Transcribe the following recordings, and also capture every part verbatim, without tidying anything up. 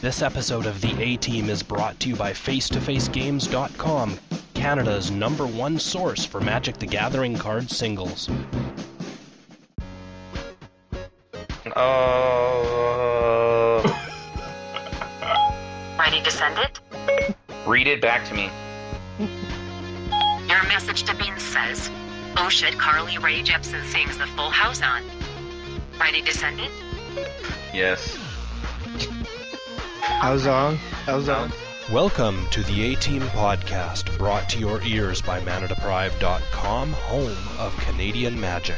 This episode of The A-Team is brought to you by face to face games dot com, Canada's number one source for Magic the Gathering card singles. Oh. Ready to send it? Read it back to me. Your message to Bean says, "Oh shit, Carly Rae Jepsen sings the Full House on." Ready to send it? Yes. How's on? How's on? Welcome to the A-Team podcast, brought to your ears by mana deprived dot com, home of Canadian Magic.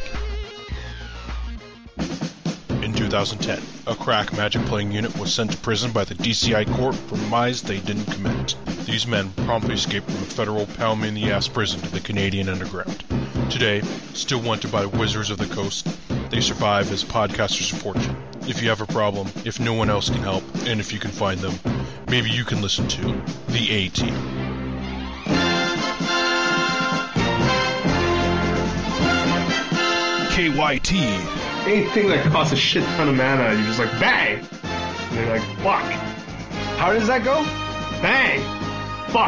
In two thousand ten, a crack Magic playing unit was sent to prison by the D C I court for crimes they didn't commit. These men promptly escaped from a federal pound-me-in-the-ass prison to the Canadian underground. Today, still wanted by the Wizards of the Coast, they survive as podcasters of fortune. If you have a problem, if no one else can help, and if you can find them, maybe you can listen to The A-Team. K Y T. Anything that costs a shit ton of mana, you're just like, bang! And you're like, fuck. How does that go? Bang! Fuck!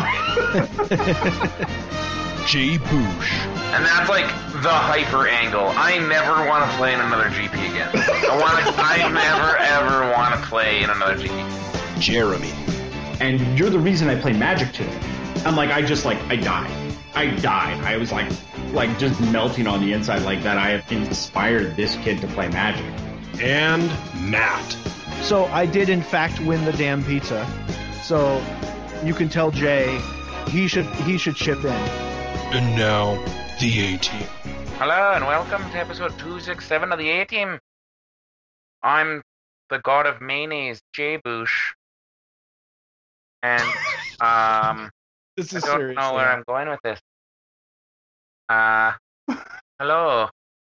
Jay Boosh. And that's like the hyper angle. I never want to play in another G P again. I want to. I never ever want to play in another G P. Jeremy. And you're the reason I play Magic today. I'm like, I just like, I died. I died. I was like, like just melting on the inside like that. I have inspired this kid to play Magic. And Matt. So I did in fact win the damn pizza. So you can tell Jay he should he should chip in. And now, The A-Team. Hello and welcome to episode two sixty-seven of the A-Team. I'm the god of mayonnaise, Jay Boosh. And, um, This I is don't serious. know where I'm going with this. Uh, hello.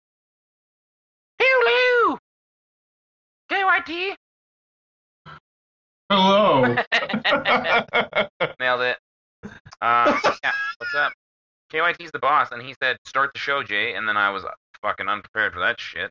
Hello! K Y T! Hello! Nailed it. Um, yeah, what's up? K Y T's the boss, and he said, start the show, Jay, and then I was fucking unprepared for that shit.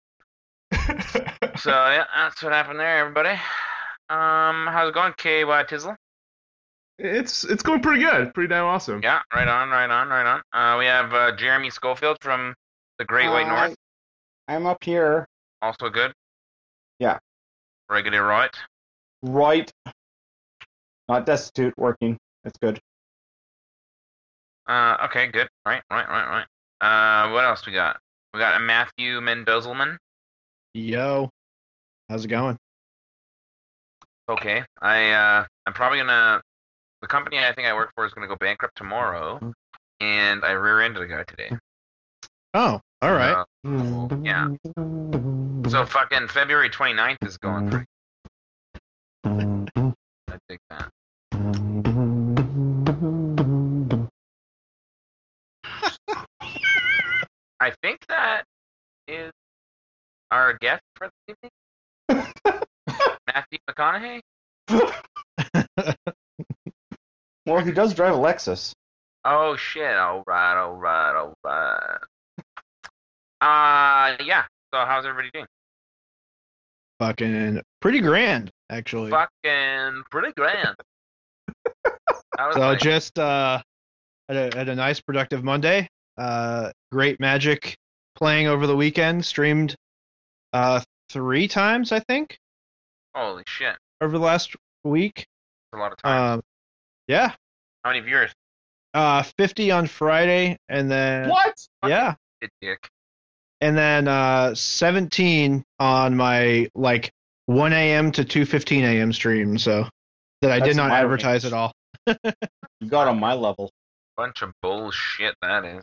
So, yeah, that's what happened there, everybody. Um, how's it going, K Y Tizzle? It's it's going pretty good. Pretty damn awesome. Yeah, right on, right on, right on. Uh, we have uh, Jeremy Schofield from the Great White Hi. North. I'm up here. Also good. Yeah. Regular right. Right. Not destitute, working. It's good. Uh, okay, good. Right, right, right, right. Uh, what else we got? We got a Matthew Mendozelman. Yo. How's it going? Okay. I, uh, I'm probably gonna... The company I think I work for is gonna go bankrupt tomorrow, and I rear-ended a guy today. Oh, all right. Uh, yeah. So fucking February twenty-ninth is going pretty. I think that. I think that is our guest for the evening. Matthew McConaughey? Well, he does drive a Lexus. Oh shit, alright, alright, alright. Uh, yeah. So how's everybody doing? Fucking pretty grand, actually. Fucking pretty grand. That was So like, just uh, had a, had a nice productive Monday. Uh, great Magic playing over the weekend. Streamed uh three times, I think, holy shit. over the last week. That's a lot of time. Um, yeah. How many viewers? Uh, fifty on Friday, and then What? yeah, Good dick. and then uh, seventeen on my like one a.m. to two fifteen a.m. stream. So that I That's did not my advertise range. at all. You got on my level. Bunch of bullshit that is.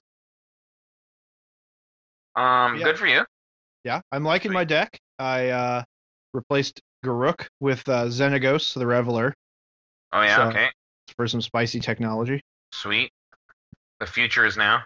Um, Yeah. good for you. Yeah, I'm liking Sweet. my deck. I uh, replaced Garruk with uh, Xenagos, the Reveler, Oh yeah, So- okay. for some spicy technology. Sweet. The future is now.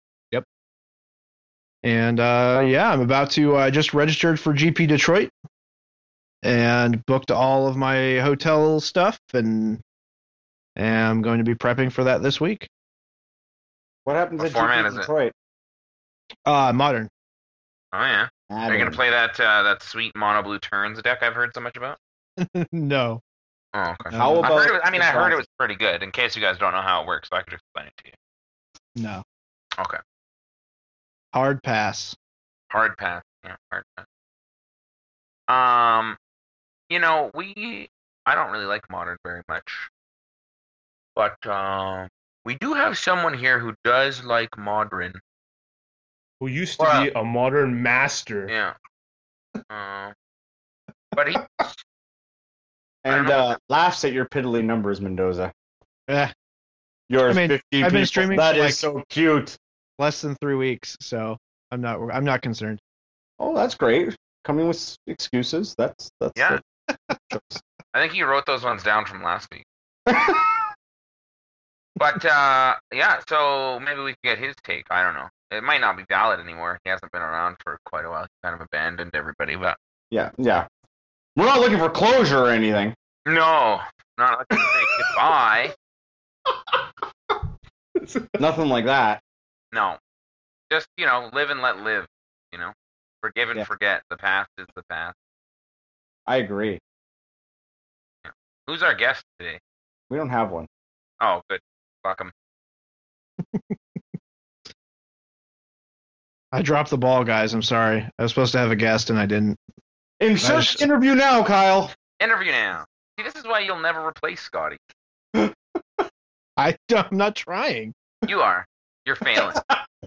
And uh, yeah, I'm about to uh, just registered for G P Detroit and booked all of my hotel stuff, and, and I'm going to be prepping for that this week. What happens What at format G P is it? Detroit? Uh, modern. Oh yeah. I Are you don't gonna play that uh, that sweet mono blue turns deck I've heard so much about? No. Oh, okay. How I, about heard it was, I mean, I heard it the was pretty good. In case you guys don't know how it works, so I could explain it to you. No. Okay. Hard pass. Hard pass. Yeah, hard pass. Um, you know, we I don't really like modern very much, but um, we do have someone here who does like modern. Who used to Well, be a modern master. Yeah. Uh, but he And know. uh, laughs at your piddly numbers, Mendoza. Eh, You're I mean, fifty I've been people. streaming That for, is like- so cute. less than three weeks, so I'm not. I'm not concerned. Oh, that's great. Coming with excuses. That's that's. Yeah. the- I think he wrote those ones down from last week. But uh, yeah, so maybe we could get his take. I don't know. It might not be valid anymore. He hasn't been around for quite a while. He kind of abandoned everybody. But yeah, yeah. We're not looking for closure or anything. no, not like to say goodbye. Nothing like that. No, just you know, live and let live. You know, forgive and Yeah. forget. The past is the past. I agree. Who's our guest today? We don't have one. Oh, good. Fuck him. I dropped the ball, guys. I'm sorry. I was supposed to have a guest and I didn't. Insert Nice. interview now, Kyle. Interview now. See, this is why you'll never replace Scotty. I, I'm not trying. You are. You're failing.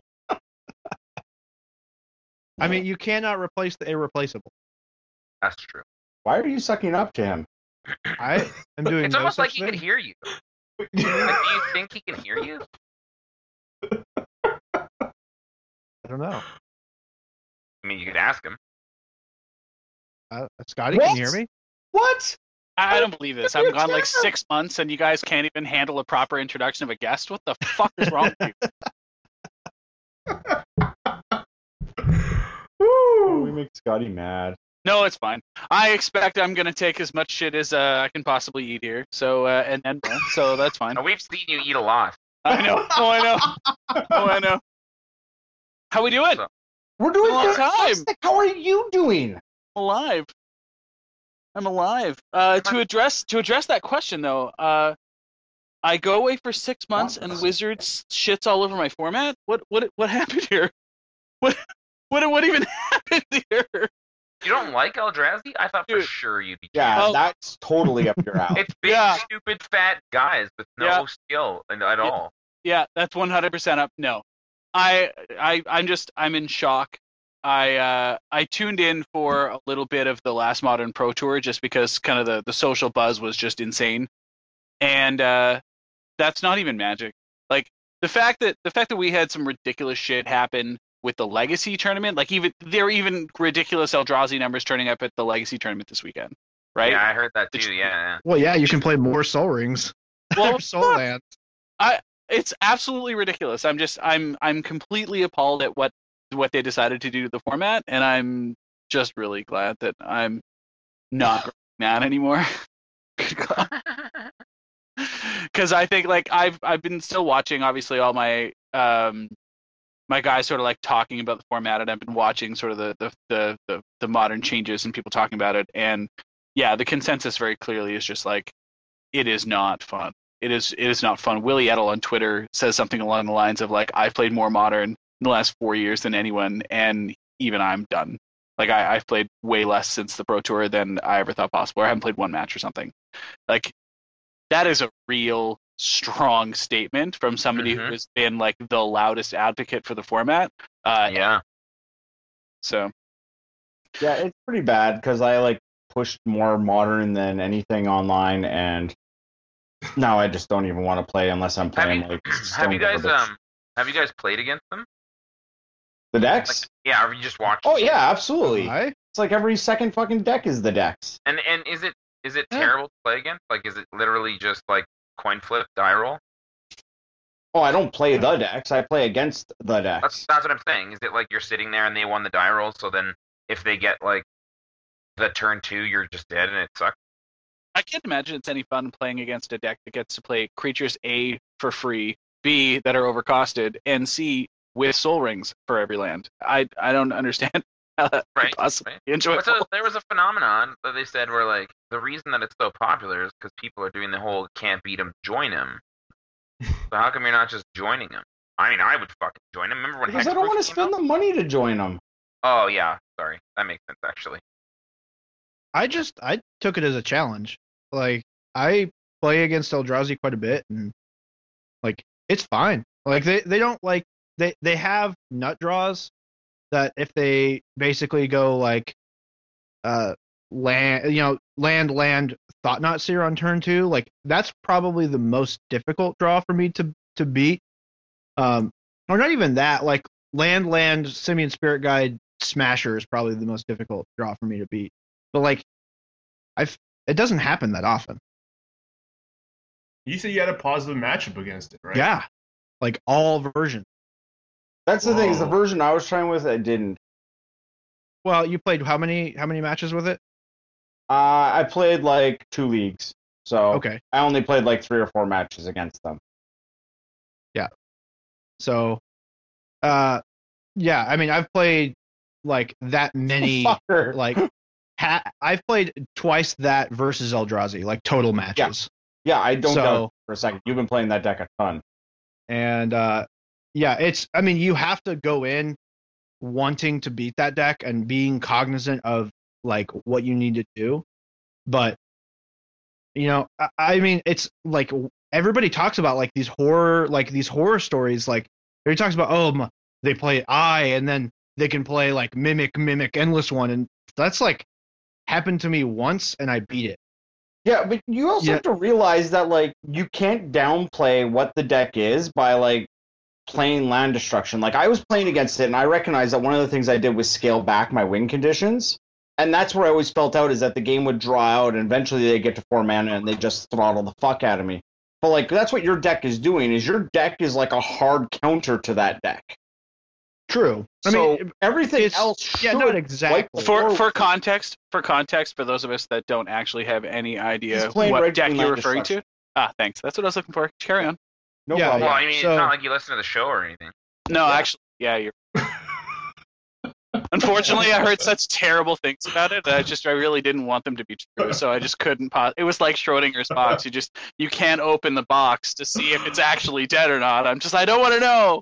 I mean, you cannot replace the irreplaceable. That's true. Why are you sucking up to him? I am doing. It's no almost such like he thing. can hear you. Like, do you think he can hear you? I don't know. I mean, you could ask him. Uh, Scotty What? can hear me. What? I I don't believe this. I'm gone like six months, and you guys can't even handle a proper introduction of a guest. What the fuck is wrong with you? Woo! We make Scotty mad. No, it's fine. I expect I'm gonna take as much shit as uh, I can possibly eat here. So uh, and then more. So that's fine. Now, we've seen you eat a lot. I know. Oh, I know. Oh, I know. How we doing? So- We're doing Long fantastic. time. How are you doing? I'm alive. I'm alive. Uh, to address to address that question though, uh, I go away for six months and Wizards shits all over my format. What what what happened here? What what what even happened here? You don't like Eldrazi? I thought for Dude. sure you'd be. Yeah, Oh. that's totally up your alley. It's big, Yeah. stupid, fat guys with no Yeah. skill and- at all. Yeah, that's one hundred percent up. No, I I I'm just I'm in shock. I uh, I tuned in for a little bit of the last Modern Pro Tour just because kind of the, the social buzz was just insane, and uh, that's not even Magic. Like the fact that the fact that we had some ridiculous shit happen with the Legacy tournament, like even there are even ridiculous Eldrazi numbers turning up at the Legacy tournament this weekend, right? Yeah, I heard that Did too. you- Yeah, yeah. Well, yeah, you can play more Soul Rings. Well, Or Soul Lands. It's absolutely ridiculous. I'm just I'm I'm completely appalled at what what they decided to do to the format, and I'm just really glad that I'm not mad anymore. Good God. Because I think like I've I've been still watching obviously all my um my guys sort of like talking about the format, and I've been watching sort of the the the the, the modern changes and people talking about it, and yeah, the consensus very clearly is just like it is not fun. It is it is not fun. Willie Edel on Twitter says something along the lines of like I've played more Modern in the last four years than anyone, and even I'm done. Like I, I've played way less since the Pro Tour than I ever thought possible. Or I haven't played one match or something. Like that is a real strong statement from somebody Mhm. who has been like the loudest advocate for the format. Uh, Yeah. So Yeah, it's pretty bad because I like pushed more modern than anything online, and now I just don't even want to play unless I'm Have playing you, like. have Stone you guys garbage. um have you guys played against them? the Like, decks? yeah, or you just watched? Oh yeah, absolutely. Why? It's like every second fucking deck is the decks. And and is it is it Yeah. terrible to play against? Like, is it literally just like coin flip, die roll? Oh, I don't play the decks. I play against the decks. That's that's what I'm saying. Is it like you're sitting there and they won the die roll, so then if they get like the turn two, you're just dead and it sucks? I can't imagine it's any fun playing against a deck that gets to play creatures A for free, B that are overcosted, and C with soul rings for every land. I I don't understand. how that Right, could possibly right. be enjoyable. But so there was a phenomenon that they said where like the reason that it's so popular is because people are doing the whole can't beat him, join him. So how come you're not just joining him? I mean, I would fucking join him. Remember when Because I don't want to spend the money to join them. Oh yeah, sorry, that makes sense actually. I just I took it as a challenge. Like I play against Eldrazi quite a bit, and like it's fine. Like they, they don't like they they have nut draws that if they basically go like uh land you know land land Thought Knot Seer on turn two, like that's probably the most difficult draw for me to to beat. Um, or not even that. Like land land Simian Spirit Guide Smasher is probably the most difficult draw for me to beat. But like, I've it doesn't happen that often. You said you had a positive matchup against it, right? Yeah, like all versions. That's the thing, is the Whoa. version I was trying with, I didn't. Well, you played how many how many matches with it? Uh, I played like two leagues, so Okay. I only played like three or four matches against them. So, uh, yeah, I mean, I've played like that many, Fucker. like, ha- I've played twice that versus Eldrazi, like total matches. Yeah, I don't So- doubt for a second. You've been playing that deck a ton. And, uh, yeah, it's, I mean, you have to go in wanting to beat that deck and being cognizant of like what you need to do. But, you know, I, I mean, it's like everybody talks about like these horror, like these horror stories. Like everybody talks about, oh, m- they play Eye and then they can play like Mimic, Mimic, Endless One. And that's like happened to me once and I beat it. Yeah, but you also Yeah. have to realize that like you can't downplay what the deck is by like playing land destruction. Like I was playing against it, and I recognized that one of the things I did was scale back my win conditions, and that's where I always felt out is that the game would draw out, and eventually they get to four mana and they just throttle the fuck out of me. But like that's what your deck is doing. Is your deck is like a hard counter to that deck. True. I So mean, everything it's- else should yeah, not exactly. wipe the For floor for with you. context, for context, for those of us that don't actually have any He's idea playing what Red deck Green you're Land referring to, Destruction. ah, thanks. That's what I was looking for. Carry on. No Yeah, problem. Well, I mean, So- it's not like you listen to the show or anything. No, Yeah. actually, yeah, you're. Unfortunately, I heard such terrible things about it that I just I really didn't want them to be true, so I just couldn't. Pos- it was like Schrodinger's box. You just you can't open the box to see if it's actually dead or not. I'm just I don't want to know.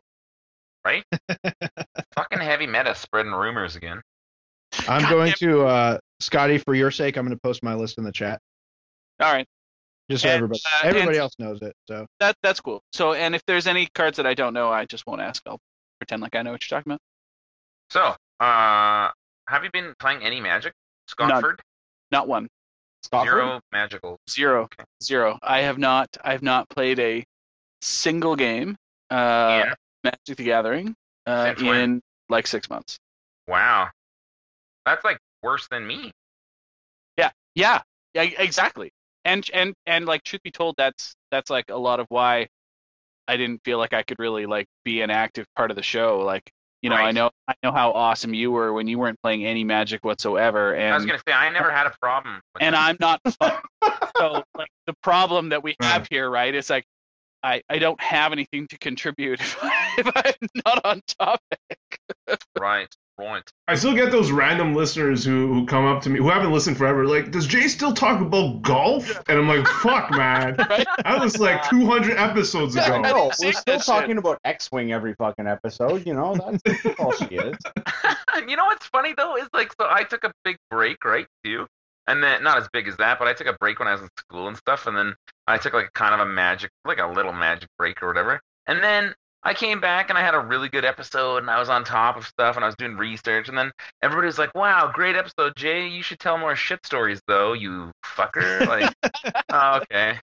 Fucking heavy meta spreading rumors again. I'm God going damn- to, uh, Scotty, for your sake, I'm going to post my list in the chat. All right, Just so And, everybody, uh, everybody and- else knows it. So that that's cool. So, and if there's any cards that I don't know, I just won't ask. I'll pretend like I know what you're talking about. So, uh, have you been playing any Magic? Scotford? Not one, Scotford? Zero magical. zero, Okay. zero. I have not. I have not played a single game. Uh, Yeah. Magic the Gathering. Uh, Since when? in like six months. Wow. That's like worse than me. Yeah, yeah, exactly. And and and like truth be told, that's that's like a lot of why I didn't feel like I could really like be an active part of the show. Like, you know, I Right. know I know how awesome you were when you weren't playing any Magic whatsoever, I was and gonna say I never had a problem. With and that. I'm not. So like the problem that we have here, right? Is like I I don't have anything to contribute if, I, if I'm not on topic. right, right. I still get those random listeners who, who come up to me who haven't listened forever. Like, does Jay still talk about golf? And I'm like, fuck, man. Right? That was like two hundred episodes Yeah, ago. I No, didn't we're say still that shit. talking about X-Wing every fucking episode. You know, that's all she is. You know what's funny though is like so I took a big break, right, too. And then not as big as that, but I took a break when I was in school and stuff, and then I took like kind of a magic like a little magic break or whatever. And then I came back and I had a really good episode and I was on top of stuff and I was doing research, and then everybody was like, wow, great episode, Jay, you should tell more shit stories though, you fucker. Like oh, okay.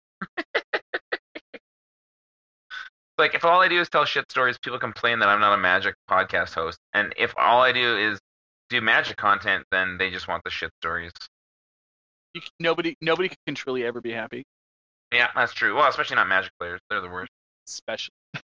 Like if all I do is tell shit stories, people complain that I'm not a magic podcast host. And if all I do is do magic content, then they just want the shit stories. You, c- nobody nobody can truly ever be happy, Yeah, that's true. Well, especially not magic players. They're the worst. especially.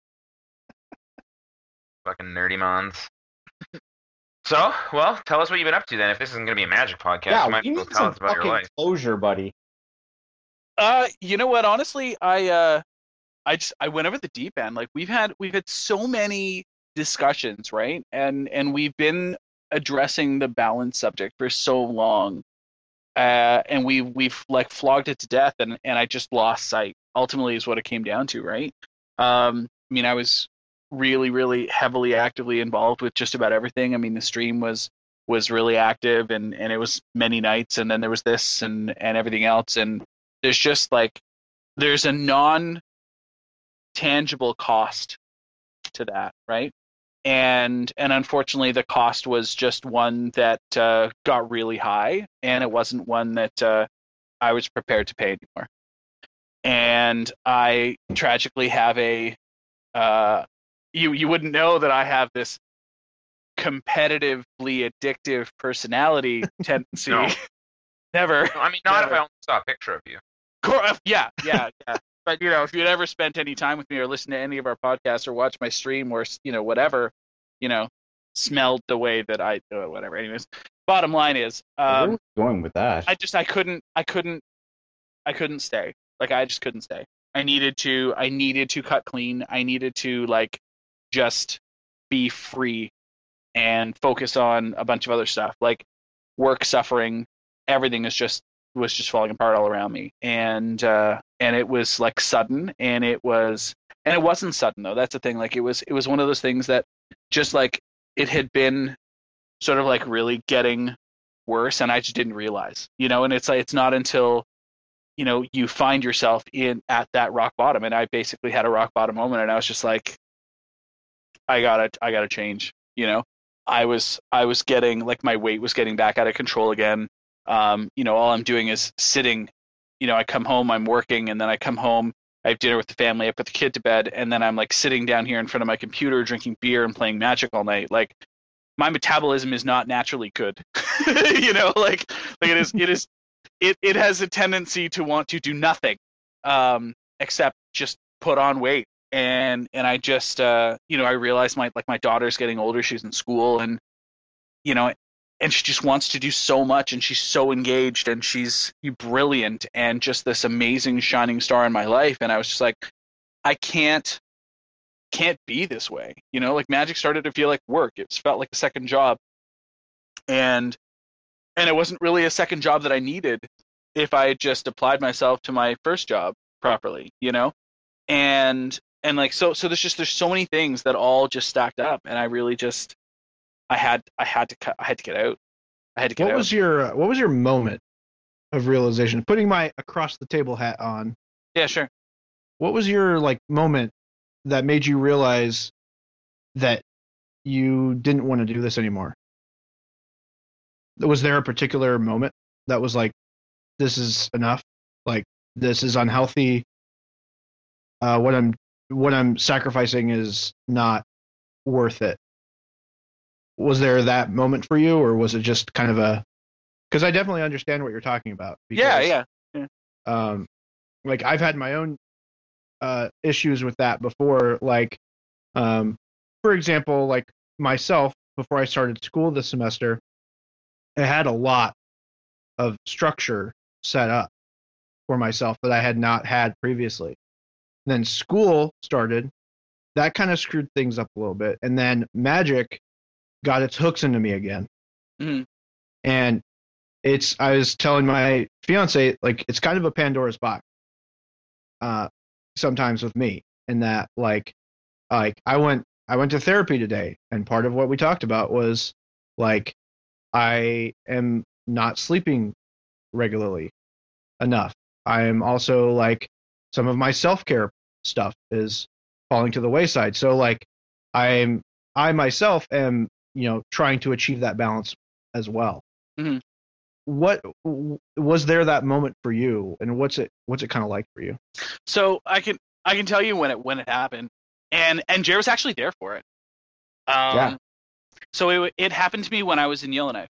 Fucking nerdy mons. So, well, tell us what you've been up to then. If this isn't going to be a magic podcast, Yeah, you might we as well need tell some us about your fucking life. closure, buddy. Uh, you know what? Honestly, I uh, I just I went over the deep end. Like we've had we've had so many discussions, right? And and we've been addressing the balance subject for so long, uh, and we we've like flogged it to death, and and I just lost sight. Ultimately, is what it came down to, right? Um, I mean, I was really, really heavily, actively involved with just about everything. I mean, the stream was was really active, and and it was many nights, and then there was this and and everything else, and there's just like there's a non tangible cost to that, right? And and unfortunately, the cost was just one that uh, got really high, and it wasn't one that uh, I was prepared to pay anymore. And I tragically have a uh, you you wouldn't know that I have this competitively addictive personality tendency. No. Never. No, I mean, not Never. if I only saw a picture of you. Cor- Yeah, yeah, yeah. But, you know, if you'd ever spent any time with me or listened to any of our podcasts or watched my stream or, you know, whatever, you know, smelled the way that I, uh, whatever. Anyways, bottom line is, Where um, are we going with that? I just, I couldn't, I couldn't, I couldn't stay. Like, I just couldn't stay. I needed to, I needed to cut clean. I needed to, like, just be free and focus on a bunch of other stuff. Like, work, suffering, everything is just, was just falling apart all around me. And, uh, and it was like sudden, and it was, and it wasn't sudden though. That's the thing. Like it was, it was one of those things that just like it had been sort of like really getting worse, and I just didn't realize, you know. And it's like, it's not until, you know, you find yourself in at that rock bottom, and I basically had a rock bottom moment, and I was just like, I gotta, I gotta change, you know. I was, I was getting like my weight was getting back out of control again. Um, you know, all I'm doing is sitting, you know, I come home, I'm working, and then I come home, I have dinner with the family, I put the kid to bed, and then I'm like sitting down here in front of my computer, drinking beer and playing Magic all night. Like, my metabolism is not naturally good. You know, like, like it is, it is, it, it has a tendency to want to do nothing, um, except just put on weight. And, and I just, uh, you know, I realized my, like my daughter's getting older, she's in school, and, you know, and she just wants to do so much, and she's so engaged, and she's brilliant, and just this amazing shining star in my life. And I was just like, I can't, can't be this way. You know, like Magic started to feel like work. It felt like a second job. And, and it wasn't really a second job that I needed if I had just applied myself to my first job properly, you know? And, and like, so, so there's just, there's so many things that all just stacked up, and I really just, I had I had to cut I had to get out. I had to get what out. was your uh, what was your moment of realization? Putting my across the table hat on. Yeah, sure. What was your like moment that made you realize that you didn't want to do this anymore? Was there a particular moment that was like, this is enough? Like, this is unhealthy. Uh, what I'm what I'm sacrificing is not worth it. Was there that moment for you, or was it just kind of a? Because I definitely understand what you're talking about. Because, yeah, yeah, yeah. Um, like I've had my own uh, issues with that before. Like, um, for example, like myself before I started school this semester, I had a lot of structure set up for myself that I had not had previously. Then school started, that kind of screwed things up a little bit, and then Magic got its hooks into me again. Mm-hmm. And it's, I was telling my fiance, like, it's kind of a Pandora's box, uh, sometimes with me, in that, like, like I went, I went to therapy today, and part of what we talked about was, like, I am not sleeping regularly enough. I am also, like, some of my self-care stuff is falling to the wayside. So, like, I'm, I myself am, you know, trying to achieve that balance as well. Mm-hmm. What was there that moment for you, and what's it what's it kind of like for you? So I can I can tell you when it when it happened, and and Jer was actually there for it. Um, Yeah. So it it happened to me when I was in Yellowknife,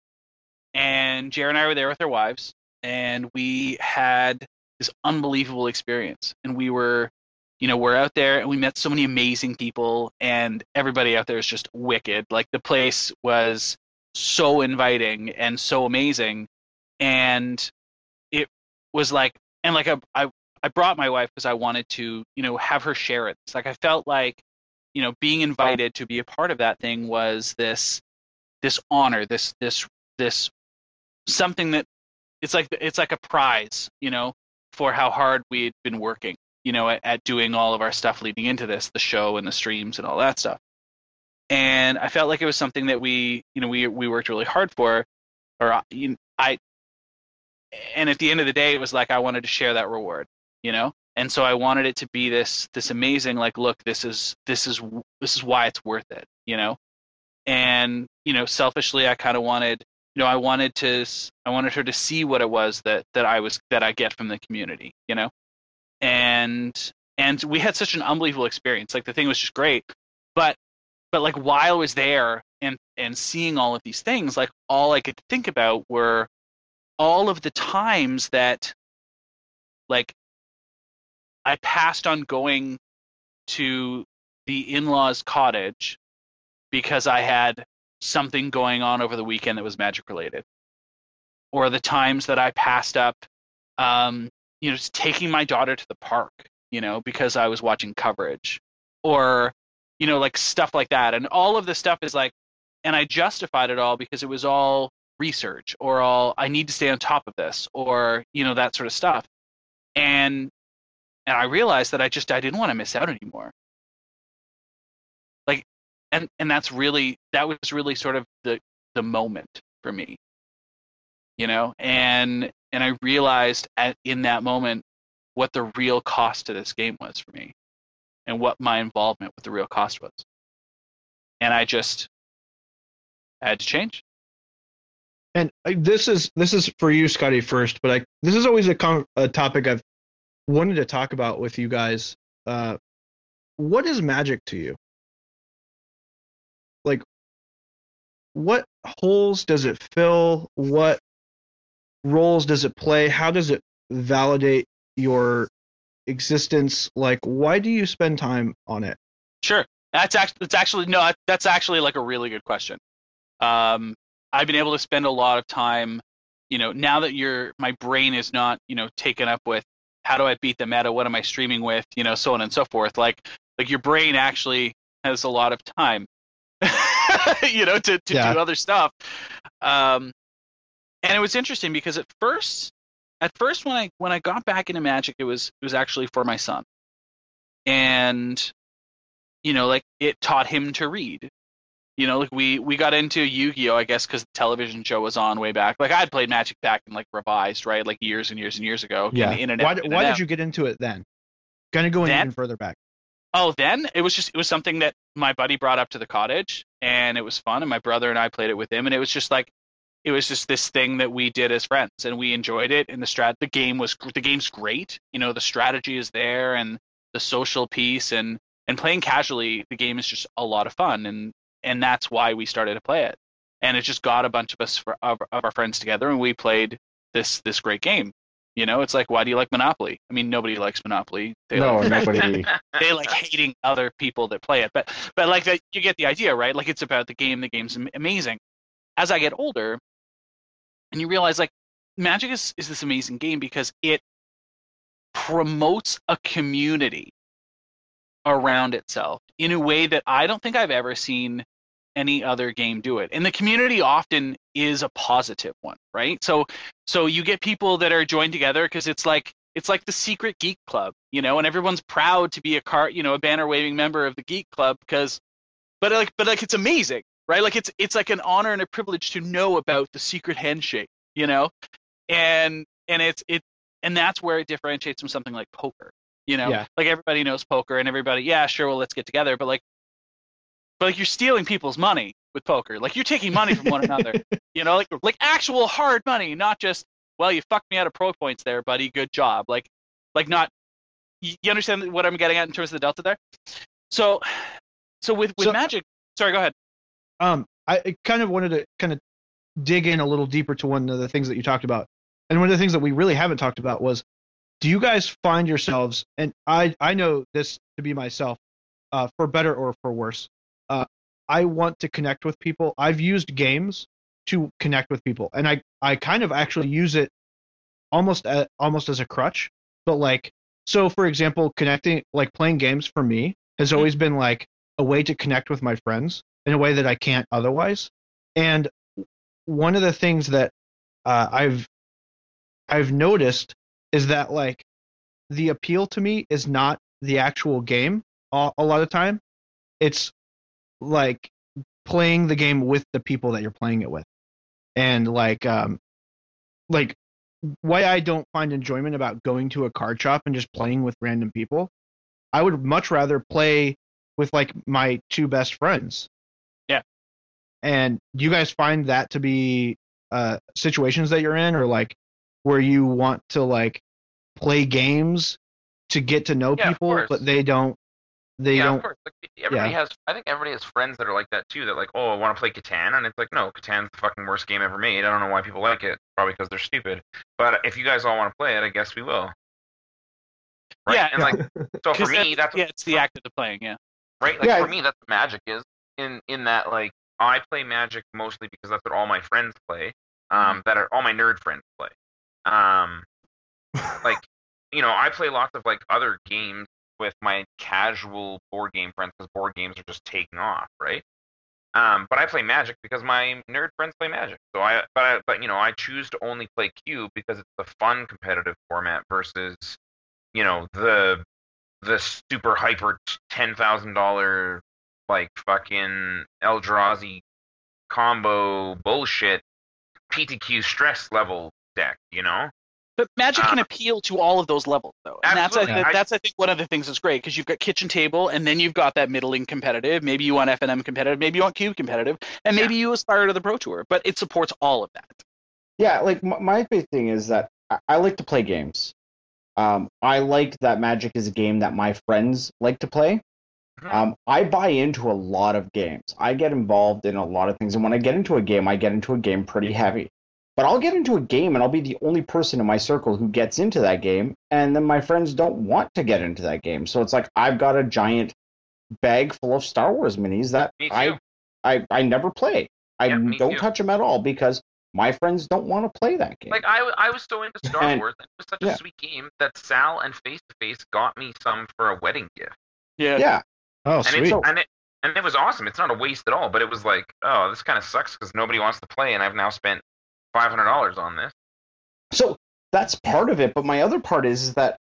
and Jer and I were there with our wives, and we had this unbelievable experience, and we were. You know, we're out there and we met so many amazing people, and everybody out there is just wicked. Like, the place was so inviting and so amazing. And it was like, and like, I, I, I brought my wife because I wanted to, you know, have her share it. It's like, I felt like, you know, being invited to be a part of that thing was this, this honor, this this this something that it's like it's like a prize, you know, for how hard we had been working, you know, at, at doing all of our stuff leading into this, the show and the streams and all that stuff. And I felt like it was something that we, you know, we we worked really hard for, or you know, I. And at the end of the day, it was like I wanted to share that reward, you know. And so I wanted it to be this this amazing, like, look, this is this is this is why it's worth it, you know. And you know, selfishly, I kind of wanted, you know, I wanted to I wanted her to see what it was that that I was that I get from the community, you know. And and we had such an unbelievable experience. Like the thing was just great, but. But like while I was there and, and seeing all of these things, like all I could think about were all of the times that like I passed on going to the in-laws' cottage because I had something going on over the weekend that was Magic related. Or the times that I passed up, um, you know, just taking my daughter to the park, you know, because I was watching coverage. Or you know, like stuff like that. And all of this stuff is like, and I justified it all because it was all research or all, I need to stay on top of this or, you know, that sort of stuff. And, and I realized that I just, I didn't want to miss out anymore. Like, and, and that's really, that was really sort of the, the moment for me, you know, and, and I realized at, in that moment what the real cost to this game was for me. And what my involvement with the real cost was. And I just had to change. And this is this is for you, Scotty, first, but I, this is always a, com- a topic I've wanted to talk about with you guys. Uh, what is Magic to you? Like, what holes does it fill? What roles does it play? How does it validate your existence? Like, why do you spend time on it? Sure, that's actually that's actually no, that's actually like a really good question. Um, I've been able to spend a lot of time, you know, now that you're my brain is not, you know, taken up with how do I beat the meta, what am I streaming with, you know, so on and so forth. Like, like your brain actually has a lot of time, you know, to to yeah. do other stuff. Um, and it was interesting because at first. At first, when I when I got back into Magic, it was it was actually for my son, and you know, like it taught him to read. You know, like we, we got into Yu-Gi-Oh, I guess, because the television show was on way back. Like I'd played Magic back in like Revised, right, like years and years and years ago. Yeah. In, in and why out, did, why did you get into it then? Gonna go even further back. Oh, then it was just it was something that my buddy brought up to the cottage, and it was fun, and my brother and I played it with him, and it was just like. It was just this thing that we did as friends, and we enjoyed it. And the strat, the game was the game's great. You know, the strategy is there, and the social piece, and and playing casually, the game is just a lot of fun, and and that's why we started to play it. And it just got a bunch of us for, of, of our friends together, and we played this this great game. You know, it's like, why do you like Monopoly? I mean, nobody likes Monopoly. They no, like, nobody. They like hating other people that play it, but but like that, you get the idea, right? Like it's about the game. The game's amazing. As I get older. And you realize, like, Magic is, is this amazing game because it promotes a community around itself in a way that I don't think I've ever seen any other game do it. And the community often is a positive one, right? So, so you get people that are joined together because it's like it's like the secret geek club, you know, and everyone's proud to be a car, you know, a banner waving member of the geek club because, but like, but like, it's amazing. Right, like it's it's like an honor and a privilege to know about the secret handshake, you know, and and it's it and that's where it differentiates from something like poker, you know, yeah. Like everybody knows poker and everybody, yeah, sure, well, let's get together, but like, but like you're stealing people's money with poker, like you're taking money from one another, you know, like like actual hard money, not just well, you fucked me out of pro points there, buddy, good job, like like not, you understand what I'm getting at in terms of the delta there, so so with with so, Magic, sorry, go ahead. Um, I kind of wanted to kind of dig in a little deeper to one of the things that you talked about. And one of the things that we really haven't talked about was, do you guys find yourselves, and I, I know this to be myself, uh, for better or for worse, uh, I want to connect with people. I've used games to connect with people, and I, I kind of actually use it almost a, almost as a crutch. But like, so for example, connecting, like playing games for me has always been like a way to connect with my friends in a way that I can't otherwise. And one of the things that uh, I've I've noticed is that like the appeal to me is not the actual game a, a lot of time. It's like playing the game with the people that you're playing it with. And like um like why I don't find enjoyment about going to a card shop and just playing with random people. I would much rather play with like my two best friends. Yeah. And do you guys find that to be uh situations that you're in, or like where you want to like play games to get to know Yeah, of people, course. but they don't they yeah, don't of course. Like, everybody yeah. has. I think everybody has friends that are like that too. That like, oh, I want to play Catan, and it's like, no, Catan's the fucking worst game ever made. I don't know why people like it. Probably because they're stupid. But if you guys all want to play it, I guess we will. Right? Yeah, And like, so for 'Cause me, that's yeah, it's the act of the playing. Yeah. right. Like Yeah, for me, that's what Magic is. In in that like, I play Magic mostly because that's what all my friends play. Um, that are all my nerd friends play. Um, like, you know, I play lots of like other games with my casual board game friends because board games are just taking off, right? Um, but I play Magic because my nerd friends play Magic. So I, but I, but you know, I choose to only play Cube because it's the fun competitive format versus, you know, the the super hyper ten thousand dollar like fucking Eldrazi combo bullshit P T Q stress level deck, you know. But Magic can Uh, appeal to all of those levels, though, and that's I, absolutely. think I- that's I think one of the things that's great because you've got kitchen table, and then you've got that middling competitive. Maybe you want F N M competitive, maybe you want Cube competitive, and maybe you aspire to the Pro Tour. But it supports all of that. Yeah, like m- my big thing is that I, I like to play games. Um, I like that Magic is a game that my friends like to play. Mhm. Um, I buy into a lot of games. I get involved in a lot of things, and when I get into a game, I get into a game pretty heavy. But I'll get into a game, and I'll be the only person in my circle who gets into that game, and then my friends don't want to get into that game. So it's like I've got a giant bag full of Star Wars minis that Me too. I, I I never play. I Yeah, me don't too. touch them at all because my friends don't want to play that game. Like I, w- I was so into Star And- Wars, and it was such yeah. a sweet game that Sal and Face to Face got me some for a wedding gift. Yeah. yeah. Oh, and sweet. It, and it and it was awesome. It's not a waste at all, but it was like, oh, this kind of sucks because nobody wants to play, and I've now spent five hundred dollars on this. So that's part of it, but my other part is, is that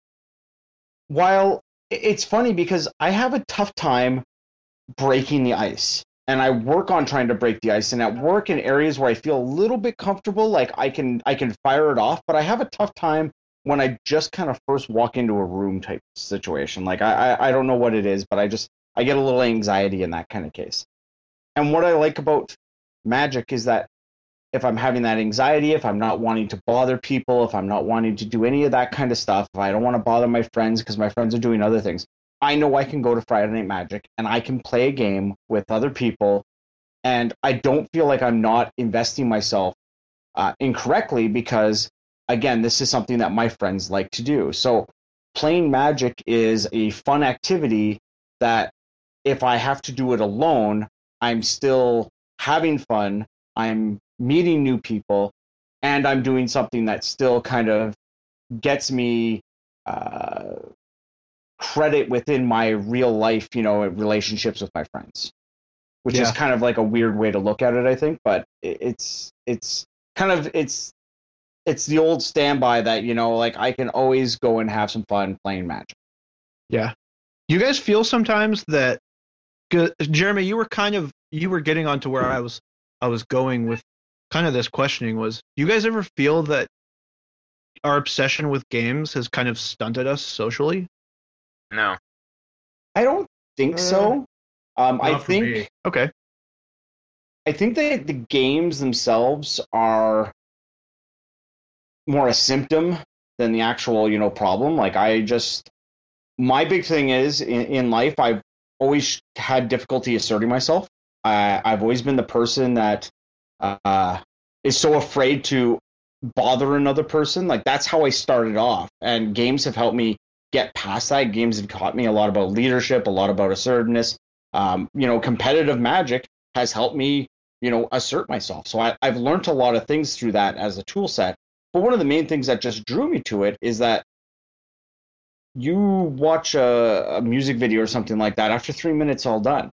while it's funny because I have a tough time breaking the ice, and I work on trying to break the ice, and at work in areas where I feel a little bit comfortable, like I can I can fire it off, but I have a tough time when I just kind of first walk into a room type situation. Like I I, I don't know what it is, but I just I get a little anxiety in that kind of case. And what I like about Magic is that if I'm having that anxiety, if I'm not wanting to bother people, if I'm not wanting to do any of that kind of stuff, if I don't want to bother my friends because my friends are doing other things, I know I can go to Friday Night Magic and I can play a game with other people, and I don't feel like I'm not investing myself uh, incorrectly because, again, this is something that my friends like to do. So playing Magic is a fun activity that if I have to do it alone, I'm still having fun, I'm meeting new people, and I'm doing something that still kind of gets me uh, credit within my real life, you know, relationships with my friends, which is Yeah. kind of like a weird way to look at it, I think, but it- it's it's kind of it's it's the old standby that, you know, like I can always go and have some fun playing Magic. Yeah. You guys feel sometimes that, 'cause, Jeremy, you were kind of you were getting onto where I was I was going with kind of this questioning was, do you guys ever feel that our obsession with games has kind of stunted us socially? No. I don't think so. Um, I Not for think me. Okay. I think that the games themselves are more a symptom than the actual, you know, problem. Like I just, my big thing is in, in life, I've always had difficulty asserting myself. I, I've always been the person that uh, is so afraid to bother another person. Like that's how I started off, and games have helped me get past that. Games have taught me a lot about leadership, a lot about assertiveness. Um, you know, competitive Magic has helped me, you know, assert myself. So I, I've learned a lot of things through that as a tool set. But one of the main things that just drew me to it is that you watch a, a music video or something like that, after three minutes, all done.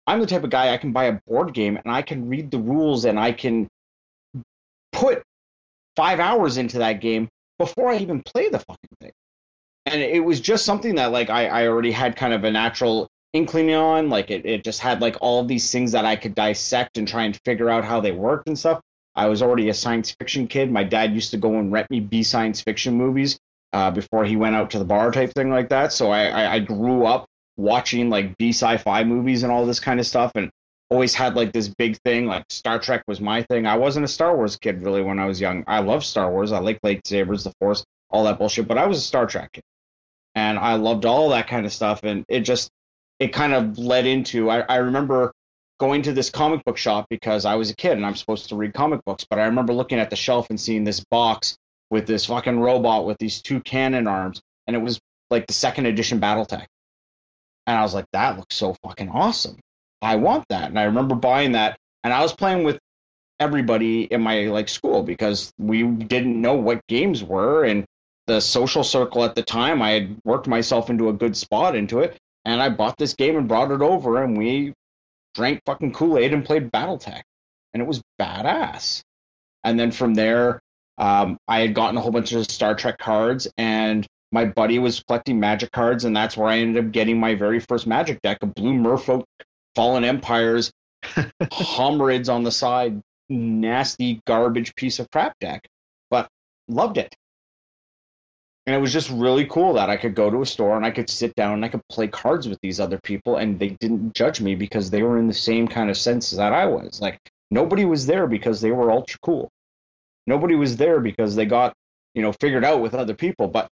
I'm the type of guy I can buy a board game and I can read the rules and I can put five hours into that game before I even play the fucking thing. And it was just something that like I, I already had kind of a natural inkling on. Like it, it just had like all of these things that I could dissect and try and figure out how they worked and stuff. I was already a science fiction kid. My dad used to go and rent me B science fiction movies uh, before he went out to the bar type thing like that. So I, I, I grew up watching like B sci-fi movies and all this kind of stuff, and always had like this big thing. Like Star Trek was my thing. I wasn't a Star Wars kid really when I was young. I love Star Wars. I like lightsabers, the Force, all that bullshit. But I was a Star Trek kid, and I loved all that kind of stuff. And it just it kind of led into. I, I remember going to this comic book shop because I was a kid and I'm supposed to read comic books. But I remember looking at the shelf and seeing this box with this fucking robot with these two cannon arms, and it was like the second edition BattleTech. And I was like, that looks so fucking awesome. I want that. And I remember buying that, and I was playing with everybody in my like school because we didn't know what games were, and the social circle at the time, I had worked myself into a good spot into it, and I bought this game and brought it over, and we drank fucking Kool-Aid and played BattleTech, and it was badass. And then from there, um, I had gotten a whole bunch of Star Trek cards, and my buddy was collecting Magic cards, and that's where I ended up getting my very first Magic deck, a blue Merfolk, Fallen Empires, Homerids on the side, nasty garbage piece of crap deck, but loved it. And it was just really cool that I could go to a store and I could sit down and I could play cards with these other people, and they didn't judge me because they were in the same kind of sense that I was. Like, nobody was there because they were ultra cool. Nobody was there because they got, you know, figured out with other people. But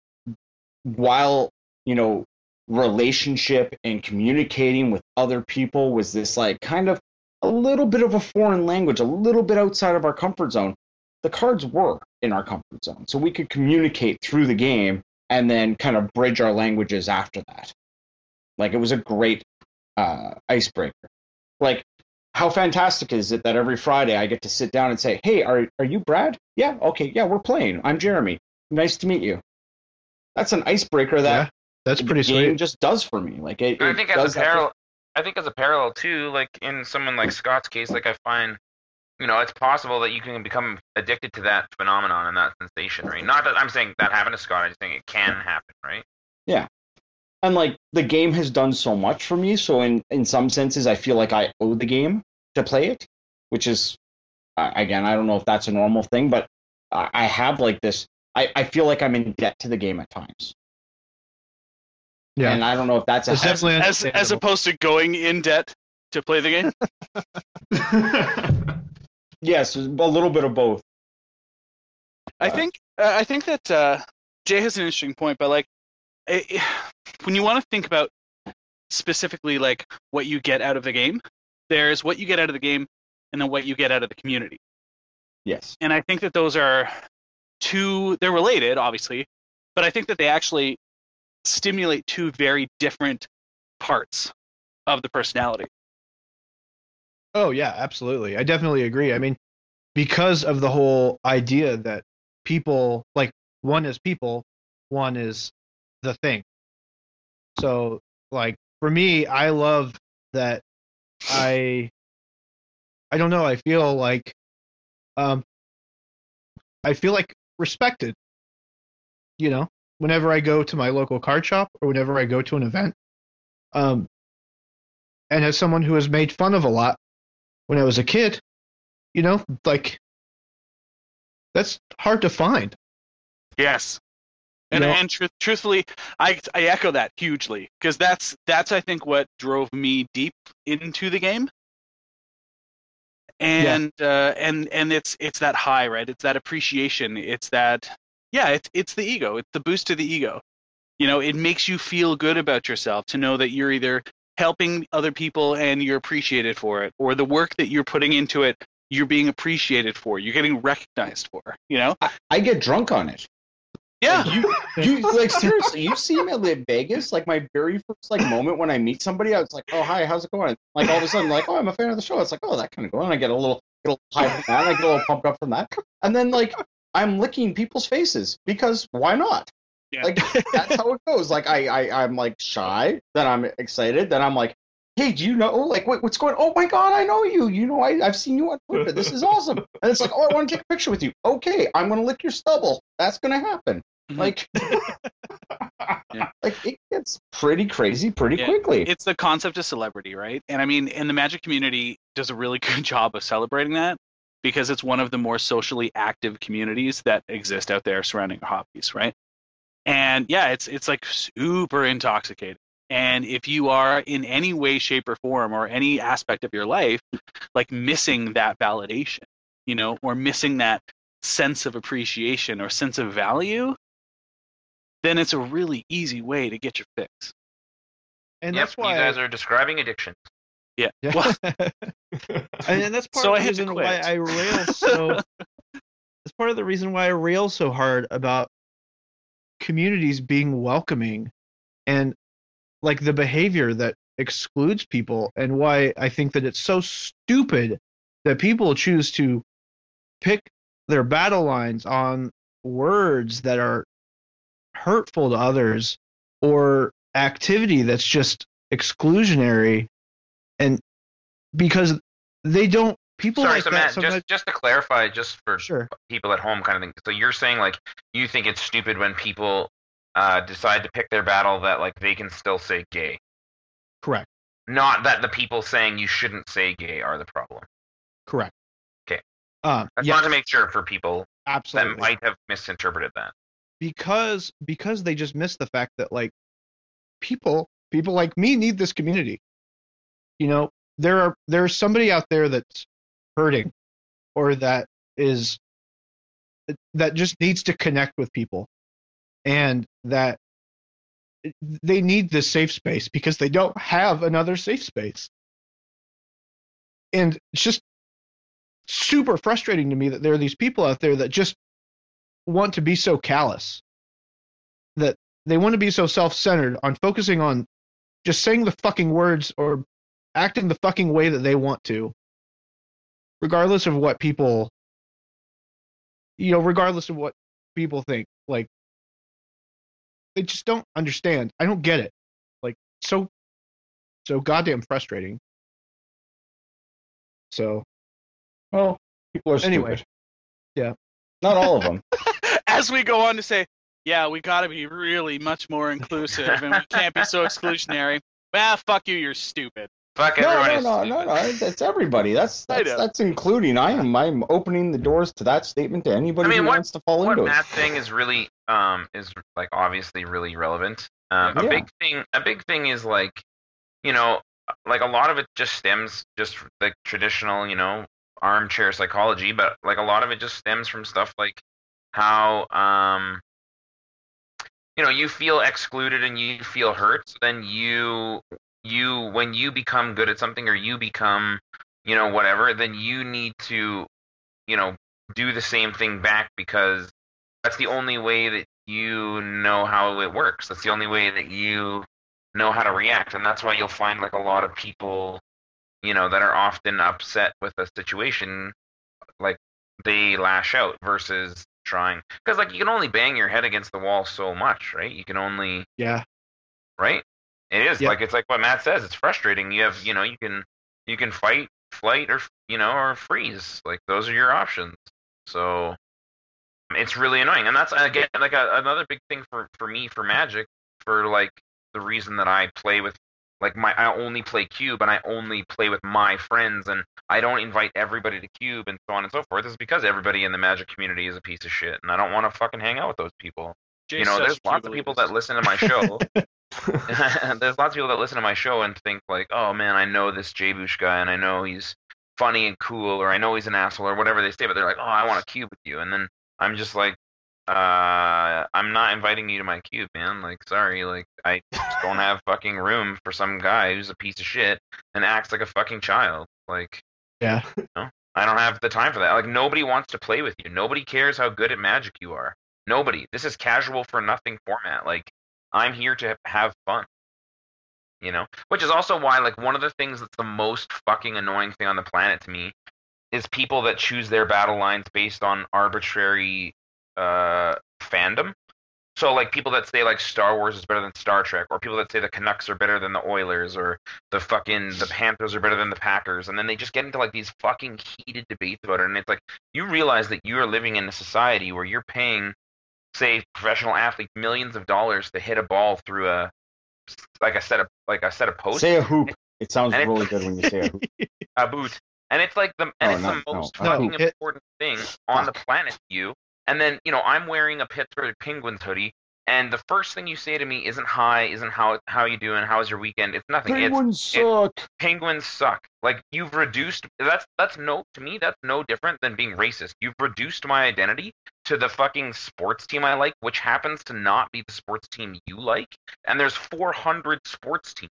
while, you know, relationship and communicating with other people was this like kind of a little bit of a foreign language, a little bit outside of our comfort zone, the cards were in our comfort zone. So we could communicate through the game and then kind of bridge our languages after that. Like, it was a great uh, icebreaker. Like, how fantastic is it that every Friday I get to sit down and say, hey, are are you Brad? Yeah, okay, yeah, we're playing. I'm Jeremy. Nice to meet you. That's an icebreaker that yeah, that's pretty the game sweet. just does for me. Like, it, I it think as does a parallel, I think as a parallel too, like in someone like Scott's case, like I find, you know, it's possible that you can become addicted to that phenomenon and that sensation, right? Not that I'm saying that happened to Scott. I'm just saying it can happen, right? Yeah. And like, the game has done so much for me, so in, in some senses, I feel like I owe the game to play it, which is, uh, again, I don't know if that's a normal thing, but I, I have like this, I, I feel like I'm in debt to the game at times. Yeah. And I don't know if that's a It's definitely as, understandable. as opposed to going in debt to play the game. Yes, a little bit of both. I think uh, I think that uh, Jay has an interesting point, but like, it, it- when you want to think about specifically like what you get out of the game, there's what you get out of the game, and then what you get out of the community. Yes. And I think that those are two. They're related, obviously, but I think that they actually stimulate two very different parts of the personality. Oh yeah, absolutely. I definitely agree. I mean, because of the whole idea that people, like, one is people, one is the thing. So, like, for me, I love that I I don't know, I feel like um I feel like respected. You know, whenever I go to my local card shop or whenever I go to an event. Um and as someone who was made fun of a lot when I was a kid, you know, like, that's hard to find. Yes. And, You know- and truth, truthfully, I, I echo that hugely, because that's that's I think what drove me deep into the game. And uh, and and it's it's that high, right? It's that appreciation. It's that yeah, it's it's the ego. It's the boost to the ego. You know, it makes you feel good about yourself to know that you're either helping other people and you're appreciated for it, or the work that you're putting into it, you're being appreciated for. You're getting recognized for. You know? I, I get drunk on it. Yeah. You, you like, seriously, you see me at Vegas, like my very first like moment when I meet somebody, I was like, oh, hi, how's it going? Like, all of a sudden, like, oh, I'm a fan of the show. It's like, oh, that kind of going. I get a little, get a little high from that. I get a little pumped up from that. And then, like, I'm licking people's faces because why not? Yeah. Like, that's how it goes. Like, I, I, I'm like shy, then I'm excited, then I'm like, hey, do you know, like, what, what's going on? Oh my God, I know you. You know, I, I've seen you on Twitter. This is awesome. And it's like, oh, I want to take a picture with you. Okay, I'm going to lick your stubble. That's going to happen. Mhm. Like, Yeah. like, it gets pretty crazy pretty Yeah. quickly. It's the concept of celebrity, right? And I mean, and the Magic community does a really good job of celebrating that because it's one of the more socially active communities that exist out there surrounding hobbies, right? And yeah, it's it's like super intoxicating. And if you are in any way, shape, or form, or any aspect of your life, like missing that validation, you know, or missing that sense of appreciation or sense of value, then it's a really easy way to get your fix. And Yep, that's why you guys are describing addiction. Yeah. Yeah. Well, and, and that's part So of I the had to reason why quit. I rail so. That's part of the reason why I rail so hard about communities being welcoming, and like the behavior that excludes people, and why I think that it's so stupid that people choose to pick their battle lines on words that are hurtful to others or activity that's just exclusionary, and because they don't people Sorry, like so that Matt, sometimes just just to clarify, just for sure people at home, kind of thing. So you're saying like you think it's stupid when people uh, decide to pick their battle that like they can still say gay, correct not that the people saying you shouldn't say gay are the problem. correct Okay. um I just yes, wanted to make sure for people absolutely that might have misinterpreted that. because because they just miss the fact that like people people like me need this community. You know, there are there's somebody out there that's hurting, or that is that just needs to connect with people, and that they need this safe space because they don't have another safe space. And it's just super frustrating to me that there are these people out there that just want to be so callous, that they want to be so self-centered on focusing on just saying the fucking words or acting the fucking way that they want to, regardless of what people, you know, regardless of what people think. Like, they just don't understand. I don't get it. Like, so, so goddamn frustrating. So, Well, people are stupid. Anyway. Yeah. Not all of them. as we go on to say, yeah, we got to be really much more inclusive, and we can't be so exclusionary. Ah, fuck you, you're stupid. Fuck No, no, everybody's no, no, no. That's everybody. That's I that's, know. that's including. I am. I'm opening the doors to that statement to anybody I mean, who what- wants to fall What into it. Matt's saying is really um is like obviously really relevant. Um, a Yeah. big thing, a big thing is like, you know, like a lot of it just stems just from the traditional, you know, armchair psychology, but like a lot of it just stems from stuff like how um you know, you feel excluded and you feel hurt, so then you you when you become good at something or you become, you know, whatever, then you need to, you know, do the same thing back because that's the only way that you know how it works. That's the only way that you know how to react. And that's why you'll find like a lot of people, you know, that are often upset with a situation, like they lash out versus trying. Because like you can only bang your head against the wall so much, right? You can only, Yeah. right? It is Yeah. like it's like what Matt says. It's frustrating. You have, you know, you can you can fight, flight, or you know, or freeze. Like those are your options. So it's really annoying, and that's again like a, another big thing for for me for Magic. For like the reason that I play with like my I only play Cube and I only play with my friends and I don't invite everybody to Cube and so on and so forth is because everybody in the Magic community is a piece of shit and I don't want to fucking hang out with those people. Jay's You know, such there's lots of Cube people elitist. that listen to my show. There's lots of people that listen to my show and think like, oh man, I know this J-Boosh guy and I know he's funny and cool or I know he's an asshole or whatever they say, but they're like, oh, I want a cube with you. And then I'm just like, uh, I'm not inviting you to my cube, man. Like, sorry, like I just don't have fucking room for some guy who's a piece of shit and acts like a fucking child. Like, Yeah. you know, I don't have the time for that. Like, nobody wants to play with you. Nobody cares how good at Magic you are. Nobody. This is casual for nothing format. Like, I'm here to have fun. You know? Which is also why, like, one of the things that's the most fucking annoying thing on the planet to me is people that choose their battle lines based on arbitrary uh, fandom. So like people that say like Star Wars is better than Star Trek, or people that say the Canucks are better than the Oilers, or the fucking the Panthers are better than the Packers, and then they just get into like these fucking heated debates about it, and it's like you realize that you are living in a society where you're paying, say, professional athletes millions of dollars to hit a ball through a like a set of like a set of posts. Say a hoop. It sounds And it- really good when you say a hoop. A boot, and it's like the and Oh, it's no, the most no, fucking no. It- important thing on the planet to you. And then you know I'm wearing a Pittsburgh Penguins hoodie, and the first thing you say to me isn't hi, isn't how how you doing, how's your weekend? It's nothing. It's Penguins suck. Penguins suck. Like you've reduced that's that's no to me that's no different than being racist. You've reduced my identity to the fucking sports team I like, which happens to not be the sports team you like. And there's four hundred sports teams.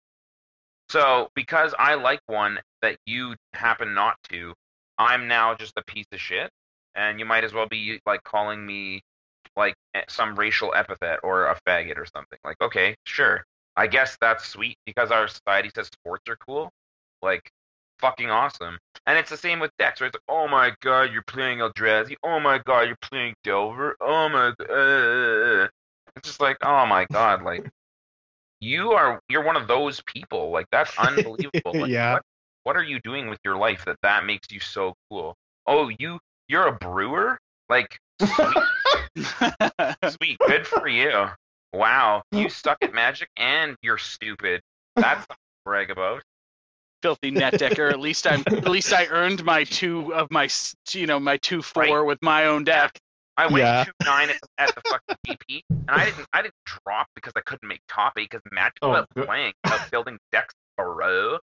So because I like one that you happen not to, I'm now just a piece of shit. And you might as well be like calling me like some racial epithet or a faggot or something. Like, okay, sure. I guess that's sweet because our society says sports are cool. Like, fucking awesome. And it's the same with decks, where it's like, oh my god, you're playing Eldrazi. Oh my god, you're playing Delver. Oh my god. It's just like, oh my god, like, you are, you're one of those people. Like, that's unbelievable. Like, Yeah. What, what are you doing with your life that that makes you so cool? Oh, you, you're a brewer? Like, sweet. Sweet, good for you. Wow, you suck at Magic and you're stupid. That's something to brag about. Filthy net decker. At least I'm. At least I earned my two of my, s- you know, my two four Right. with my own deck. I went Yeah. two nine at, at the fucking G P, and I didn't. I didn't drop because I couldn't make top eight because Magic Oh, was good. playing about building decks a row.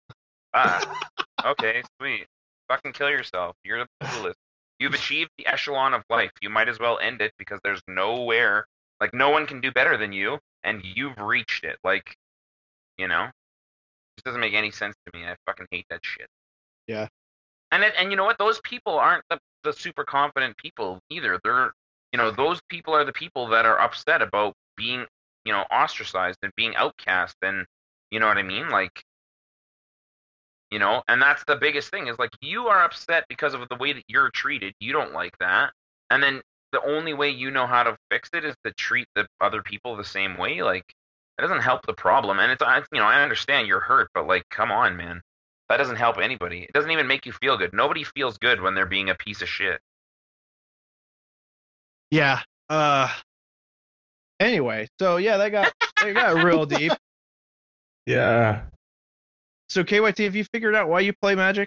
Ah, okay, sweet. Fucking kill yourself. You're the coolest. You've achieved the echelon of life. You might as well end it because there's nowhere, like, no one can do better than you, and you've reached it. Like, you know, it doesn't make any sense to me. I fucking hate that shit. Yeah. And it, and you know what? Those people aren't the, the super confident people either. They're, you know, those people are the people that are upset about being, you know, ostracized and being outcast, and you know what I mean? Like, you know, and that's the biggest thing is like you are upset because of the way that you're treated. You don't like that. And then the only way you know how to fix it is to treat the other people the same way. Like, it doesn't help the problem. And it's, I- you know, I understand you're hurt, but like, come on, man. That doesn't help anybody. It doesn't even make you feel good. Nobody feels good when they're being a piece of shit. Yeah. Uh. Anyway, so yeah, that got that got real deep. Yeah. So K Y T, have you figured out why you play Magic?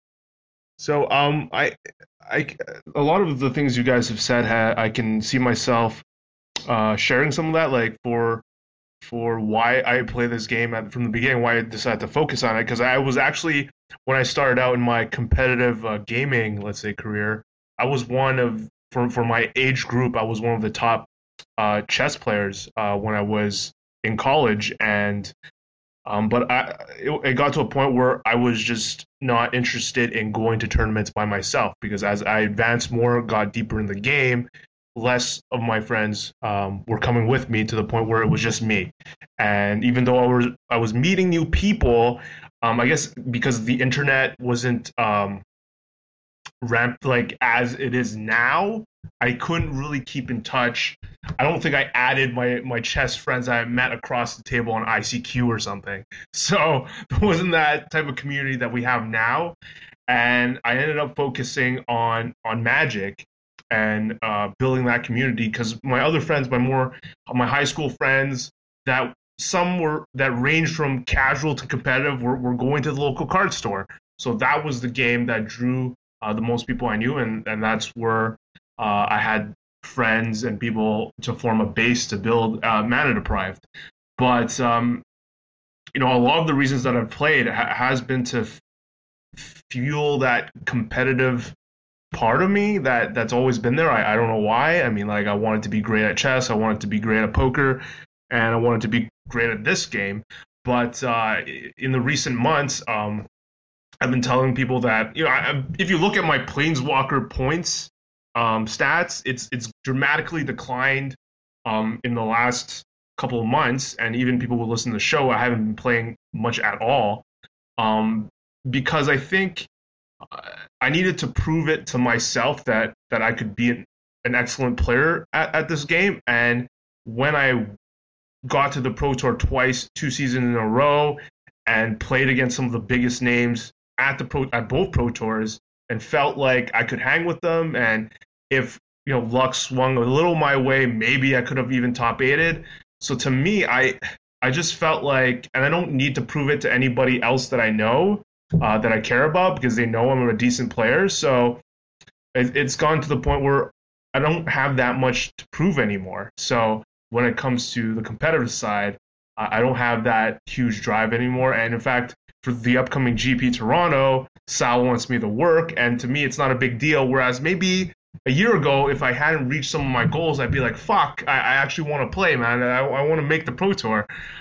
So um, I, I, a lot of the things you guys have said, ha- I can see myself uh, sharing some of that. Like for for why I play this game at, from the beginning, why I decided to focus on it, because I was actually when I started out in my competitive uh, gaming, let's say, career, I was one of for for my age group, I was one of the top uh, chess players uh, when I was in college, and Um, but I, it, it got to a point where I was just not interested in going to tournaments by myself, because as I advanced more, got deeper in the game, less of my friends um, were coming with me to the point where it was just me. And even though I was I was meeting new people, um, I guess because the internet wasn't um, ramped like as it is now, I couldn't really keep in touch. I don't think I added my, my chess friends I met across the table on I C Q or something. So there wasn't that type of community that we have now. And I ended up focusing on on Magic and uh, building that community, because my other friends, my more my high school friends, that some were that ranged from casual to competitive, were, were going to the local card store. So that was the game that drew uh, the most people I knew, and, and that's where uh, I had friends and people to form a base to build uh, Mana Deprived. But um, you know, a lot of the reasons that I've played ha- has been to f- fuel that competitive part of me that that's always been there. I, I don't know why. I mean, like, I wanted to be great at chess, I wanted to be great at poker, and I wanted to be great at this game. But uh, in the recent months, um, I've been telling people that, you know, I, if you look at my Planeswalker points um, stats, it's it's dramatically declined um, in the last couple of months. And even people who listen to the show, I haven't been playing much at all, um, because I think I needed to prove it to myself that that I could be an, an excellent player at, at this game. And when I got to the Pro Tour twice, two seasons in a row, and played against some of the biggest names at the pro at both Pro Tours, and felt like I could hang with them. And if you know luck swung a little my way, maybe I could have even top eighted. So to me, I I just felt like, and I don't need to prove it to anybody else that I know uh, that I care about, because they know I'm a decent player. So it, it's gone to the point where I don't have that much to prove anymore. So when it comes to the competitive side, I don't have that huge drive anymore. And in fact, for the upcoming G P Toronto, Sal wants me to work, and to me, it's not a big deal. Whereas maybe a year ago, if I hadn't reached some of my goals, I'd be like, fuck, I, I actually want to play, man. I, I want to make the Pro Tour.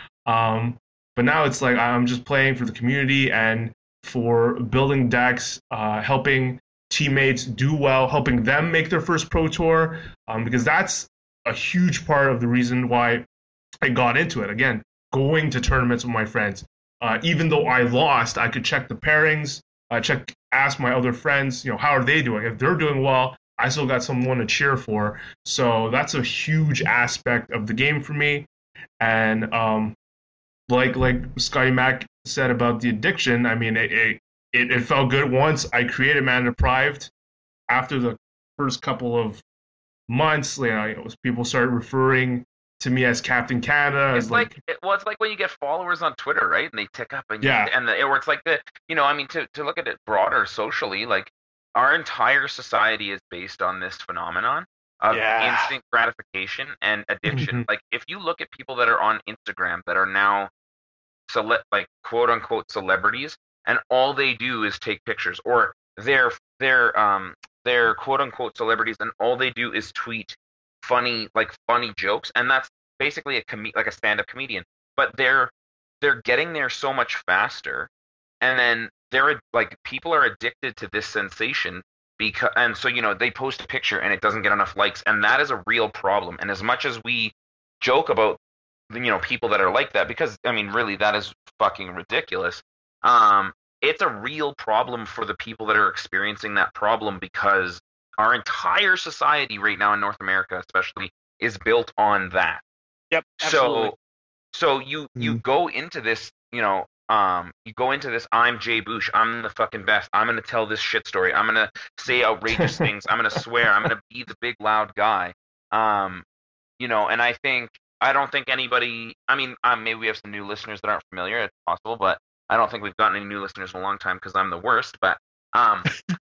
Um, but now it's like I'm just playing for the community and for building decks, uh, helping teammates do well, helping them make their first Pro Tour, um, because that's a huge part of the reason why I got into it. Again, going to tournaments with my friends. Uh, even though I lost, I could check the pairings, uh, check, ask my other friends, you know, how are they doing? If they're doing well, I still got someone to cheer for. So that's a huge aspect of the game for me. And um, like like Scotty Mac said about the addiction, I mean, it, it, it, it felt good once I created Mana Deprived. After the first couple of months, you know, people started referring to me as Captain Canada. It's like, like it, well, it's like when you get followers on Twitter, right? And they tick up, and yeah, you, and the, it works like the, you know, I mean, to to look at it broader socially, like our entire society is based on this phenomenon of Yeah. instant gratification and addiction. Mhm. Like if you look at people that are on Instagram that are now, cele- like quote unquote celebrities, and all they do is take pictures, or they're they're um they're quote unquote celebrities, and all they do is tweet funny like funny jokes, and that's basically a com- like a stand-up comedian, but they're they're getting there so much faster, and then they're like people are addicted to this sensation because, and so you know they post a picture and it doesn't get enough likes, and that is a real problem. And as much as we joke about you know people that are like that, because I mean really that is fucking ridiculous, um it's a real problem for the people that are experiencing that problem, because our entire society right now in North America, especially, is built on that. Yep. Absolutely. So, so you you Mm. go into this, you know, um, you go into this. I'm Jay Boosh. I'm the fucking best. I'm gonna tell this shit story. I'm gonna say outrageous things. I'm gonna swear. I'm gonna be the big loud guy. Um, you know, and I think I don't think anybody. I mean, um, maybe we have some new listeners that aren't familiar. It's possible, but I don't think we've gotten any new listeners in a long time because I'm the worst. But um.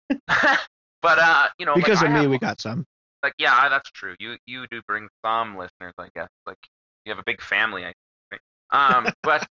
But uh, you know, Because like, of I me, have, we got some. like, yeah, that's true. You you do bring some listeners, I guess. Like, you have a big family, I think. Um, but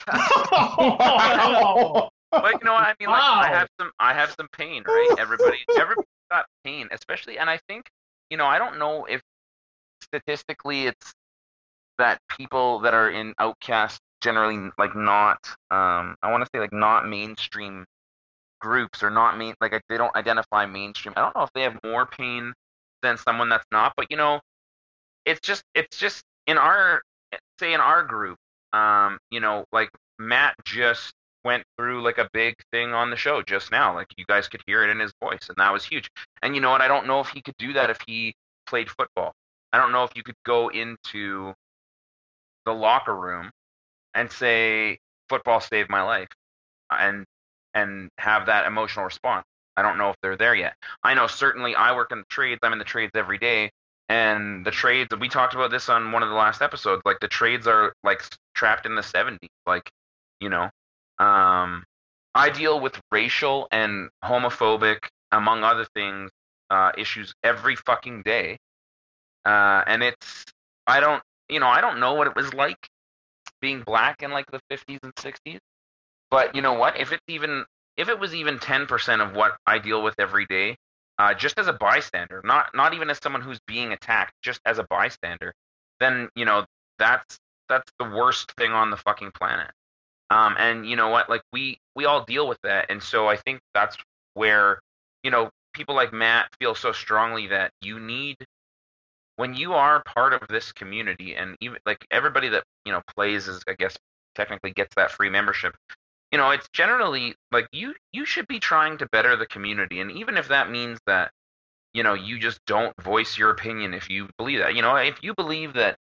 but you know what I mean? Like, I have some I have some pain, right? Everybody everybody's got pain, especially, and I think you know I don't know if statistically it's that people that are in Outcast generally like not um I want to say like not mainstream groups, or not main like they don't identify mainstream. I don't know if they have more pain than someone that's not, but you know, it's just it's just in our say in our group, um, you know, like Matt just went through like a big thing on the show just now. Like you guys could hear it in his voice, and that was huge. And you know what? I don't know if he could do that if he played football. I don't know if you could go into the locker room and say football saved my life, and and have that emotional response. I don't know if they're there yet. I know certainly I work in the trades. I'm in the trades every day, and the trades, we talked about this on one of the last episodes, like the trades are like trapped in the seventies. Like, you know, um, I deal with racial and homophobic, among other things, uh, issues every fucking day. Uh, and it's, I don't, you know, I don't know what it was like being black in like the fifties and sixties. But you know what? If it's even if it was even ten percent of what I deal with every day, uh, just as a bystander, not not even as someone who's being attacked, just as a bystander, then you know that's that's the worst thing on the fucking planet. Um, and you know what? Like we we all deal with that, and so I think that's where you know people like Matt feel so strongly that you need, when you are part of this community, and even like everybody that you know plays is, I guess, technically gets that free membership. You know, it's generally like you you should be trying to better the community, and even if that means that you know you just don't voice your opinion if you believe that. You know, if you believe that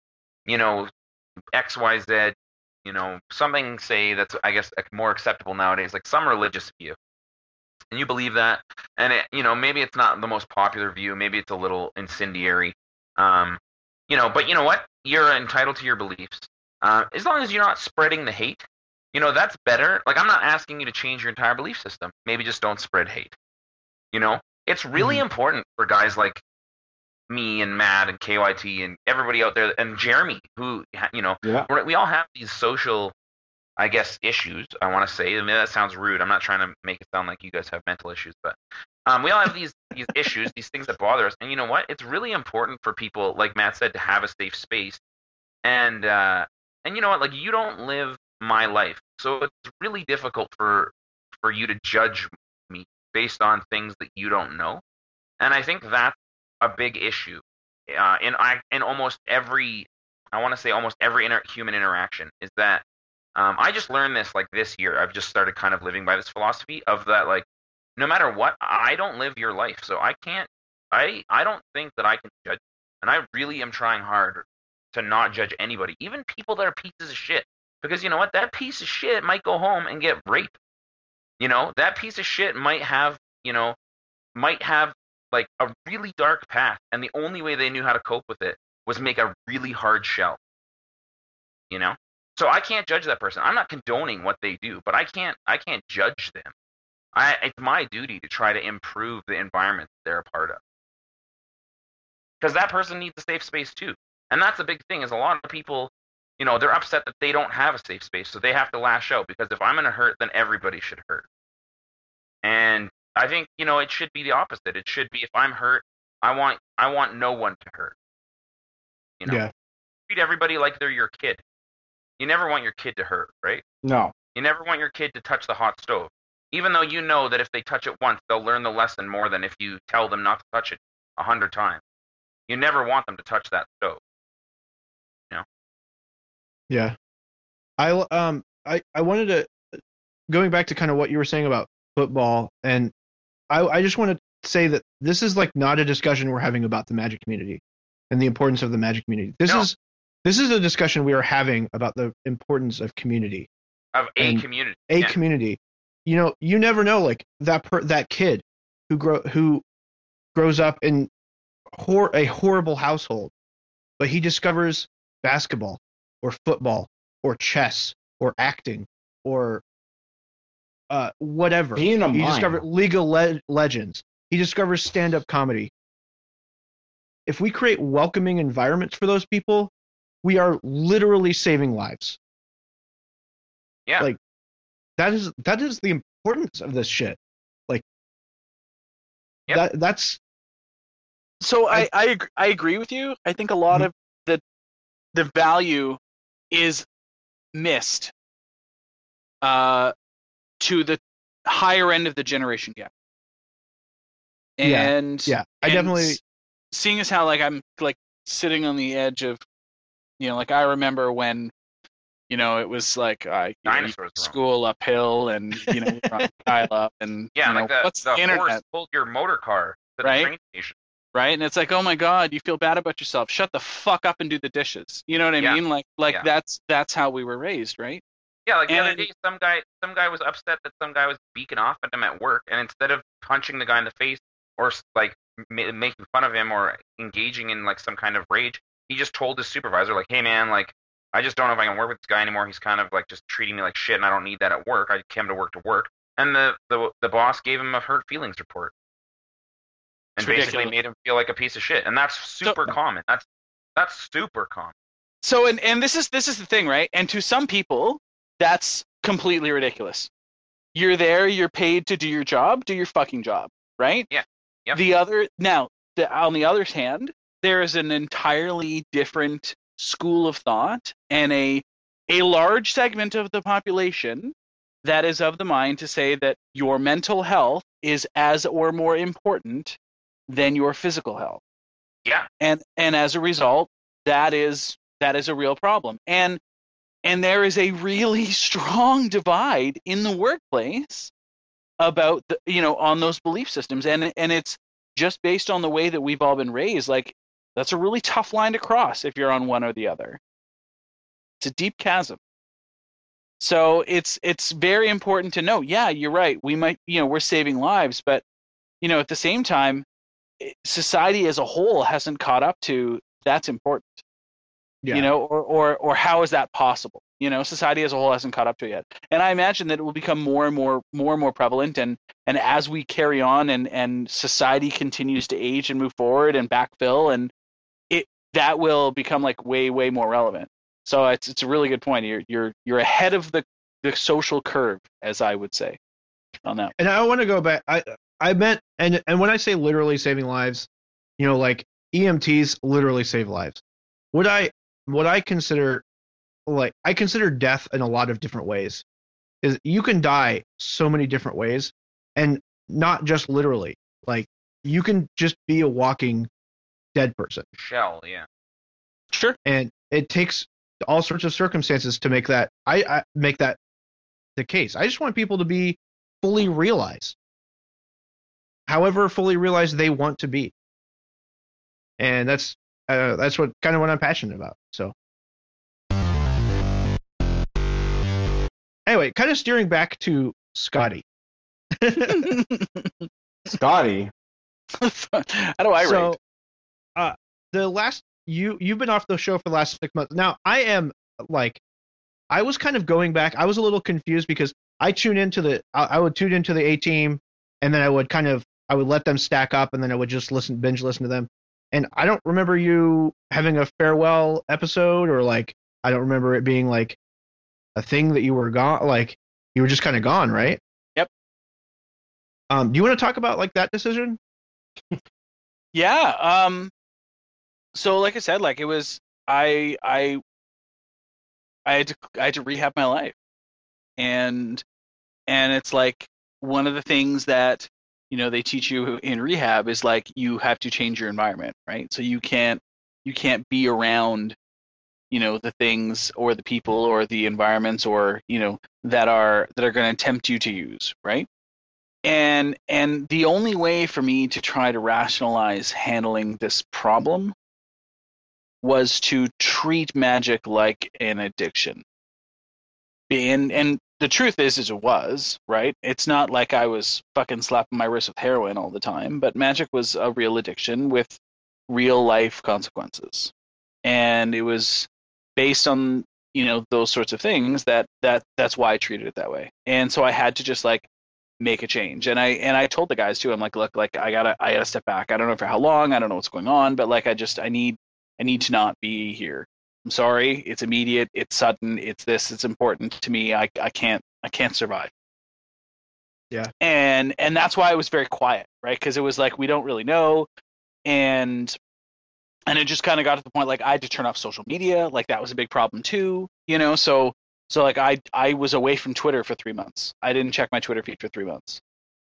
you know, X, Y, Z, you know, something, say, that's, I guess, more acceptable nowadays, like some religious view. And you believe that, and, it, you know, maybe it's not the most popular view, maybe it's a little incendiary, um, you know, but you know what? You're entitled to your beliefs. Uh, as long as you're not spreading the hate, you know, that's better. Like, I'm not asking you to change your entire belief system. Maybe just don't spread hate. You know, it's really mm-hmm. important for guys like me and Matt and K Y T and everybody out there, and Jeremy, who, you know, yeah. we all have these social, I guess, issues, I want to say. I mean, that sounds rude. I'm not trying to make it sound like you guys have mental issues, but um, we all have these, these issues, these things that bother us. And you know what? It's really important for people, like Matt said, to have a safe space. And, uh, and you know what? Like, you don't live my life. So it's really difficult for for you to judge me based on things that you don't know. And I think that's a big issue uh, in I in almost every, I want to say almost every inter- human interaction, is that um, I just learned this like this year. I've just started kind of living by this philosophy of that, like, no matter what, I don't live your life. So I can't, I, I don't think that I can judge. And I really am trying hard to not judge anybody, even people that are pieces of shit. Because you know what? That piece of shit might go home and get raped. You know, that piece of shit might have, you know, might have like a really dark path. And the only way they knew how to cope with it was make a really hard shell. You know? So I can't judge that person. I'm not condoning what they do, but I can't, I can't judge them. I, it's my duty to try to improve the environment that they're a part of. Because that person needs a safe space too. And that's the big thing, is a lot of people, you know, they're upset that they don't have a safe space, so they have to lash out, because if I'm going to hurt, then everybody should hurt. And I think, you know, it should be the opposite. It should be, if I'm hurt, I want I want no one to hurt. You know? Yeah. Treat everybody like they're your kid. You never want your kid to hurt, right? No. You never want your kid to touch the hot stove. Even though you know that if they touch it once, they'll learn the lesson more than if you tell them not to touch it a hundred times. You never want them to touch that stove. Yeah, I um I, I wanted to, going back to kind of what you were saying about football, and I I just want to say that this is like not a discussion we're having about the Magic community and the importance of the Magic community. This no. is this is a discussion we are having about the importance of community. Of a community. A yeah. community. You know, you never know, like that per, that kid who grow who grows up in hor- a horrible household, but he discovers basketball, or football, or chess, or acting, or uh, whatever. Being a he mind. discovered League of Le- Legends. He discovers stand-up comedy. If we create welcoming environments for those people, we are literally saving lives. Yeah. Like, that is that is the importance of this shit. Like, yep. that that's. So I I, I, I agree with you. I think a lot mm-hmm. of the the value is missed uh, to the higher end of the generation gap. And yeah, yeah. I and definitely seeing as how like I'm like sitting on the edge of, you know, like I remember when, you know, it was like I uh, school uphill and you know dial up and yeah, you know, like the, what's the the internet? horse pulled your motor car to right? the train station. Right, and it's like, oh my God, you feel bad about yourself. Shut the fuck up and do the dishes. You know what I yeah. mean? Like, like yeah. that's that's how we were raised, right? Yeah, like the and, other day, some guy, some guy was upset that some guy was beaking off at him at work, and instead of punching the guy in the face or like ma- making fun of him or engaging in like some kind of rage, he just told his supervisor, like, "Hey man, like, I just don't know if I can work with this guy anymore. He's kind of like just treating me like shit, and I don't need that at work. I came to work to work." And the the the boss gave him a hurt feelings report. And it's basically ridiculous. made him feel like a piece of shit, and that's super so, common. That's that's super common. So, and and this is this is the thing, right? And to some people, that's completely ridiculous. You're there, you're paid to do your job, do your fucking job, right? Yeah. Yep. The other now, the, on the other hand, there is an entirely different school of thought and a a large segment of the population that is of the mind to say that your mental health is as or more important than your physical health. Yeah. And and as a result, that is that is a real problem. And and there is a really strong divide in the workplace about the, you know, on those belief systems. And and it's just based on the way that we've all been raised. Like, that's a really tough line to cross if you're on one or the other. It's a deep chasm. So it's it's very important to know, yeah, you're right. We might, you know, we're saving lives, but, you know, at the same time, society as a whole hasn't caught up to that's important. Yeah. You know, or, or or how is that possible? You know, society as a whole hasn't caught up to it yet. And I imagine that it will become more and more more and more prevalent, and and as we carry on and and society continues to age and move forward and backfill, and it that will become like way way more relevant. So it's it's a really good point. You're you're you're ahead of the the social curve, as I would say, on that. And I want to go back. I I meant, and and when I say literally saving lives, you know, like E M Ts literally save lives. What I what I consider, like, I consider death in a lot of different ways. Is you can die so many different ways, and not just literally. Like, you can just be a walking dead person. Shell, yeah. Sure. And it takes all sorts of circumstances to make that I, I make that the case. I just want people to be fully realized, however fully realized they want to be, and that's uh, that's what kind of what I'm passionate about. So anyway, kind of steering back to Scotty. Scotty, how do I so, rate? Uh, the last you you've been off the show for the last six months. Now I am like, I was kind of going back. I was a little confused because I tune into the I, I would tune into the A team, and then I would kind of I would let them stack up, and then I would just listen binge listen to them. And I don't remember you having a farewell episode, or like I don't remember it being like a thing that you were gone. Like you were just kind of gone, right? Yep. Um, do you want to talk about like that decision? Yeah. Um. So, like I said, like it was, I, I, I had to, I had to rehab my life, and, and it's like one of the things that, you know, they teach you in rehab is like you have to change your environment, right? So you can't, you can't be around, you know, the things or the people or the environments or, you know, that are that are going to tempt you to use, right? And and the only way for me to try to rationalize handling this problem was to treat magic like an addiction. And and the truth is, is it was, right? It's not like I was fucking slapping my wrist with heroin all the time, but magic was a real addiction with real life consequences. And it was based on, you know, those sorts of things that, that that's why I treated it that way. And so I had to just like make a change. And I and I told the guys too, I'm like, look, like I gotta I gotta step back. I don't know for how long, I don't know what's going on, but like I just I need I need to not be here. I'm sorry, it's immediate, it's sudden, it's this, it's important to me. I I can't I can't survive. Yeah. And and that's why I was very quiet, right? Because it was like we don't really know, and and it just kind of got to the point like I had to turn off social media, like that was a big problem too, you know. So so like I I was away from Twitter for three months. I didn't check my Twitter feed for three months.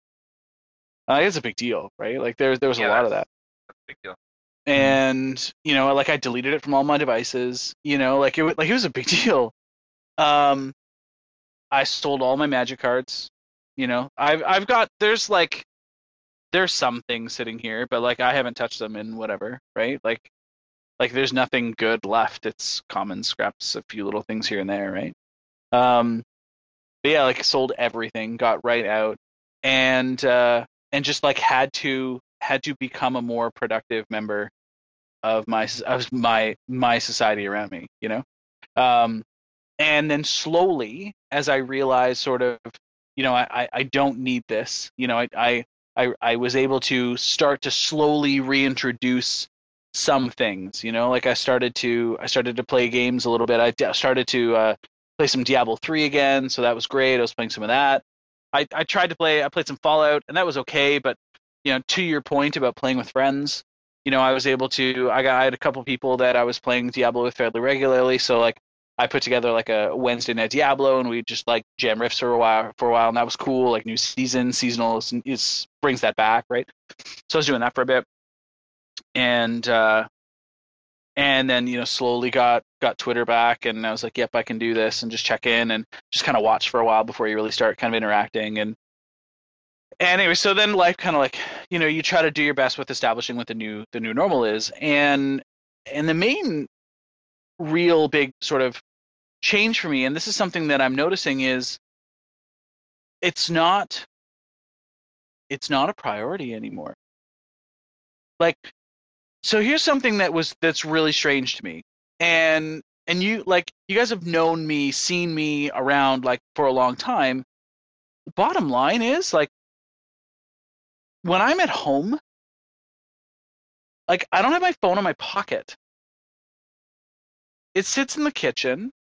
Uh, it's a big deal, right? Like there there was Yeah, a lot of that. That's a big deal. And you know, like I deleted it from all my devices. You know, like it was like it was a big deal. Um, I sold all my Magic cards. You know, I've I've got there's like there's some things sitting here, but like I haven't touched them in whatever, right? Like like there's nothing good left. It's common scraps, a few little things here and there, right? Um, but yeah, like sold everything, got right out, and uh, and just like had to had to become a more productive member of my of my my society around me, you know. Um, and then slowly, as I realized, sort of, you know, I, I don't need this. You know, I, I I I was able to start to slowly reintroduce some things. You know, like I started to I started to play games a little bit. I started to uh, play some Diablo three again, so that was great. I was playing some of that. I I tried to play. I played some Fallout, and that was okay. But you know, to your point about playing with friends, you know, I was able to. I got I had a couple people that I was playing Diablo with fairly regularly, so like. I put together like a Wednesday night Diablo, and we just like jam riffs for a while, for a while, and that was cool. Like new season, seasonal is, is brings that back, right? So I was doing that for a bit, and uh, and then you know slowly got got Twitter back, and I was like, yep, I can do this, and just check in and just kind of watch for a while before you really start kind of interacting, and and anyway, so then life kind of like you know you try to do your best with establishing what the new the new normal is, and and the main real big sort of changed for me, and this is something that I'm noticing, is it's not it's not a priority anymore. Like, so here's something that was that's really strange to me. And and you like you guys have known me, seen me around like for a long time. The bottom line is, like, when I'm at home, like, I don't have my phone in my pocket. It sits in the kitchen.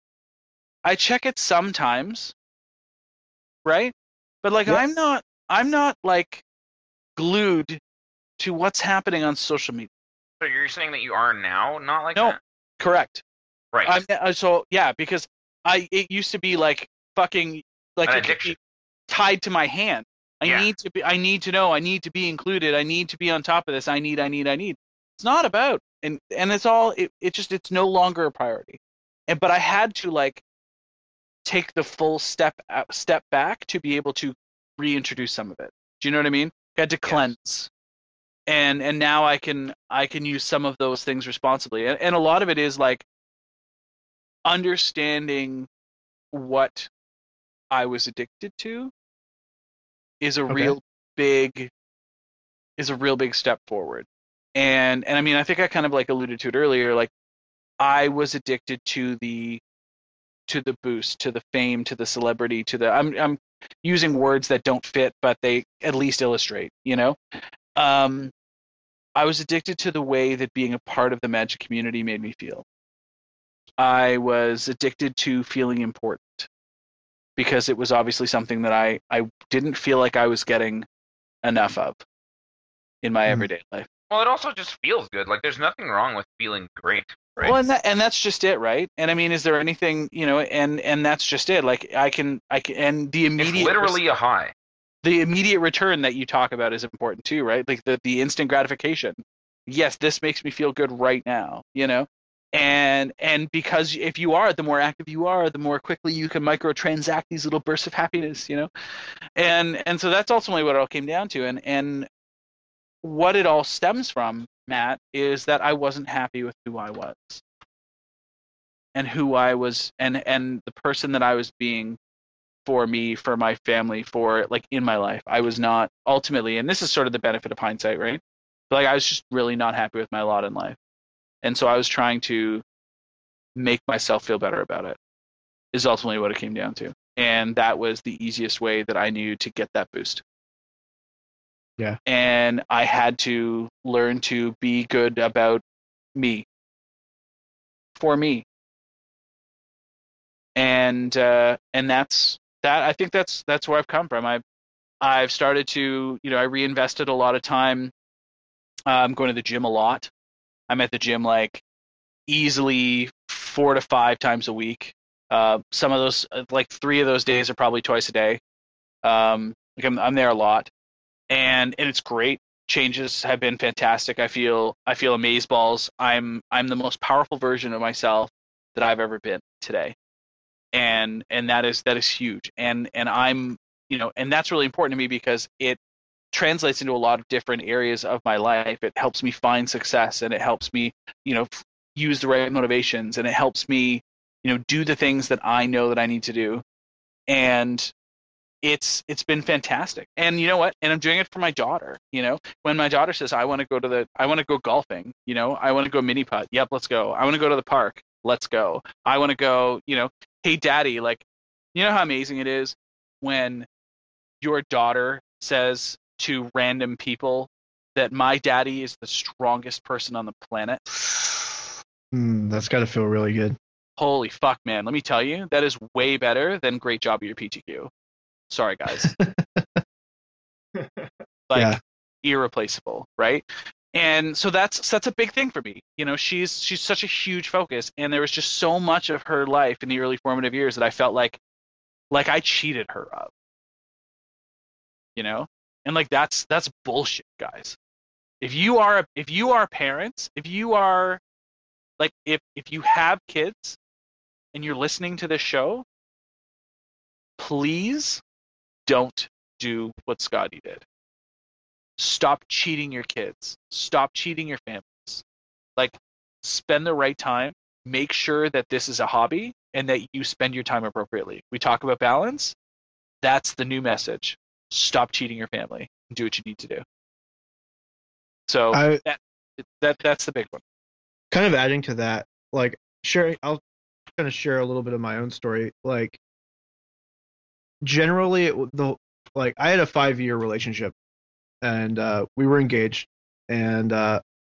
I check it sometimes, right? But like, Yes. I'm not, I'm not like glued to what's happening on social media. So you're saying that you are now not like No, that? correct. Right. I'm uh, so yeah, because I it used to be like fucking like An it could addiction. be tied to my hand. I Yeah. need to be. I need to know. I need to be included. I need to be on top of this. I need. I need. I need. It's not about and and it's all. It it just it's no longer a priority. And but I had to like take the full step out, step back to be able to reintroduce some of it. Do you know what I mean? I had to cleanse. And and now I can I can use some of those things responsibly. And, and a lot of it is like understanding what I was addicted to is a Okay. real big is a real big step forward. And and I mean, I think I kind of like alluded to it earlier, like I was addicted to the to the boost, to the fame, to the celebrity, to the I'm I'm using words that don't fit, but they at least illustrate, you know? Um I was addicted to the way that being a part of the Magic community made me feel. I was addicted to feeling important because it was obviously something that I, I didn't feel like I was getting enough of in my Mhm. everyday life. Well, it also just feels good. Like, there's nothing wrong with feeling great, right? Well, and that and that's just it, right? And I mean, is there anything, you know? And and that's just it. Like I can I can and the it's immediate literally a high. the immediate return that you talk about is important too, right? Like the, the instant gratification. Yes, this makes me feel good right now, you know? And and because if you are, the more active you are, the more quickly you can microtransact these little bursts of happiness, you know? And and so that's ultimately what it all came down to. And and what it all stems from, Matt, is that I wasn't happy with who I was. And who I was and and the person that I was being for me, for my family, for like in my life. I was not ultimately, and this is sort of the benefit of hindsight, right? But like I was just really not happy with my lot in life. And so I was trying to make myself feel better about it, is ultimately what it came down to. And that was the easiest way that I knew to get that boost. Yeah. And I had to learn to be good about me. For me. And uh, and that's that. I think that's that's where I've come from. I've I've started to, you know, I reinvested a lot of time. I'm going to the gym a lot. I'm at the gym like easily four to five times a week. Uh, some of those, like three of those days, are probably twice a day. Um, like I'm I'm there a lot, and and it's great. Changes have been fantastic. I feel I feel amazeballs. I'm I'm the most powerful version of myself that I've ever been today. And and that is that is huge, and and I'm you know and that's really important to me because it translates into a lot of different areas of my life. It helps me find success, and it helps me you know f- use the right motivations, and it helps me you know do the things that I know that I need to do, and it's it's been fantastic. And you know what? And I'm doing it for my daughter. You know, when my daughter says I want to go to the I want to go golfing, you know, I want to go mini putt. Yep, let's go. I want to go to the park. Let's go. I want to go. You know. Hey, Daddy, like, you know how amazing it is when your daughter says to random people that my daddy is the strongest person on the planet? Mm, that's got to feel really good. Holy fuck, man. Let me tell you, that is way better than great job at your P T Q. Sorry, guys. Like, Yeah. irreplaceable, right? And so that's that's a big thing for me. You know, she's she's such a huge focus, and there was just so much of her life in the early formative years that I felt like like I cheated her of. You know? And like that's that's bullshit, guys. If you are if you are parents, if you are like if if you have kids and you're listening to this show, please don't do what Scotty did. Stop cheating your kids. Stop cheating your families. Like, spend the right time make sure that this is a hobby and that you spend your time appropriately. We talk about balance. That's the new message. Stop cheating your family and do what you need to do. So I, that, that that's the big one. Kind of adding to that, like sharing, I'll kind of share a little bit of my own story. Like generally, it, the like I had a five year relationship, and uh, we were engaged, and uh,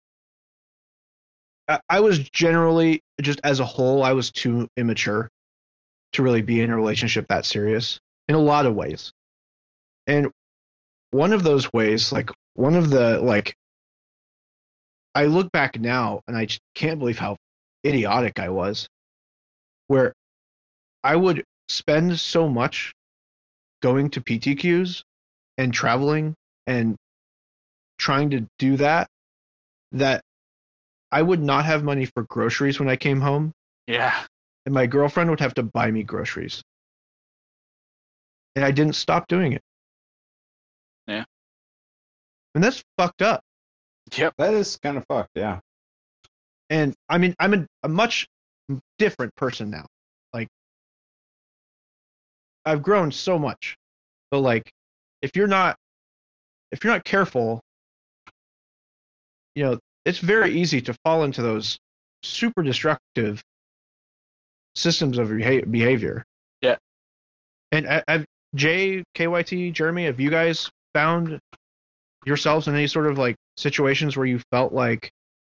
I, I was generally just as a whole, I was too immature to really be in a relationship that serious in a lot of ways. And one of those ways, like one of the like. I look back now and I just can't believe how idiotic I was, where I would spend so much going to P T Qs and traveling and trying to do that, that I would not have money for groceries when I came home. Yeah. And my girlfriend would have to buy me groceries. And I didn't stop doing it. Yeah. And that's fucked up. Yep. That is kind of fucked, yeah. And I mean, I'm a, a much different person now. Like, I've grown so much. But like, if you're not, if you're not careful, you know, it's very easy to fall into those super destructive systems of beha- behavior. Yeah. And I, I've Jay, K Y T, Jeremy, have you guys found yourselves in any sort of like situations where you felt like,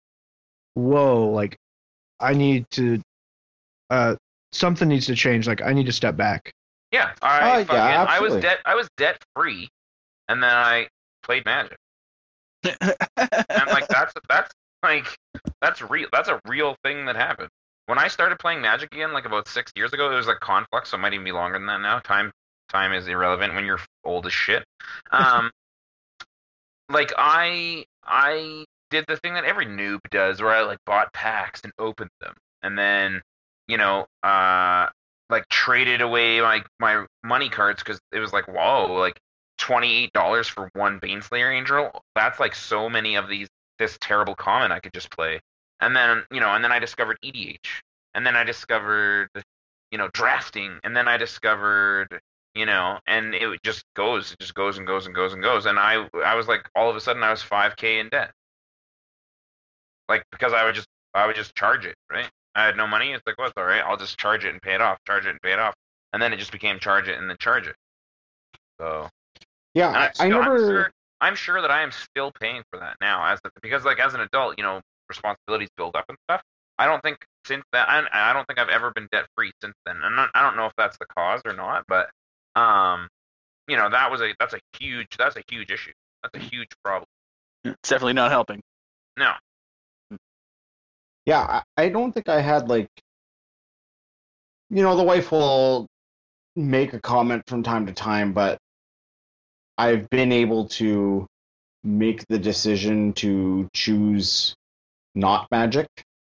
whoa, like I need to, uh, something needs to change. Like I need to step back. Yeah, I Oh, yeah, fucking, I was absolutely. debt I was debt free, and then I played Magic, and like that's that's like that's real. That's a real thing that happened. When I started playing Magic again, like about six years ago, it was like Conflux, so it might even be longer than that now. Time time is irrelevant when you're old as shit. Um, like I I did the thing that every noob does, where I like bought packs and opened them, and then you know uh like traded away my my money cards because it was like whoa, like twenty eight dollars for one Baneslayer Angel. That's like so many of these this terrible common I could just play. And then you know, and then I discovered E D H, and then I discovered you know drafting, and then I discovered. You know, and it just goes, it just goes and goes and goes and goes. And I, I was like, all of a sudden, I was five K in debt. Like because I would just, I would just charge it, right? I had no money. It's like, well, it's all right. I'll just charge it and pay it off, charge it and pay it off, and then it just became charge it and then charge it. So Yeah, and I, I'm I still, never. I'm sure, I'm sure that I am still paying for that now, as the, because like as an adult, you know, responsibilities build up and stuff. I don't think since that, I, I don't think I've ever been debt free since then. I'm not, I don't know if that's the cause or not, but. Um, you know, that was a that's a huge that's a huge issue. That's a huge problem. It's definitely not helping. No. Yeah, I, I don't think I had like, you know, the wife will make a comment from time to time, but I've been able to make the decision to choose not Magic.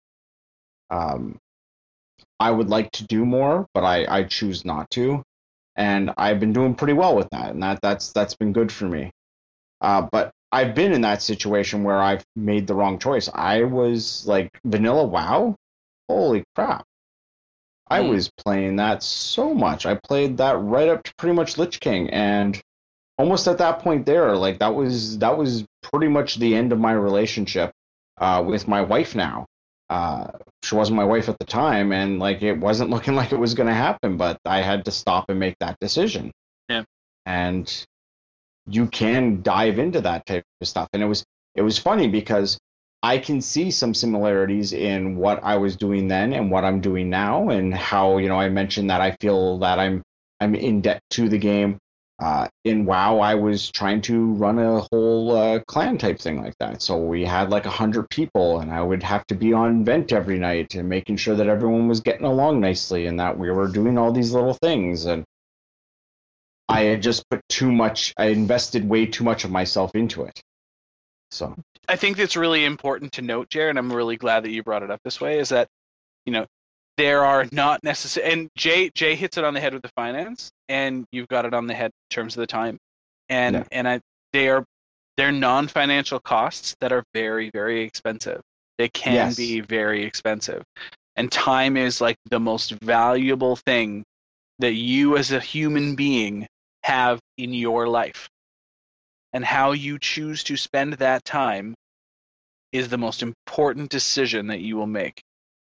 Um, I would like to do more, but I, I choose not to. And I've been doing pretty well with that, and that that's that's been good for me. Uh, but I've been in that situation where I've made the wrong choice. I was like vanilla WoW. Holy crap! I Mm. was playing that so much. I played that right up to pretty much Lich King, and almost at that point there, like that was that was pretty much the end of my relationship uh, with my wife now. Uh, she wasn't my wife at the time, and like it wasn't looking like it was going to happen, but I had to stop and make that decision. Yeah. And you can dive into that type of stuff. And it was it was funny because I can see some similarities in what I was doing then and what I'm doing now, and how, you know, I mentioned that I feel that I'm I'm in debt to the game. Uh, in WoW, I was trying to run a whole uh, clan type thing like that. So we had like a hundred people, and I would have to be on vent every night and making sure that everyone was getting along nicely, and that we were doing all these little things. And I had just put too much. I invested way too much of myself into it. So I think it's really important to note, Jared, and I'm really glad that you brought it up this way, is that, you know, there are not necessary, and Jay Jay hits it on the head with the finance, and you've got it on the head in terms of the time, and Yeah. and I they are they're non-financial costs that are very very expensive. They can Yes. be very expensive, And time is like the most valuable thing that you as a human being have in your life. And how you choose to spend that time is the most important decision that you will make.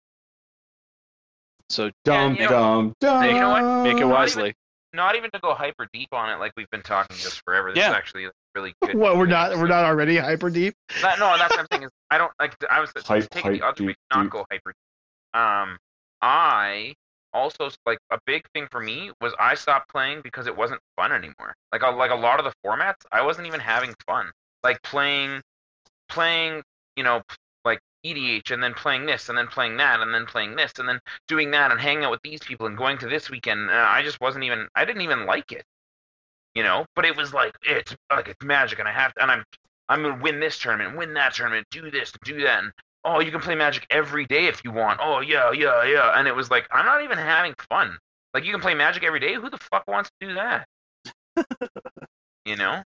So Dum you know- dum dum. you know what? make it Not wisely. Not even to go hyper deep on it, like we've been talking just forever. This Yeah. is actually a really good. What, we're not we're not already hyper deep? That, no, that's what I'm saying. Is I don't like. I was Hype, taking the hype, other way, deep, not deep. go hyper. Um, I also like a big thing for me was I stopped playing because it wasn't fun anymore. Like a, like a lot of the formats, I wasn't even having fun. Like playing, playing, you know, like E D H and then playing this and then playing that and then playing this and then doing that and hanging out with these people and going to this weekend. And I just wasn't even. I didn't even like it. You know, but it was like it's like it's Magic, and I have to, and I'm I'm gonna win this tournament, win that tournament, do this, do that, and oh, you can play Magic every day if you want. Oh yeah, yeah, yeah, and it was like I'm not even having fun. Like you can play Magic every day. Who the fuck wants to do that? You know.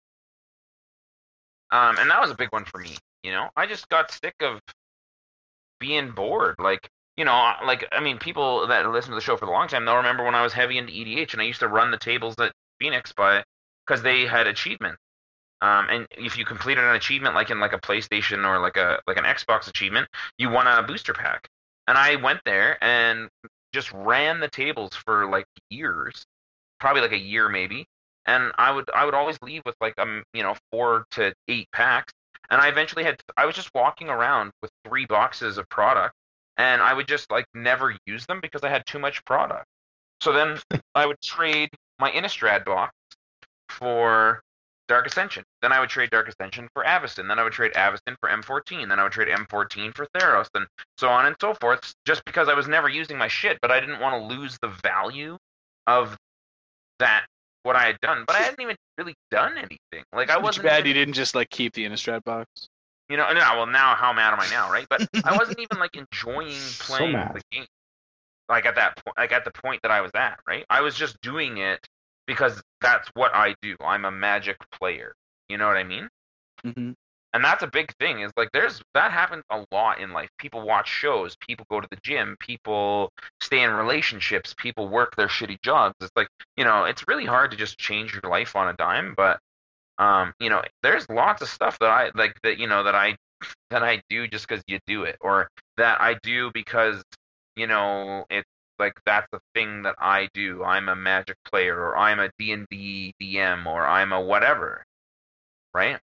Um, and that was a big one for me. You know, I just got sick of being bored. Like you know, like I mean, people that listen to the show for a long time, they'll remember when I was heavy into E D H, and I used to run the tables at Phoenix by because they had achievements. Um, and if you completed an achievement like in like a PlayStation or like a like an Xbox achievement, you won a booster pack. And I went there and just ran the tables for like years, probably like a year maybe. And I would I would always leave with like um you know four to eight packs. And I eventually had I was just walking around with three boxes of product, and I would just like never use them because I had too much product. So then I would trade my Innistrad box for Dark Ascension. Then I would trade Dark Ascension for Avacyn. Then I would trade Avacyn for M fourteen. Then I would trade M fourteen for Theros, and so on and so forth, just because I was never using my shit, but I didn't want to lose the value of that, what I had done. But I hadn't even really done anything. Like I It's wasn't bad even, you didn't just like keep the Innistrad box. you know, no, well now how mad am I now, right? But I wasn't even like enjoying playing mad. the game. Like at that point, like at the point that I was at, right? I was just doing it because that's what I do. I'm a Magic player. You know what I mean? Mm-hmm. And that's a big thing. Is like there's that happens a lot in life. People watch shows. People go to the gym. People stay in relationships. People work their shitty jobs. It's like you know, it's really hard to just change your life on a dime. But um, you know, there's lots of stuff that I like that you know that I that I do just because you do it, or that I do because you know it's like that's the thing that I do. I'm a Magic player, or I'm a D and D D M, or I'm a whatever, right?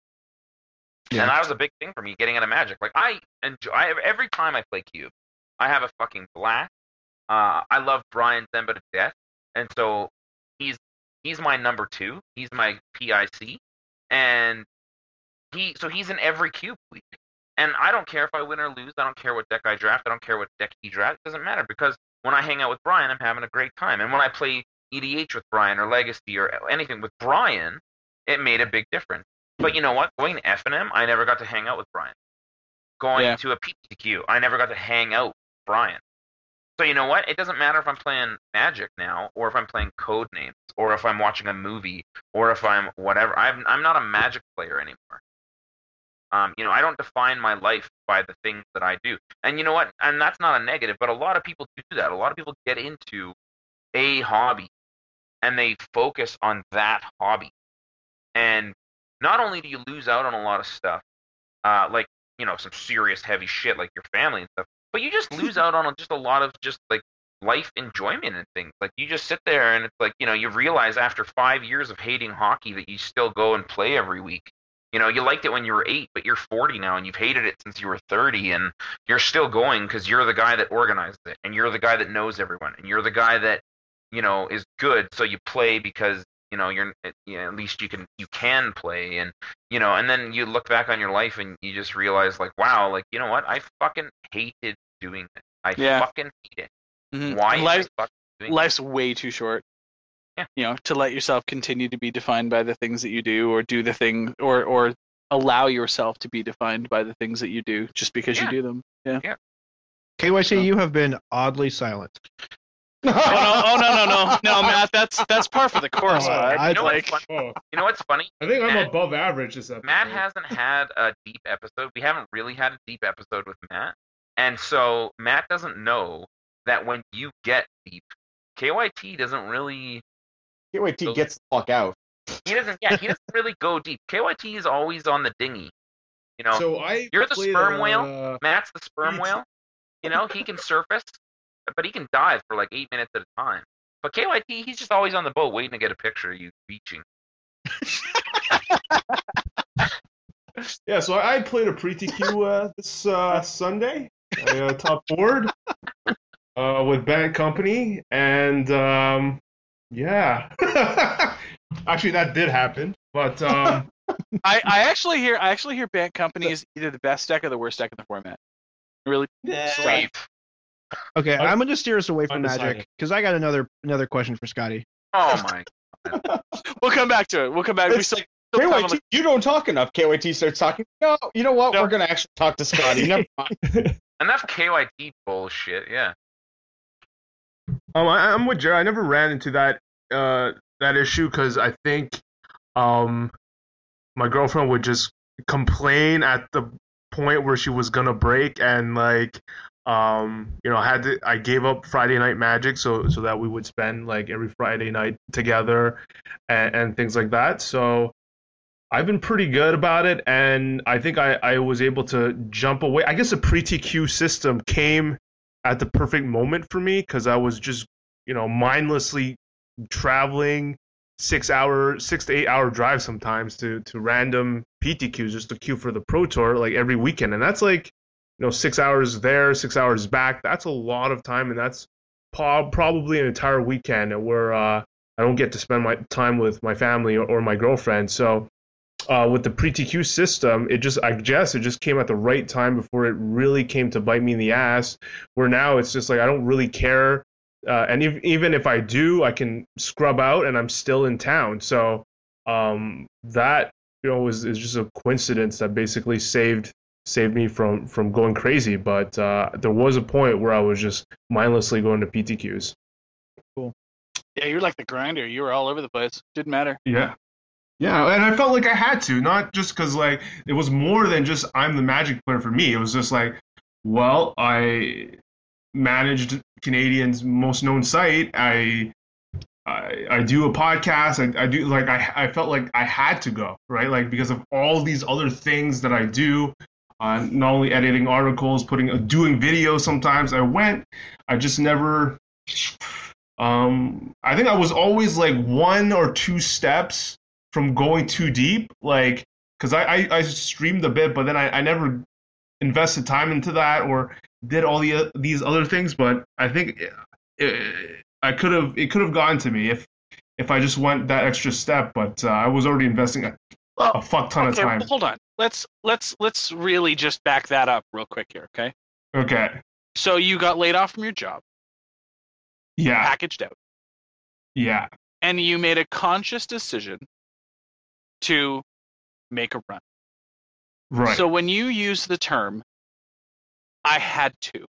Yeah. And that was a big thing for me getting into Magic. Like I enjoy I, every time I play Cube, I have a fucking blast. Uh, I love Brian Zemba to death, and so he's he's my number two. He's my P I C, and he so he's in every Cube week. And I don't care if I win or lose. I don't care what deck I draft. I don't care what deck he drafts. It doesn't matter because when I hang out with Brian, I'm having a great time. And when I play E D H with Brian or Legacy or anything with Brian, it made a big difference. But you know what? Going to F N M, I never got to hang out with Brian. Going Yeah. to a P T Q, I never got to hang out with Brian. So you know what? It doesn't matter if I'm playing Magic now, or if I'm playing Codenames, or if I'm watching a movie, or if I'm whatever. I'm I'm not a Magic player anymore. Um, you know, I don't define my life by the things that I do. And you know what? And that's not a negative, but a lot of people do that. A lot of people get into a hobby and they focus on that hobby. And not only do you lose out on a lot of stuff, uh, like, you know, some serious heavy shit like your family and stuff, but you just lose out on just a lot of just like life enjoyment and things. Like you just sit there and it's like, you know, you realize after five years of hating hockey that you still go and play every week. You know, you liked it when you were eight, but you're forty now, and you've hated it since you were thirty, and you're still going because you're the guy that organized it, and you're the guy that knows everyone, and you're the guy that, you know, is good. So you play because you know you're you know, at least you can you can play, and you know, and then you look back on your life and you just realize like, wow, like you know what, I fucking hated doing it. I Yeah. fucking hate it. Mm-hmm. Why am I Life, fucking doing it? life's way too short. Yeah. You know, to let yourself continue to be defined by the things that you do, or do the thing, or or allow yourself to be defined by the things that you do just because Yeah. you do them. Yeah. Yeah. K Y C, you have been oddly silent. Oh no! Oh no! No! No! No, Matt. That's that's par for the course. Oh, bud. I- You know like, what's funny? Oh, You know what's funny? I think I'm Matt- above average this episode. Matt hasn't had a deep episode. We haven't really had a deep episode with Matt. And so Matt doesn't know that when you get deep, K Y T doesn't really. K Y T gets the fuck out. He doesn't. Yeah, he doesn't really go deep. K Y T is always on the dinghy. You know, So I you're the played sperm a- whale. Matt's the sperm P T whale. You know, he can surface, but he can dive for like eight minutes at a time. But K Y T, he's just always on the boat waiting to get a picture of you beaching. Yeah, so I played a pre-T Q uh, this uh, Sunday. I uh, top board uh, with Band Company, and um, yeah, actually that did happen. But um, I, I actually hear I actually hear Bant Company is either the best deck or the worst deck in the format. Really Sweet. Okay, Un- I'm gonna steer us away from undecided. Magic because I got another another question for Scotty. Oh my. We'll come back to it. We'll come back. We It's- still, still K time Y on T, the- you don't talk enough. K Y T starts talking. No, you know what? No. We're gonna actually talk to Scotty. Never mind. Enough K Y T bullshit. Yeah. Um, I, I'm with Jared. I never ran into that uh, that issue because I think um, my girlfriend would just complain at the point where she was gonna break, and like um, you know, had to. I gave up Friday Night Magic so so that we would spend like every Friday night together and, and things like that. So I've been pretty good about it, and I think I, I was able to jump away. I guess the pre-T Q system came at the perfect moment for me because I was just, you know, mindlessly traveling six hour, six to eight hour drives sometimes to to random P T Qs just to queue for the Pro Tour like every weekend, and that's like, you know, six hours there, six hours back. That's a lot of time, and that's po- probably an entire weekend where uh, I don't get to spend my time with my family or, or my girlfriend. So. Uh, with the pre-T Q system, it just, I guess it just came at the right time before it really came to bite me in the ass, where now it's just like, I don't really care. Uh, and if, even if I do, I can scrub out and I'm still in town. So um, that, you know, is, is just a coincidence that basically saved saved me from, from going crazy. But uh, there was a point where I was just mindlessly going to P T Qs. yeah, you're like the grinder. You were all over the place. Didn't matter. Yeah. Yeah, and I felt like I had to, not just because, like, it was more than just I'm the Magic player for me. It was just like, well, I managed Canadian's most known site. I I, I do a podcast. I, I do, like, I, I felt like I had to go, right? Like, because of all these other things that I do, uh, not only editing articles, putting, uh, doing videos sometimes. I went, I just never, um, I think I was always, like, one or two steps from going too deep, like, because I, I, I streamed a bit, but then I, I never invested time into that or did all the uh, these other things. But I think it, it, I could have it could have gotten to me if if I just went that extra step. But uh, I was already investing a, Well, a fuck ton okay, of time. well, hold on. Let's let's let's really just back that up real quick here, okay? Okay. So you got laid off from your job, Yeah. packaged out, Yeah. and you made a conscious decision to make a run. Right. So when you use the term, I had to,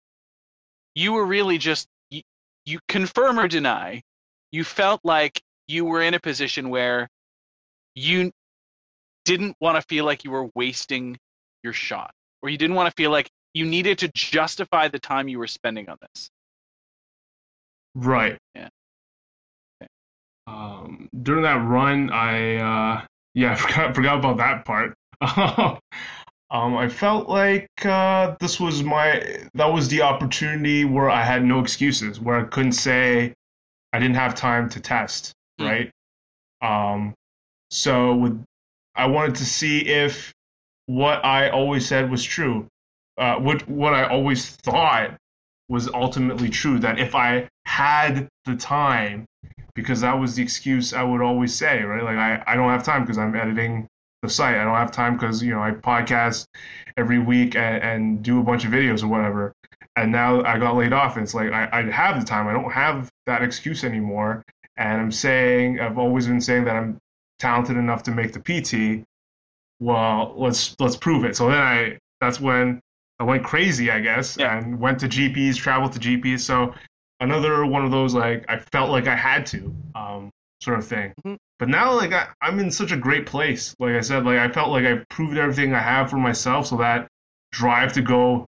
you were really just, you, you confirm or deny, you felt like you were in a position where you didn't want to feel like you were wasting your shot, or you didn't want to feel like you needed to justify the time you were spending on this. Right. Yeah. Okay. Um, during that run, I uh, yeah, I forgot forgot about that part. um, I felt like uh, this was my that was the opportunity where I had no excuses, where I couldn't say I didn't have time to test, Mm. right? Um, so with I wanted to see if what I always said was true, uh, what what I always thought was ultimately true, that if I had the time, because that was the excuse I would always say, right? Like, I, I don't have time because I'm editing the site. I don't have time because, you know, I podcast every week and, and do a bunch of videos or whatever. And now I got laid off, and it's like, I, I have the time. I don't have that excuse anymore. And I'm saying, I've always been saying that I'm talented enough to make the P T. Well, let's let's prove it. So then I, that's when I went crazy, I guess, Yeah. and went to G Ps, traveled to G Ps. So another one of those, like, I felt like I had to, um, sort of thing. Mhm. But now, like, I, I'm in such a great place. Like I said, like, I felt like I proved everything I have for myself, so that drive to go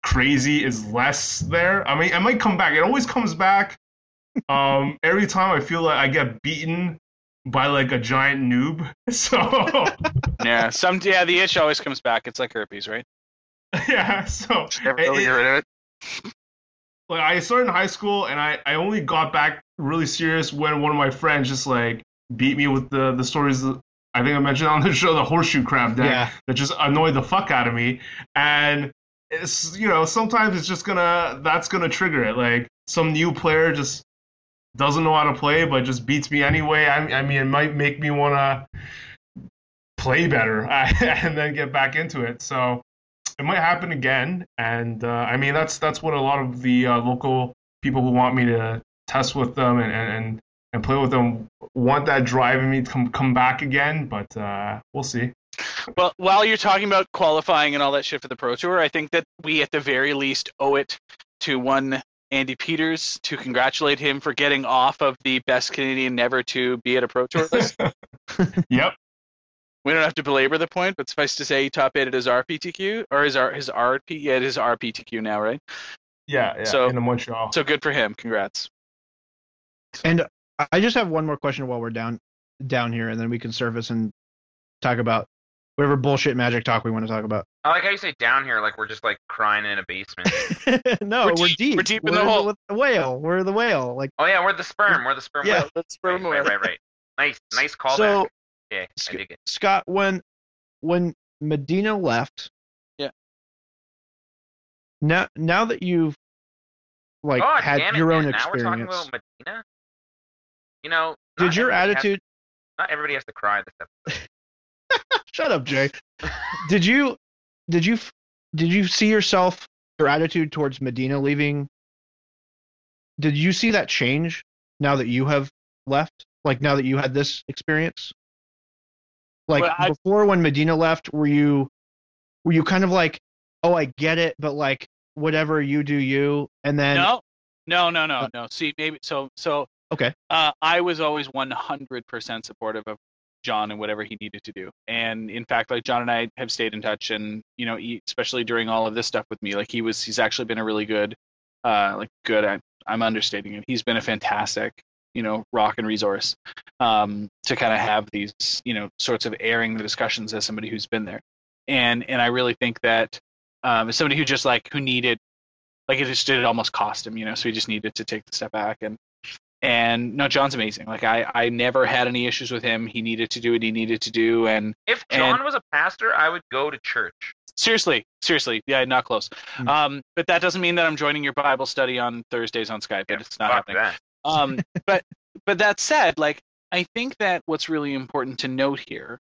crazy is less there. I mean, I might come back. It always comes back. Um, every time I feel like I get beaten by like a giant noob. So yeah, some yeah, the itch always comes back. It's like herpes, right? Yeah. So never really it, get rid of it. Like I started in high school, and I, I only got back really serious when one of my friends just like beat me with the the stories that I think I mentioned on the show, the horseshoe crab deck, Yeah. that just annoyed the fuck out of me. And it's, you know, sometimes it's just gonna that's gonna trigger it. Like some new player just doesn't know how to play, but just beats me anyway. I, I mean, it might make me want to play better and then get back into it. So it might happen again. And uh, I mean, that's that's what a lot of the uh, local people who want me to test with them and, and, and play with them want that drive in me to come, come back again. But uh, we'll see. Well, while you're talking about qualifying and all that shit for the Pro Tour, I think that we at the very least owe it to one Andy Peters to congratulate him for getting off of the best Canadian never to be at a Pro Tour list. Yep. We don't have to belabor the point, but suffice to say, he top eighted his R P T Q or his R his R P yeah, it is R P T Q now, right? Yeah, yeah. So, in the Montreal. So good for him. Congrats. And I just have one more question while we're down down here, and then we can surface and talk about whatever bullshit Magic talk we want to talk about. I like how you say down here, like we're just like crying in a basement. No, We're we're, deep- deep. we're deep in We're the hole. with the whale. We're the whale. Like, Oh yeah, we're the sperm. We're the sperm. Yeah, whale. Let's throw him away. Right, right, right. Nice, nice callback. so Yeah, I dig it. Scott, when when Medina left, Yeah. Now, now that you've like oh, had damn it, your man. own Now we're talking experience, about Medina. You know, did not your everybody has- attitude? not everybody has to cry this episode. Shut up, Jay. did you did you did you see yourself your attitude towards Medina leaving? Did you see that change now that you have left? Like now that you had this experience? Like Well, I- before when Medina left, were you were you kind of like, oh, I get it, but like whatever, you do you, and then No, no, no, no, no. See, maybe so. So okay, uh, I was always one hundred percent supportive of John and whatever he needed to do. And in fact, like John and I have stayed in touch, and you know, he, especially during all of this stuff with me, like he was, he's actually been a really good, uh, like good. I, I'm understating it. He's been a fantastic, you know, rock and resource um, to kind of have these, you know, sorts of airing the discussions as somebody who's been there. And and I really think that um, as somebody who just like who needed, like it just did almost cost him, you know, so he just needed to take the step back. And and no, John's amazing. Like I, I never had any issues with him. He needed to do what he needed to do. And If John And- was a pastor, I would go to church. seriously, seriously, yeah, not close. Mm. Um, but that doesn't mean that I'm joining your Bible study on Thursdays on Skype. Yeah, It's not fuck happening. that. Um, but but that said, like I think that what's really important to note here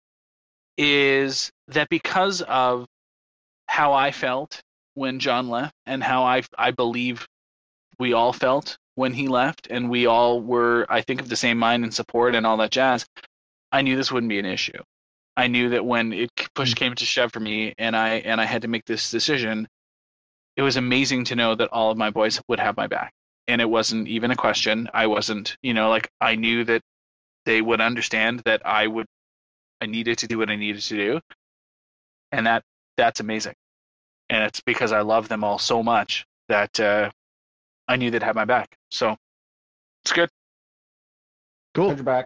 is that because of how I felt when John left, and how I I believe we all felt when he left, and we all were, I think, of the same mind and support and all that jazz, I knew this wouldn't be an issue. I knew that when it push came to shove for me, and I and I had to make this decision, it was amazing to know that all of my boys would have my back. And it wasn't even a question. I wasn't, you know, like I knew that they would understand that I would, I needed to do what I needed to do. And that, that's amazing. And it's because I love them all so much that uh, I knew they'd have my back. So it's good. cool. Got your back.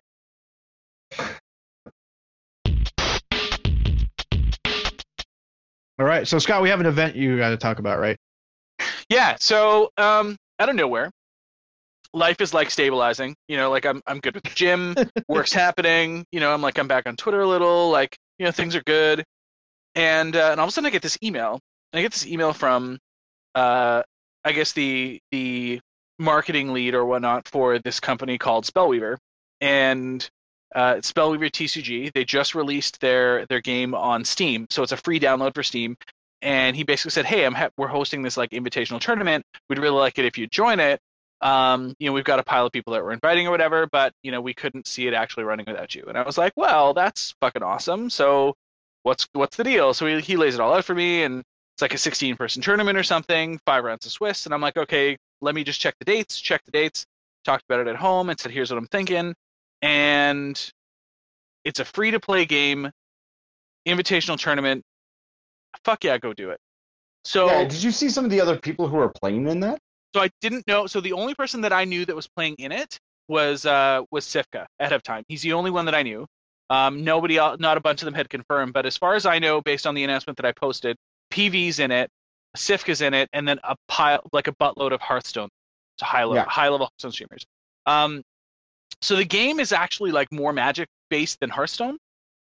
All right, so Scott, we have an event you got to talk about, right? Yeah. So um, out of nowhere, life is like stabilizing. You know, like I'm I'm good with the gym, work's happening. You know, I'm like I'm back on Twitter a little. Like you know, things are good. And uh, and all of a sudden I get this email. I get this email from, uh, I guess the the marketing lead or whatnot for this company called Spellweaver, and uh, Spellweaver T C G. They just released their their game on Steam, so it's a free download for Steam. And he basically said, "Hey, I'm ha- we're hosting this like invitational tournament. We'd really like it if you join it. Um, you know, we've got a pile of people that we're inviting or whatever, but you know, we couldn't see it actually running without you." And I was like, "Well, that's fucking awesome. So, what's what's the deal?" So he he lays it all out for me, and it's like a sixteen person tournament or something, five rounds of Swiss. And I'm like, "Okay, let me just check the dates. Check the dates. Talked about it at home and said, here's what I'm thinking." And it's a free to play game, invitational tournament. Fuck yeah, go do it. So yeah, did you see some of the other people who are playing in that? So I didn't know. So the only person that I knew that was playing in it was uh, was Sifka ahead of time. He's the only one that I knew. Um, nobody else, not a bunch of them had confirmed. But as far as I know, based on the announcement that I posted, P V's in it, Sifka's in it, and then a pile, like a buttload of Hearthstone, so high level, Yeah. high level Hearthstone streamers. Um, so the game is actually like more Magic based than Hearthstone,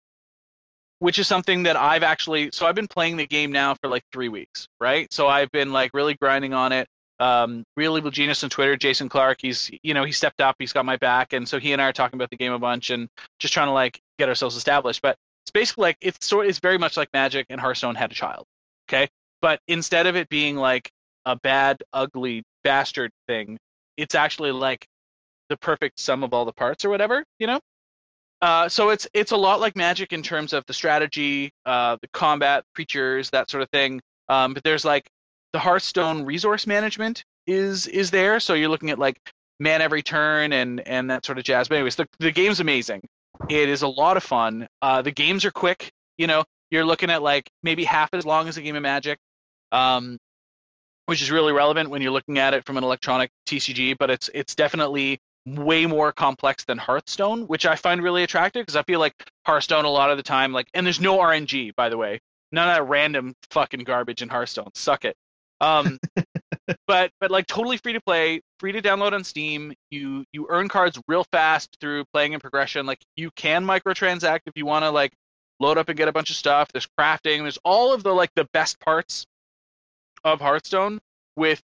which is something that I've actually. So I've been playing the game now for like three weeks, right? So I've been like really grinding on it. Um, Real Evil Genius on Twitter, Jason Clark, he's, you know, he stepped up, he's got my back, and so he and I are talking about the game a bunch and just trying to like get ourselves established. But it's basically like it's sort it's very much like Magic and Hearthstone had a child, okay? But instead of it being like a bad, ugly bastard thing, it's actually like the perfect sum of all the parts or whatever, you know? Uh, so it's it's a lot like Magic in terms of the strategy, uh, the combat, creatures, that sort of thing. Um, but there's like the Hearthstone resource management is is there, so you're looking at like man every turn and and that sort of jazz. But anyways, the the game's amazing. It is a lot of fun. Uh, the games are quick. You know, you're looking at like maybe half as long as a game of Magic, um, which is really relevant when you're looking at it from an electronic T C G. But it's it's definitely way more complex than Hearthstone, which I find really attractive because I feel like Hearthstone a lot of the time, like, and there's no R N G, by the way, none of that random fucking garbage in Hearthstone. Suck it. Um, but but like totally free to play, free to download on Steam. You you earn cards real fast through playing in progression. Like you can microtransact if you want to like load up and get a bunch of stuff. There's crafting. There's all of the like the best parts of Hearthstone with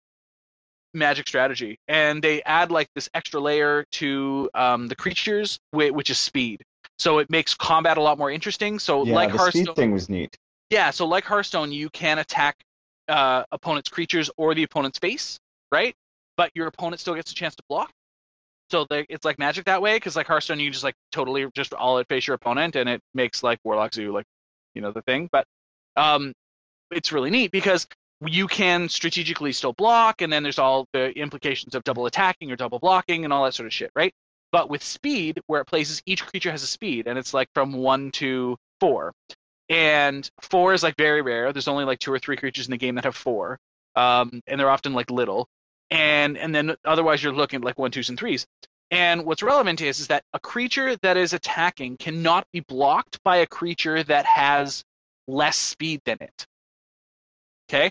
Magic strategy, and they add like this extra layer to um, the creatures, which is speed. So it makes combat a lot more interesting. So Yeah, like the Hearthstone, speed thing was neat. yeah. So like Hearthstone, you can attack uh, opponent's creatures or the opponent's face, right? But your opponent still gets a chance to block. So they, it's like Magic that way, because like Hearthstone, you just like totally just all out face your opponent, and it makes like Warlock Zoo like, you know, the thing. But um, it's really neat because you can strategically still block, and then there's all the implications of double attacking or double blocking and all that sort of shit, right? But with speed, where it places, each creature has a speed, and it's like from one to four. And four is like very rare. There's only like two or three creatures in the game that have four, um, and they're often like little. And and then otherwise you're looking at like one, twos, and threes. And what's relevant is is that a creature that is attacking cannot be blocked by a creature that has less speed than it. Okay,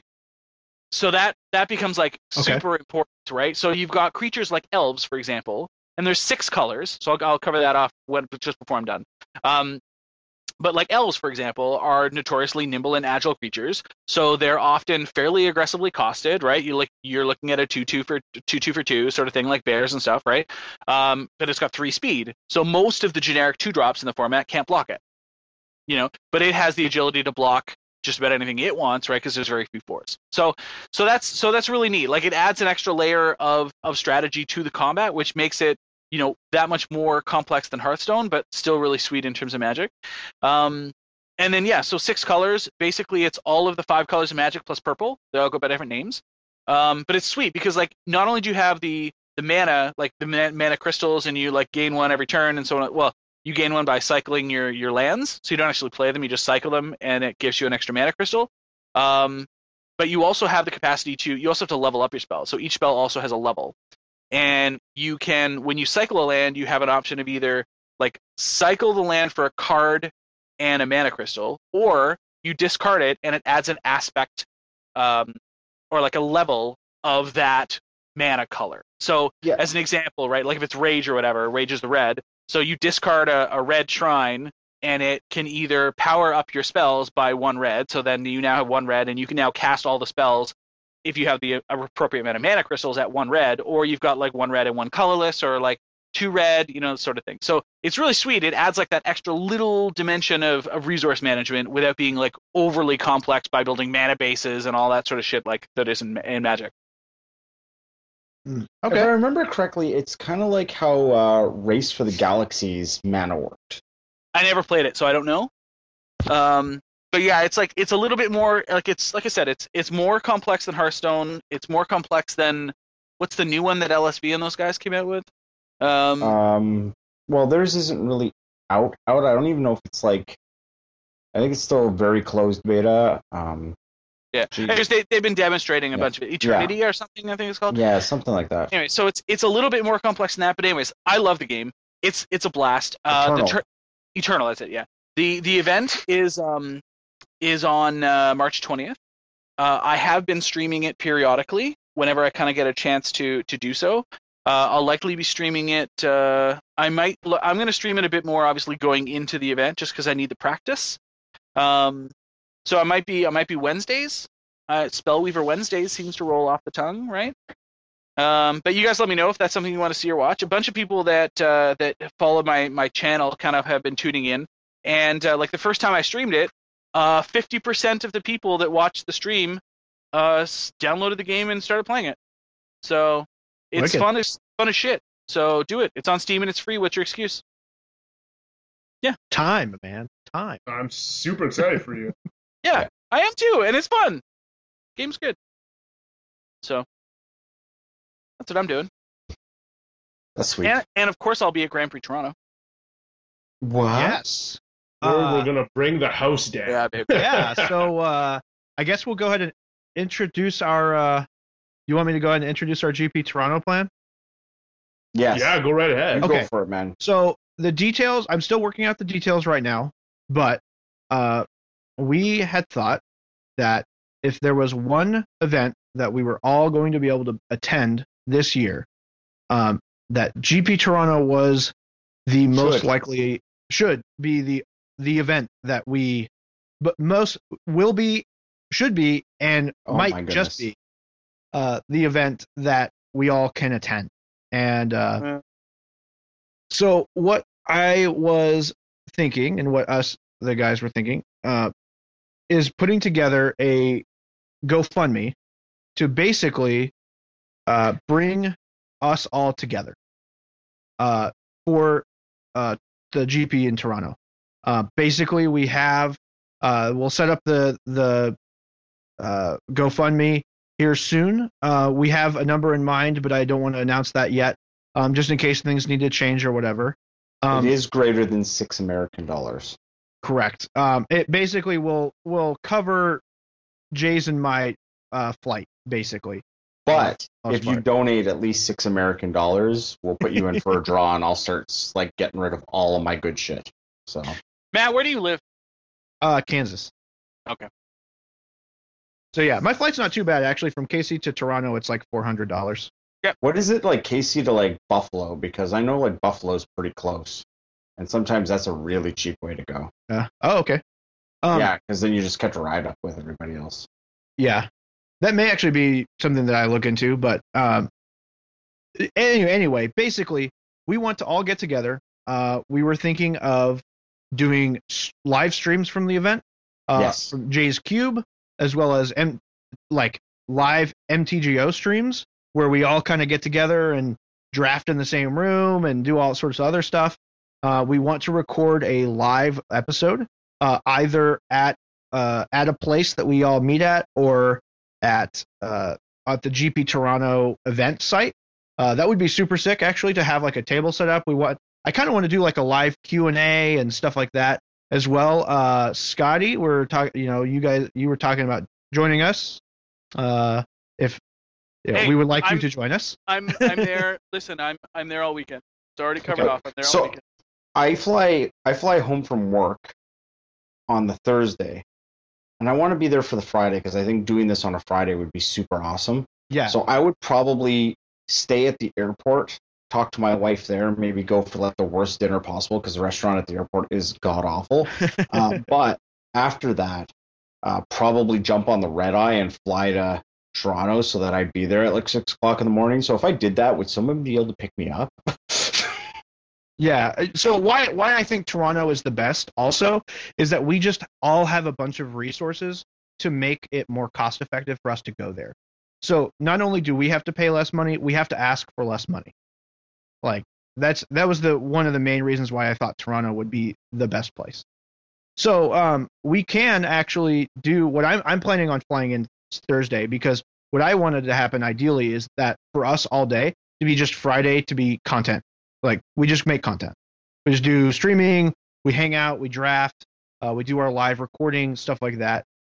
so that that becomes like Okay. super important, right? So you've got creatures like elves, for example, and there's six colors. So I'll, I'll cover that off when, just before I'm done. Um, But like elves, for example, are notoriously nimble and agile creatures, so they're often fairly aggressively costed, right? You like you're looking at a two two for two two for two sort of thing, like bears and stuff, right? Um, but it's got three speed, so most of the generic two drops in the format can't block it, you know. But it has the agility to block just about anything it wants, right? Because there's very few fours. So so that's so that's really neat. Like it adds an extra layer of of strategy to the combat, which makes it, you know, that much more complex than Hearthstone, but still really sweet in terms of Magic. Um, and then, yeah, so six colors. Basically, it's all of the five colors of Magic plus purple. They all go by different names. Um, but it's sweet because, like, not only do you have the the mana, like the mana, mana crystals, and you, like, gain one every turn and so on. Well, you gain one by cycling your, your lands, so you don't actually play them. You just cycle them, and it gives you an extra mana crystal. Um, but you also have the capacity to, you also have to level up your spell. So each spell also has a level. And you can, when you cycle a land, you have an option of either like cycle the land for a card and a mana crystal, or you discard it and it adds an aspect um, or like a level of that mana color. So Yeah. as an example, right, like if it's rage or whatever, rage is the red. So you discard a, a red shrine and it can either power up your spells by one red. So then you now have one red and you can now cast all the spells if you have the appropriate amount of mana crystals at one red, or you've got like one red and one colorless, or like two red, you know, sort of thing. So it's really sweet. It adds like that extra little dimension of, of resource management without being like overly complex by building mana bases and all that sort of shit like that is in, in Magic. Mm, If I okay. remember correctly, it's kind of like how uh, Race for the Galaxies mana worked. I never played it, so I don't know. Um, but yeah, it's like it's a little bit more like it's like I said, it's it's more complex than Hearthstone. It's more complex than what's the new one that L S V and those guys came out with? Um, Um, well, theirs isn't really out. Out. I don't even know if it's like. I think it's still a very closed beta. Um, Yeah, Jeez. Because they they've been demonstrating a Yeah. bunch of it. Eternity or something, I think it's called. Yeah, something like that. Anyway, so it's it's a little bit more complex than that, but anyways, I love the game. It's it's a blast. Uh, Eternal. The tur- Eternal, that's it. Yeah. The the event is um is on uh, March twentieth. Uh, I have been streaming it periodically whenever I kind of get a chance to to do so. Uh, I'll likely be streaming it. Uh, I might. I'm going to stream it a bit more, obviously, going into the event, just because I need the practice. Um, so I might be. I might be Wednesdays. Uh, Spellweaver Wednesdays seems to roll off the tongue, right? Um, but you guys let me know if that's something you want to see or watch. A bunch of people that uh, that follow my my channel kind of have been tuning in, and uh, like the first time I streamed it, uh, fifty percent of the people that watched the stream uh, s- downloaded the game and started playing it. So it's Wicked. fun as fun as shit. So do it. It's on Steam and it's free. What's your excuse? Time, man. Time. I'm super excited for you. Yeah, I am too, and it's fun. Game's good. So that's what I'm doing. That's sweet. And, and of course, I'll be at Grand Prix Toronto. What? Yes. Or Uh, we're gonna bring the house down. Yeah, babe. yeah. So uh, I guess we'll go ahead and introduce our. Uh, you want me to go ahead and introduce our G P Toronto plan? Yes. Yeah, go right You ahead. Okay. go for it, man. So the details. I'm still working out the details right now, but uh, we had thought that if there was one event that we were all going to be able to attend this year, um, that G P Toronto was the most Should. likely should be the the event that we, but most will be, should be, and Oh my might just goodness. be uh, the event that we all can attend. And uh, Yeah. so what I was thinking, and what us the guys were thinking, uh, is putting together a GoFundMe to basically uh, bring us all together uh, for uh, the G P in Toronto. Uh, basically, we have uh, we'll set up the the uh, GoFundMe here soon. Uh, we have a number in mind, but I don't want to announce that yet, um, just in case things need to change or whatever. Um, it is greater than six American dollars. Correct. Um, it basically will will cover Jay's and my uh, flight, basically. But Most if you part. donate at least six American dollars, we'll put you in for a draw, and I'll start like getting rid of all of my good shit. So Matt, where do you live? Uh, Kansas. Okay. So yeah, my flight's not too bad actually. From K C to Toronto, it's like four hundred dollars. what is it like K C to like Buffalo? Because I know like Buffalo's pretty close, and sometimes that's a really cheap way to go. Uh, oh, okay. Um, yeah, because then you just catch a ride up with everybody else. Yeah, that may actually be something that I look into. But um, anyway, anyway, basically, we want to all get together. Uh, we were thinking of doing s- live streams from the event. Uh, Yes. From Jay's Cube, as well as M- like live M T G O streams where we all kind of get together and draft in the same room and do all sorts of other stuff. Uh, we want to record a live episode, uh, either at uh, at a place that we all meet at or at uh, at the G P Toronto event site. Uh, that would be super sick, actually, to have like a table set up. We want. I kind of want to do like a live Q and A and stuff like that as well. Uh, Scotty, we're talking. You know, you guys, you were talking about joining us. Uh, if you know, Hey, we would like I'm- you to join us. I'm I'm there. Listen, I'm I'm there all weekend. It's already covered Okay. off. I'm there So- all weekend. I fly I fly home from work on the Thursday, and I want to be there for the Friday because I think doing this on a Friday would be super awesome. Yeah. So I would probably stay at the airport, talk to my wife there, maybe go for like the worst dinner possible because the restaurant at the airport is god awful. uh, but after that, uh, probably jump on the red eye and fly to Toronto so that I'd be there at like six o'clock in the morning. So if I did that, would someone be able to pick me up? Yeah. So why why I think Toronto is the best also is that we just all have a bunch of resources to make it more cost effective for us to go there. So not only do we have to pay less money, we have to ask for less money. Like that's that was the one of the main reasons why I thought Toronto would be the best place. So um, we can actually do what I'm I'm planning on flying in Thursday because what I wanted to happen ideally is that for us all day to be just Friday to be content. Like we just make content. We just do streaming. We hang out. We draft. Uh, we do our live recording stuff like that.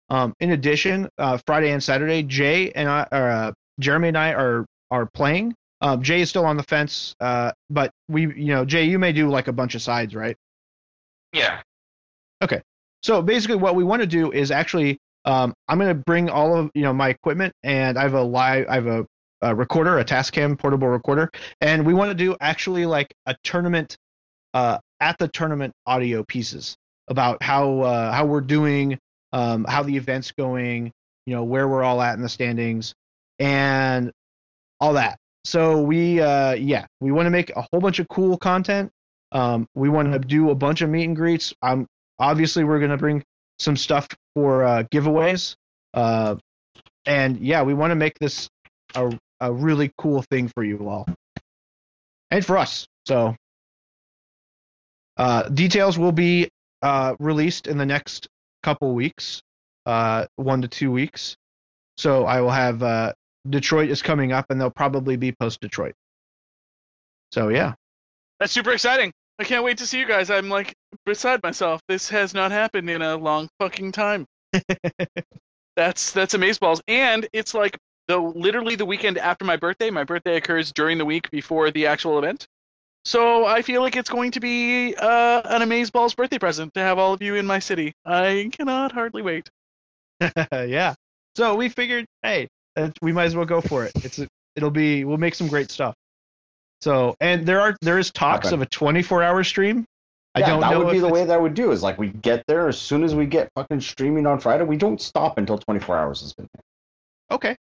Um, in addition, uh, Friday and Saturday, Jay and I, or, uh, Jeremy and I are are playing. Um, Jay is still on the fence, uh, but we, you know, Jay, you may do like a bunch of sides, right? Yeah. Okay. So basically, what we want to do is actually, um, I'm going to bring all of you know my equipment, and I have a live, I have a, a recorder, a Tascam portable recorder, and we want to do actually like a tournament, uh, at the tournament audio pieces about how uh, how we're doing, um, how the event's going, you know, where we're all at in the standings, and all that. So we, uh, yeah, we want to make a whole bunch of cool content. Um, we want to do a bunch of meet and greets. Um, obviously, we're going to bring some stuff for uh, giveaways. Uh, and yeah, we want to make this a, a really cool thing for you all. And for us. So uh, details will be uh, released in the next couple weeks, uh, one to two weeks. So I will have uh, Detroit is coming up, and they'll probably be post-Detroit. So yeah. That's super exciting. I can't wait to see you guys. I'm like beside myself. This has not happened in a long fucking time. that's that's amazeballs. And it's like the literally the weekend after my birthday. My birthday occurs during the week before the actual event. So I feel like it's going to be uh, an amazeballs birthday present to have all of you in my city. I cannot hardly wait. Yeah. So we figured, hey, we might as well go for it. It's it'll be we'll make some great stuff. So, and there are there is talks of a twenty-four hour stream. I yeah, don't that know would be if the it's- way that would do. Is like we get there as soon as we get fucking streaming on Friday. We don't stop until twenty-four hours has been. Okay.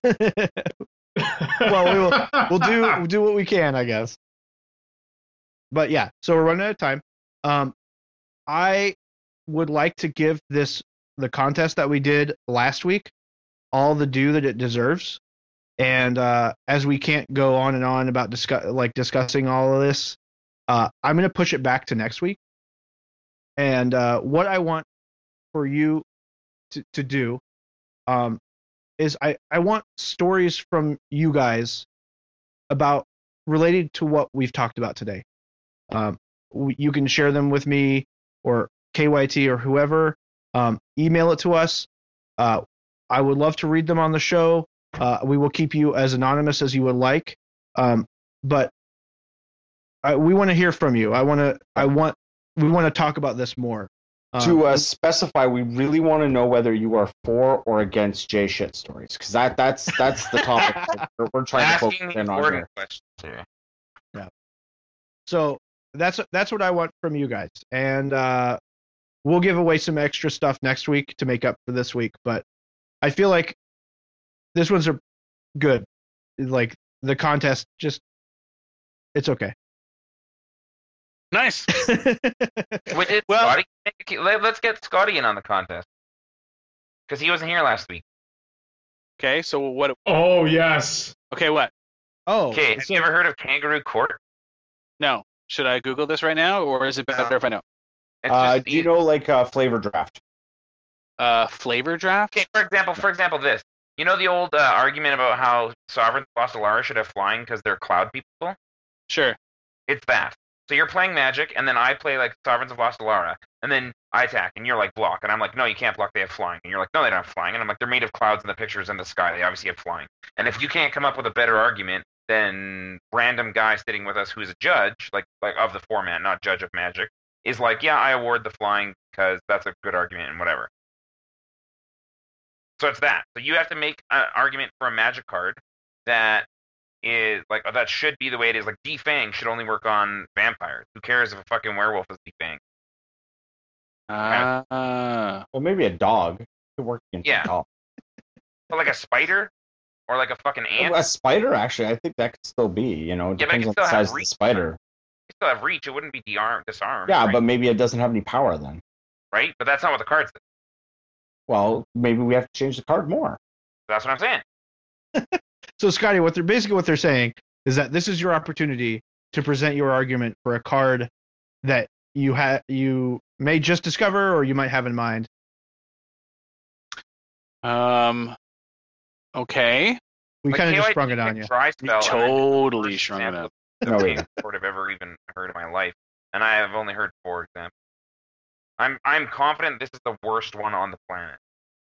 Well, we will we'll do we'll do what we can, I guess. But yeah, so we're running out of time. Um, I would like to give this the contest that we did last week all the due that it deserves. And uh, as we can't go on and on about discuss like discussing all of this, uh, I'm going to push it back to next week. And uh, what I want for you to, to do um, is I, I want stories from you guys about related to what we've talked about today. Um, we, you can share them with me or K Y T or whoever. Um, email it to us. Uh, I would love to read them on the show. Uh, we will keep you as anonymous as you would like, um, but I, we want to hear from you. I want to. I want. We want to talk about this more. Um, to uh, specify, we really want to know whether you are for or against Jay shit stories, because that that's that's the topic that we're, we're trying to focus Asking the in on important here. questions here. Yeah. So that's that's what I want from you guys, and uh, we'll give away some extra stuff next week to make up for this week. But I feel like this one's a good. Like the contest, just it's okay. Nice. We did Well- Scotty. let- Let's get Scotty in on the contest because he wasn't here last week. Okay, so what? Oh yes. Okay, what? Oh, Okay, have so- you ever heard of Kangaroo Court? No. Should I Google this right now, or is it better if I know? It's Uh, just do you know like uh, flavor draft? Uh, flavor draft? Okay, for example, for example, this. You know the old uh, argument about how Sovereigns of Lost Alara should have flying because they're cloud people? Sure. It's that. So you're playing Magic, and then I play like Sovereigns of Lost Alara, and then I attack, and you're like, block. And I'm like, no, you can't block, they have flying. And you're like, no, they don't have flying. And I'm like, they're made of clouds in the pictures in the sky, they obviously have flying. And if you can't come up with a better argument than random guy sitting with us who's a judge, like like of the format, not judge of Magic, is like, yeah, I award the flying because that's a good argument and whatever. So it's that. So you have to make an argument for a Magic card that is like that should be the way it is. Like Defang should only work on vampires. Who cares if a fucking werewolf is Defang? Uh, Well, maybe a dog. It could work against Yeah. a dog. But like a spider or like a fucking ant. A spider, actually, I think that could still be. You know, it Yeah, but it depends can on the still have size of the reach. spider. You still have reach. It wouldn't be de-arm, disarmed. Yeah, right? but maybe it doesn't have any power then. right. But that's not what the card says. Well, maybe we have to change the card more. That's what I'm saying. So, Scotty, what they're basically what they're saying is that this is your opportunity to present your argument for a card that you ha- you may just discover or you might have in mind. um. Okay. We Like, kind of K Y just T sprung it on picked you. Dry You spell. and I- totally first shrunk it example up. of No, the we game sport I've ever even heard in my life, and I have only heard four examples. I'm I'm confident this is the worst one on the planet.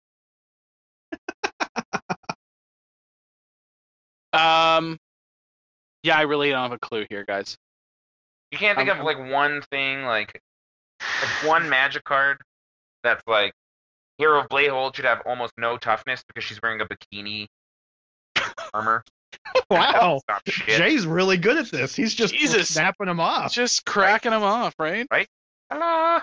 Um, yeah, I really don't have a clue here, guys. You can't think Um, of like one thing, like like one magic card that's like Hero of Bladehold should have almost no toughness because she's wearing a bikini armor. Wow. Stop shit. Jay's really good at this. He's just Jesus. snapping them off. Just cracking them off, right? Hello.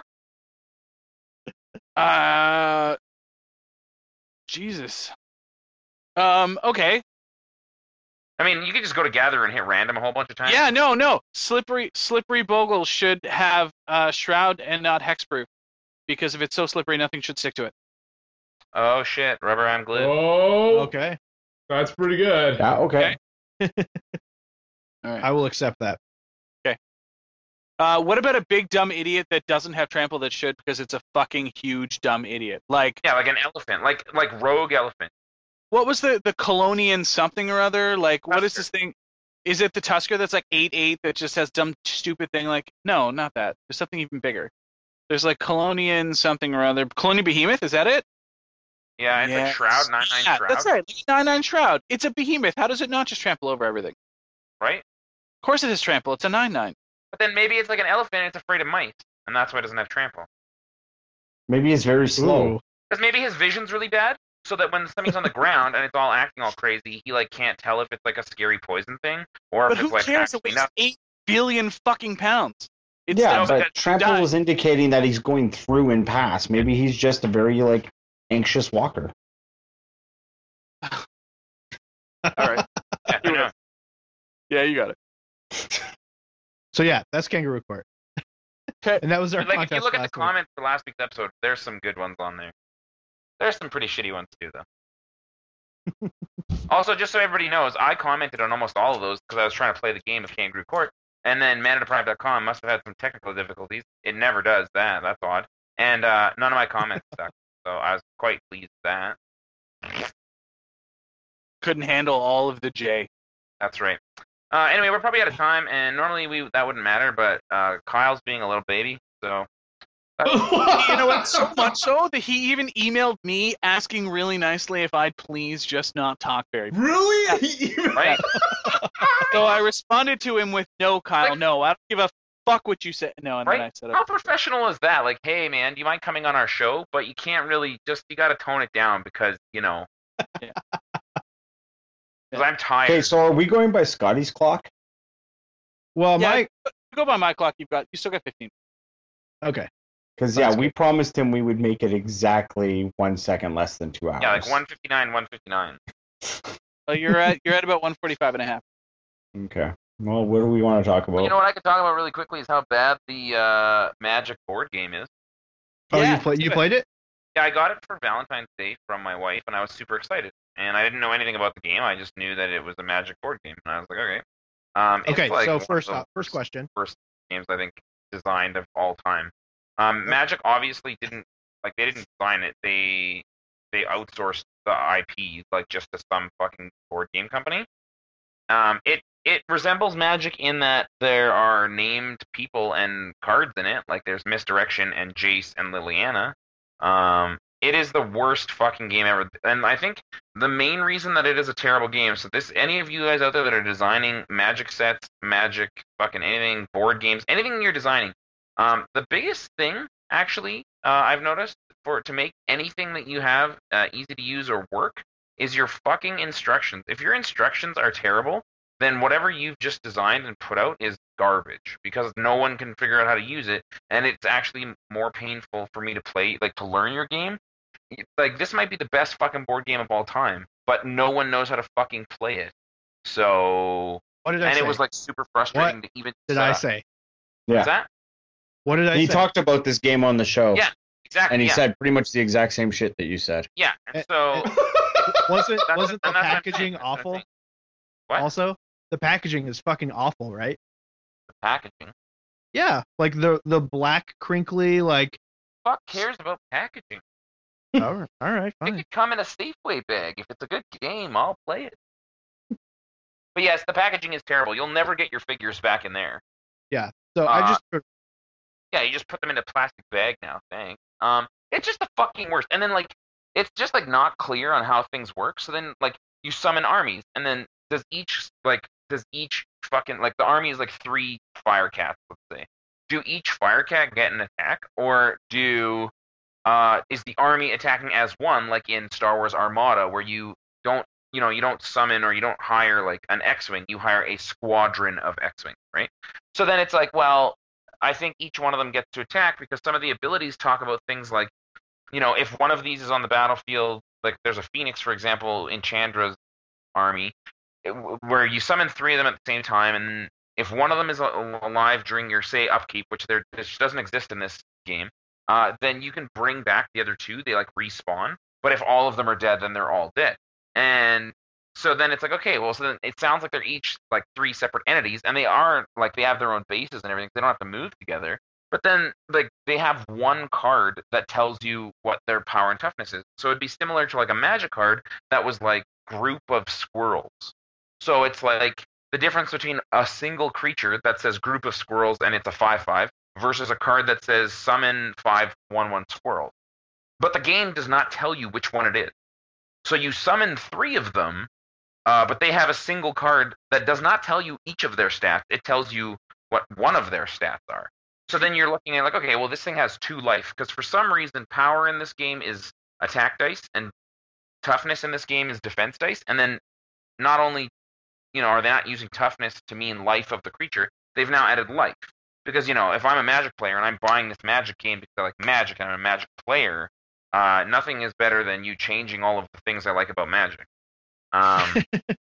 Uh, Jesus. Um, okay. I mean, you could just go to Gather and hit random a whole bunch of times. Yeah, no, no. Slippery, slippery Bogle should have uh, Shroud and not Hexproof, because if it's so slippery, nothing should stick to it. Oh shit, rubber on glue. Oh, Okay. that's pretty good. Yeah, okay. All right. I will accept that. Uh, what about a big dumb idiot that doesn't have trample that should because it's a fucking huge dumb idiot? Like, Yeah, like an elephant, like like rogue elephant. what was the the Colonian something or other? Like, what is Tusker. this thing? Is it the Tusker that's like eight eight that just has dumb stupid thing? Like, no, not that. There's something even bigger. There's like Colonian something or other. Colonian Behemoth, is that it? Yeah, it's like Yes. Shroud, nine nine Yeah, Shroud, that's right. nine nine Shroud. It's a Behemoth. How does it not just trample over everything? right? Of course it has trample. It's a nine nine. But then maybe it's like an elephant and it's afraid of mice, and that's why it doesn't have trample. Maybe it's very slow. Ooh. Because maybe his vision's really bad, so that when something's on the ground and it's all acting all crazy, he like can't tell if it's like a scary poison thing or But if who it's like cares? It actually weighs not. eight billion fucking pounds. It's Yeah, still- but trample die. is indicating that he's going through and past. Maybe he's just a very like anxious walker. All right. Yeah, who knows? Yeah, you got it. So yeah, that's Kangaroo Court. Okay. And that was our But, like if contest you look at the last week. comments for last week's episode, there's some good ones on there. There's some pretty shitty ones too, though. Also, just so everybody knows, I commented on almost all of those because I was trying to play the game of Kangaroo Court, and then man to prime dot com must have had some technical difficulties. It never does that. That's odd. And uh, none of my comments stuck, so I was quite pleased with that. Couldn't handle all of the J. That's right. Uh, anyway, we're probably out of time, and normally we that wouldn't matter, but uh, Kyle's being a little baby, so You know what? So much so that he even emailed me asking really nicely if I'd please just not talk very much. Really? right. So I responded to him with, "No, Kyle, Like- no, I don't give a fuck what you said." No, and then I Right? said, How professional is that? Like, hey, man, do you mind coming on our show? But you can't really just you got to tone it down because you know. Yeah. Because I'm tired. Okay, so are we going by Scotty's clock? Well, Yeah. Mike. "Go by my clock. You've got, you still got fifteen." Okay. Because yeah, That's we good. promised him we would make it exactly one second less than two hours. Yeah, like one fifty-nine, one fifty-nine. So you're at you're at about one forty-five and a half. Okay. Well, what do we want to talk about? You know what I could talk about really quickly is how bad the uh, Magic board game is. Oh, Yeah, you play, you do it. played it? Yeah, I got it for Valentine's Day from my wife, and I was super excited. And I didn't know anything about the game. I just knew that it was a Magic board game, and I was like, okay. Um, it's Okay, like so one of first the off, first question. First games I think designed of all time. Um, Magic obviously didn't like they didn't design it. They they outsourced the I P like just to some fucking board game company. Um, it it resembles Magic in that there are named people and cards in it. Like there's Misdirection and Jace and Liliana. Um, it is the worst fucking game ever, and I think the main reason that it is a terrible game. So this, any of you guys out there that are designing Magic sets, Magic, fucking anything, board games, anything you're designing, um, the biggest thing actually uh, I've noticed for to make anything that you have uh, easy to use or work is your fucking instructions. If your instructions are terrible, then whatever you've just designed and put out is garbage because no one can figure out how to use it, and it's actually more painful for me to play, like to learn your game. Like this might be the best fucking board game of all time, but no one knows how to fucking play it. So, What did I and say? it was like super frustrating to even. did uh, I say? Yeah. What's that? What did I He say? talked about this game on the show. Yeah, exactly. And he yeah. said pretty much the exact same shit that you said. yeah. And Eh, so wasn't That's- wasn't the and that's what I'm saying, packaging that's what I'm awful? saying. What? Also, the packaging is fucking awful, right? the packaging. Yeah, like the the black crinkly, like. Fuck cares about packaging? all right, all right, It fine. could come in a Safeway bag. If it's a good game, I'll play it. But yes, the packaging is terrible. You'll never get your figures back in there. So I uh, just Yeah, you just put them in a plastic bag now. Thanks. Um, it's just the fucking worst. And then like, it's just like not clear on how things work. So then like, you summon armies, and then does each like does each fucking like the army is like three fire cats, let's say. Do each fire cat get an attack, or do uh is the army attacking as one, like in Star Wars Armada, where you don't you know you don't summon or you don't hire like an X-wing, you hire a squadron of X-wing, right? So then it's like, well, I think each one of them gets to attack because some of the abilities talk about things like, you know, if one of these is on the battlefield, like there's a Phoenix, for example, in Chandra's army, where you summon three of them at the same time, and if one of them is alive during your, say, upkeep, which there which doesn't exist in this game, uh, then you can bring back the other two. They, like, respawn. But if all of them are dead, then they're all dead. And so then it's like, okay, well, so then it sounds like they're each, like, three separate entities, and they are, like, they have their own bases and everything. They don't have to move together. But then, like, they have one card that tells you what their power and toughness is. So it'd be similar to, like, a magic card that was, like, group of squirrels. So it's like the difference between a single creature that says group of squirrels and it's a five five versus a card that says summon five one one squirrels. But the game does not tell you which one it is. So you summon three of them, uh, but they have a single card that does not tell you each of their stats. It tells you what one of their stats are. So then you're looking at like, okay, well, this thing has two life, because for some reason power in this game is attack dice and toughness in this game is defense dice. And then not only you know, are they not using toughness to mean life of the creature? They've now added life. Because, you know, if I'm a Magic player and I'm buying this Magic game because I like Magic and I'm a Magic player, uh, nothing is better than you changing all of the things I like about Magic. Um,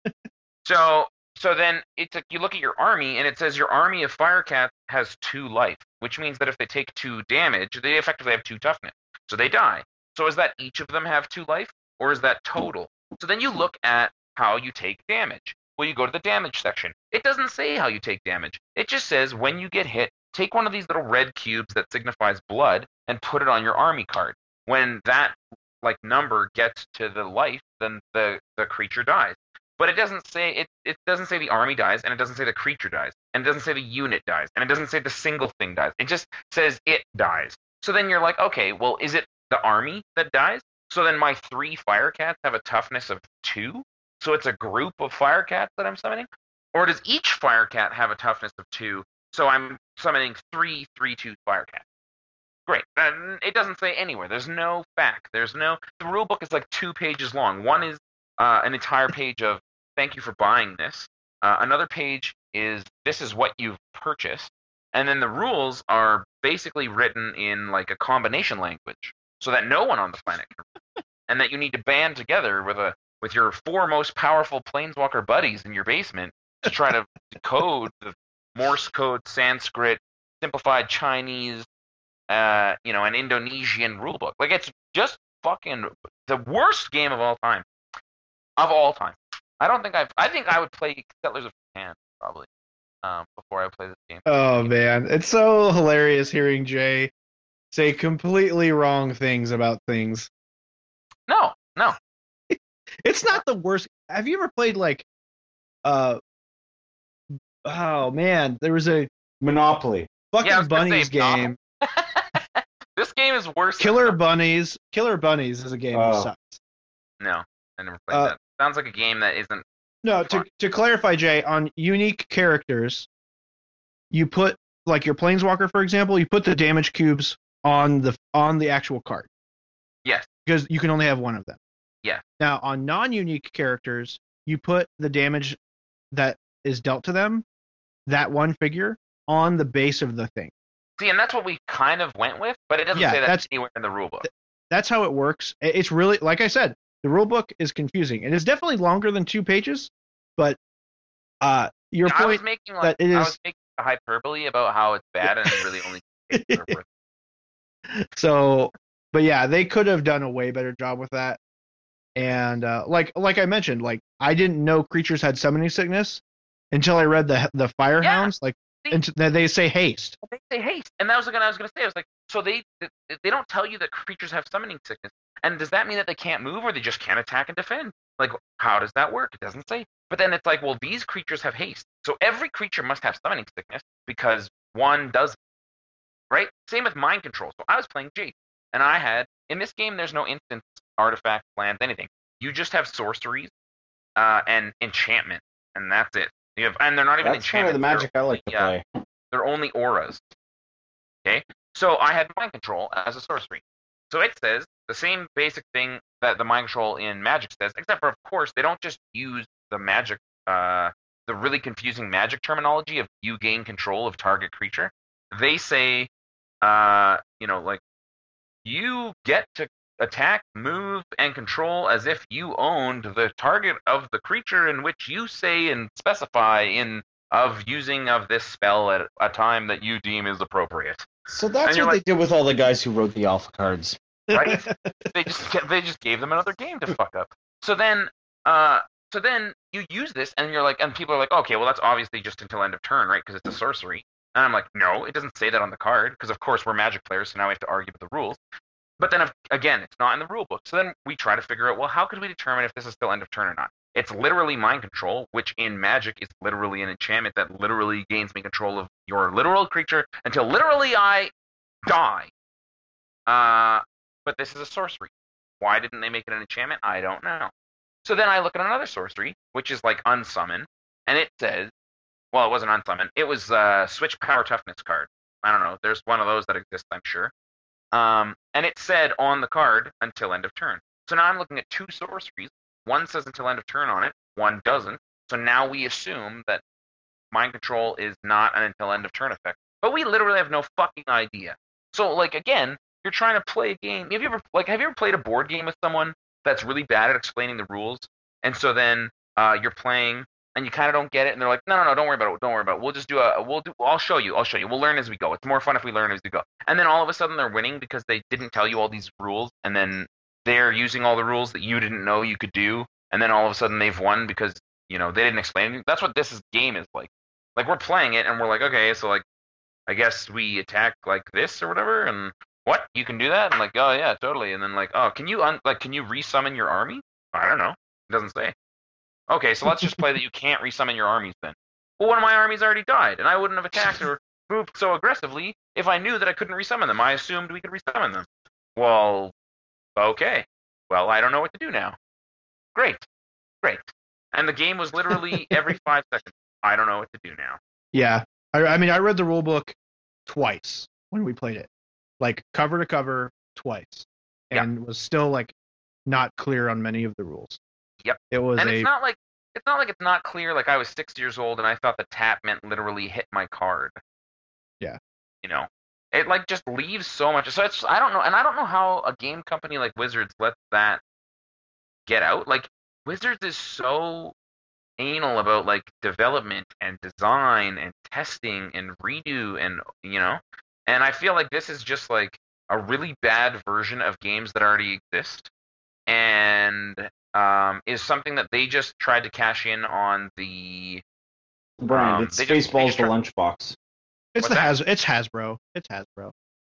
so so then it's like you look at your army and it says your army of Firecats has two life, which means that if they take two damage, they effectively have two toughness. So they die. So is that each of them have two life, or is that total? So then you look at how you take damage. Well, you go to the damage section. It doesn't say how you take damage. It just says when you get hit, take one of these little red cubes that signifies blood and put it on your army card. When that like number gets to the life, then the, the creature dies. But it doesn't say it, it doesn't say the army dies, and it doesn't say the creature dies, and it doesn't say the unit dies, and it doesn't say the single thing dies. It just says it dies. So then you're like, okay, well, is it the army that dies? So then my three Firecats have a toughness of two? So it's a group of Firecats that I'm summoning? Or does each Firecat have a toughness of two, so I'm summoning three three two Firecats? Great. Uh, it doesn't say anywhere. There's no fact. There's no... The rule book is like two pages long. One is uh, an entire page of, thank you for buying this. Uh, another page is, this is what you've purchased. And then the rules are basically written in like a combination language, so that no one on the planet can read. And that you need to band together with a with your four most powerful Planeswalker buddies in your basement to try to decode the Morse code, Sanskrit, simplified Chinese, uh, you know, an Indonesian rulebook. Like, it's just fucking the worst game of all time. Of all time. I don't think I've... I think I would play Settlers of Catan, probably, um, before I play this game. Oh, man. It's so hilarious hearing Jay say completely wrong things about things. No, no. It's not the worst. Have you ever played like, uh, oh man, there was a Monopoly. fucking Yeah, I was gonna bunnies say game. This game is worse. Killer than... Bunnies. Killer Bunnies is a game that Oh. sucks. No, I never played Uh, that. Sounds like a game that isn't. No, to Fun. to clarify, Jay, on unique characters, you put like your Planeswalker, for example, you put the damage cubes on the on the actual card. Yes. Because you can only have one of them. Yeah. Now, on non-unique characters, you put the damage that is dealt to them, that one figure, on the base of the thing. See, and that's what we kind of went with, but it doesn't Yeah, say that that's- anywhere in the rulebook. That's how it works. I- It's really, like I said, the rule book is confusing. It is definitely longer than two pages, but uh, your I was point making that like it I is- was making a hyperbole about how it's bad and really only. two pages are worth. So, but yeah, they could have done a way better job with that. And uh, like like I mentioned, like I didn't know creatures had summoning sickness until I read the the Firehounds. Like, See? and they say haste. They say haste, and that was what I was going to say. I was like, so they they don't tell you that creatures have summoning sickness, and does that mean that they can't move or they just can't attack and defend? Like, how does that work? It doesn't say. But then it's like, well, these creatures have haste, so every creature must have summoning sickness because one doesn't. Right? Same with mind control. So I was playing Jace, and I had in this game. There's no instance, artifact, lands, anything. You just have sorceries uh, and enchantment. and that's it. You have, and they're not even That's kind of enchantments. the magic I like to yeah, play. They're only auras. Okay, so I had mind control as a sorcery. So it says the same basic thing that the mind control in Magic says, except for, of course, they don't just use the magic, uh, the really confusing magic terminology of you gain control of target creature. They say, uh, you know, like, you get to attack, move, and control as if you owned the target of the creature in which you say and specify in of using of this spell at a time that you deem is appropriate. So that's And you're what like- they did with all the guys who wrote the alpha cards. Right? they just they just gave them another game to fuck up. So then, uh, so then you use this, and you're like, and people are like, okay, well that's obviously just until end of turn, right? Because it's a sorcery. And I'm like, no, it doesn't say that on the card, because of course we're Magic players, so now we have to argue with the rules. But then if, again, it's not in the rule book. So then we try to figure out, well, how could we determine if this is still end of turn or not? It's literally mind control, which in Magic is literally an enchantment that literally gains me control of your literal creature until literally I die. Uh, but this is a sorcery. Why didn't they make it an enchantment? I don't know. So then I look at another sorcery, which is like Unsummon, and it says, well, it wasn't Unsummon. It was uh, Switch Power Toughness card. I don't know. There's one of those that exists, I'm sure. Um, and it said on the card, until end of turn. So now I'm looking at two sorceries. One says until end of turn on it, one doesn't. So now we assume that mind control is not an until end of turn effect. But we literally have no fucking idea. So, like, again, you're trying to play a game. Have you ever, like, have you ever played a board game with someone that's really bad at explaining the rules? And so then uh, you're playing, and you kind of don't get it, and they're like, no, no, no, don't worry about it, don't worry about it. We'll just do a, we'll do, I'll show you, I'll show you. We'll learn as we go. It's more fun if we learn as we go. And then all of a sudden they're winning because they didn't tell you all these rules, and then they're using all the rules that you didn't know you could do, and then all of a sudden they've won because, you know, they didn't explain anything. That's what this is, game is like. Like, we're playing it, and we're like, okay, so, like, I guess we attack like this or whatever, and what? You can do that? And like, oh yeah, totally. And then like, oh, can you un- like can you resummon your army? I don't know. It doesn't say. Okay, so let's just play that you can't resummon your armies then. Well, one of my armies already died, and I wouldn't have attacked or moved so aggressively if I knew that I couldn't resummon them. I assumed we could resummon them. Well, okay. Well, I don't know what to do now. Great. Great. And the game was literally every five seconds. I don't know what to do now. Yeah. I, I mean, I read the rule book twice when we played it, like cover to cover twice, and yeah. was still like not clear on many of the rules. Yep. It was and a... it's not like it's not like it's not clear. Like I was six years old and I thought the tap meant literally hit my card. Yeah. You know, it like just leaves so much. So it's I don't know, and I don't know how a game company like Wizards lets that get out. Like Wizards is so anal about like development and design and testing and redo and you know, and I feel like this is just like a really bad version of games that already exist, and um, is something that they just tried to cash in on the brand. Um, it's they just- they Spaceballs just the try- lunchbox. It's What's the that? Has. It's Hasbro. It's Hasbro.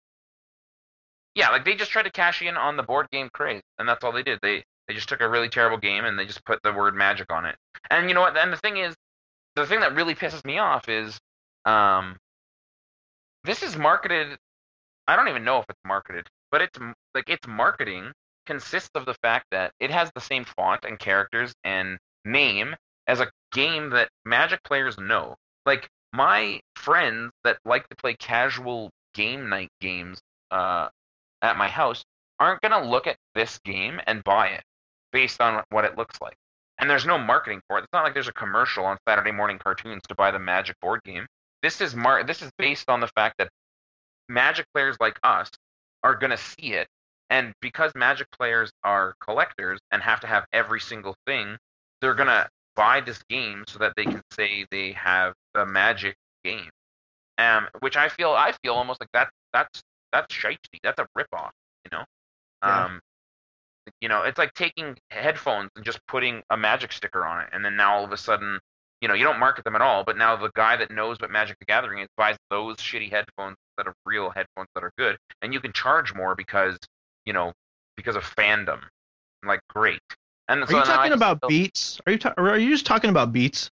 Yeah, like they just tried to cash in on the board game craze, and that's all they did. They they just took a really terrible game and they just put the word magic on it. And you know what? And the thing is, the thing that really pisses me off is, um, this is marketed. I don't even know if it's marketed, but it's m- like its marketing consists of the fact that it has the same font and characters and name as a game that Magic players know. Like my friends that like to play casual game night games uh, at my house aren't gonna look at this game and buy it based on what it looks like. And there's no marketing for it. It's not like there's a commercial on Saturday morning cartoons to buy the Magic board game. This is mar- This is based on the fact that Magic players like us are gonna see it, and because Magic players are collectors and have to have every single thing, they're gonna buy this game so that they can say they have a Magic game. Um, which I feel I feel almost like that that's that's shiesty. That's a ripoff, you know. Yeah. Um, you know, it's like taking headphones and just putting a Magic sticker on it, and then now all of a sudden, you know, you don't market them at all, but now the guy that knows what Magic the Gathering is buys those shitty headphones instead of real headphones that are good, and you can charge more because, you know, because of fandom. Like, great. And Are so you now I talking just about feel- Beats? Are you ta- or are you just talking about Beats?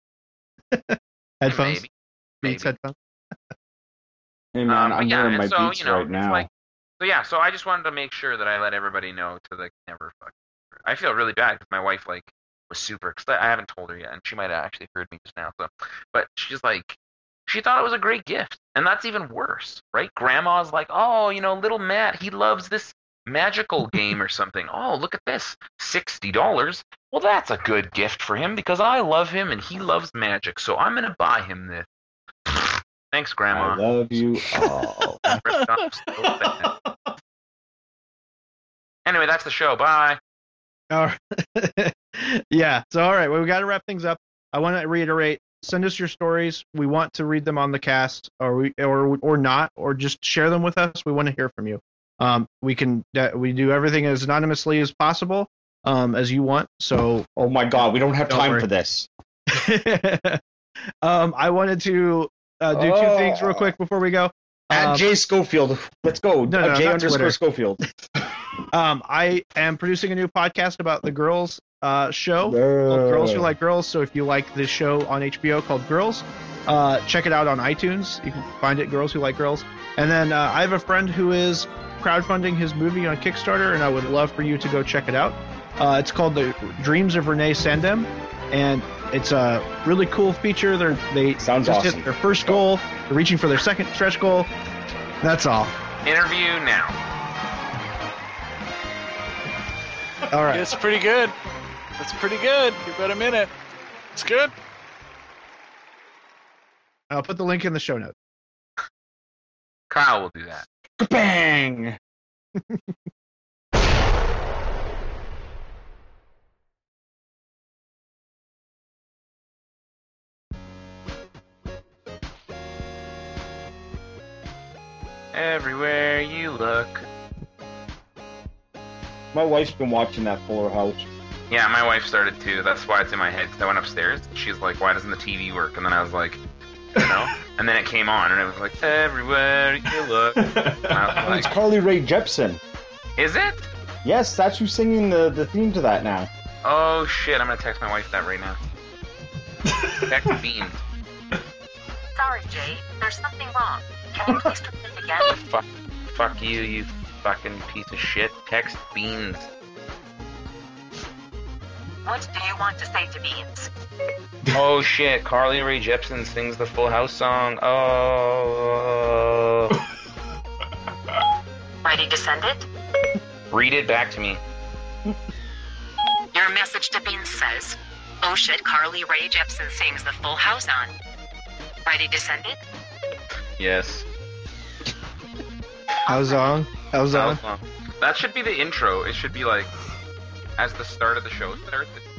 Headphones. Maybe. Beats maybe. headphones. Hey man, Um, but I'm yeah, wearing and my so, Beats you know, right it's now. like- So yeah, so I just wanted to make sure that I let everybody know to like never fuck. I feel really bad because my wife like was super excited. I haven't told her yet, and she might have actually heard me just now. So, but she's like, she thought it was a great gift, and that's even worse, right? Grandma's like, oh, you know, little Matt, he loves this magical game or something. Oh, look at this, sixty dollars. Well, that's a good gift for him because I love him and he loves magic, so I'm gonna buy him this. Thanks, Grandma. I love you all. Anyway, that's the show. Bye. All right. Yeah. So, all right. Well, we got to wrap things up. I want to reiterate: send us your stories. We want to read them on the cast, or we, or or not, or just share them with us. We want to hear from you. Um, we can uh, we do everything as anonymously as possible, um, as you want. So, oh my God, we don't have Don't time worry. for this. um, I wanted to uh, do two Oh. things real quick before we go. At Um, Jay Schofield. Let's go. No, no, Uh, Jay not underscore Twitter. Schofield. Um, I am producing a new podcast about the girls uh, show called Girls Who Like Girls. So if you like this show on H B O called Girls, uh, check it out on iTunes. You can find it, Girls Who Like Girls. And then uh, I have a friend who is crowdfunding his movie on Kickstarter, and I would love for you to go check it out. Uh, it's called The Dreams of Renee Sandem, and it's a really cool feature. They're, they Sounds just awesome. hit their first goal. They're reaching for their second stretch goal. That's all. Interview now. All right. It's pretty good. It's pretty good. Give it a minute. It's good. I'll put the link in the show notes. Kyle will do that. Bang! Everywhere you look. My wife's been watching that Fuller House. Yeah, my wife started too. That's why it's in my head. 'Cause I went upstairs. She's like, "Why doesn't the T V work?" And then I was like, "You know." And then it came on, and it was like, "Everywhere you look." And I was It's like, Carly Rae Jepsen. "Is it?" Yes, that's who's singing the, the theme to that now. Oh shit! I'm gonna text my wife that right now. Text Bean. Sorry, Jay. There's something wrong. Can you please try it again? Fuck, fuck you, you fucking piece of shit. Text Beans. What do you want to say to Beans? Oh shit! Carly Rae Jepsen sings the Full House song. Oh. Ready to send it? Read it back to me. Your message to Beans says, "Oh shit, Carly Rae Jepsen sings the Full House on." Ready to send it? Yes. How's on? How's That on? was long. That should be the intro. It should be like, as the start of the show starts, it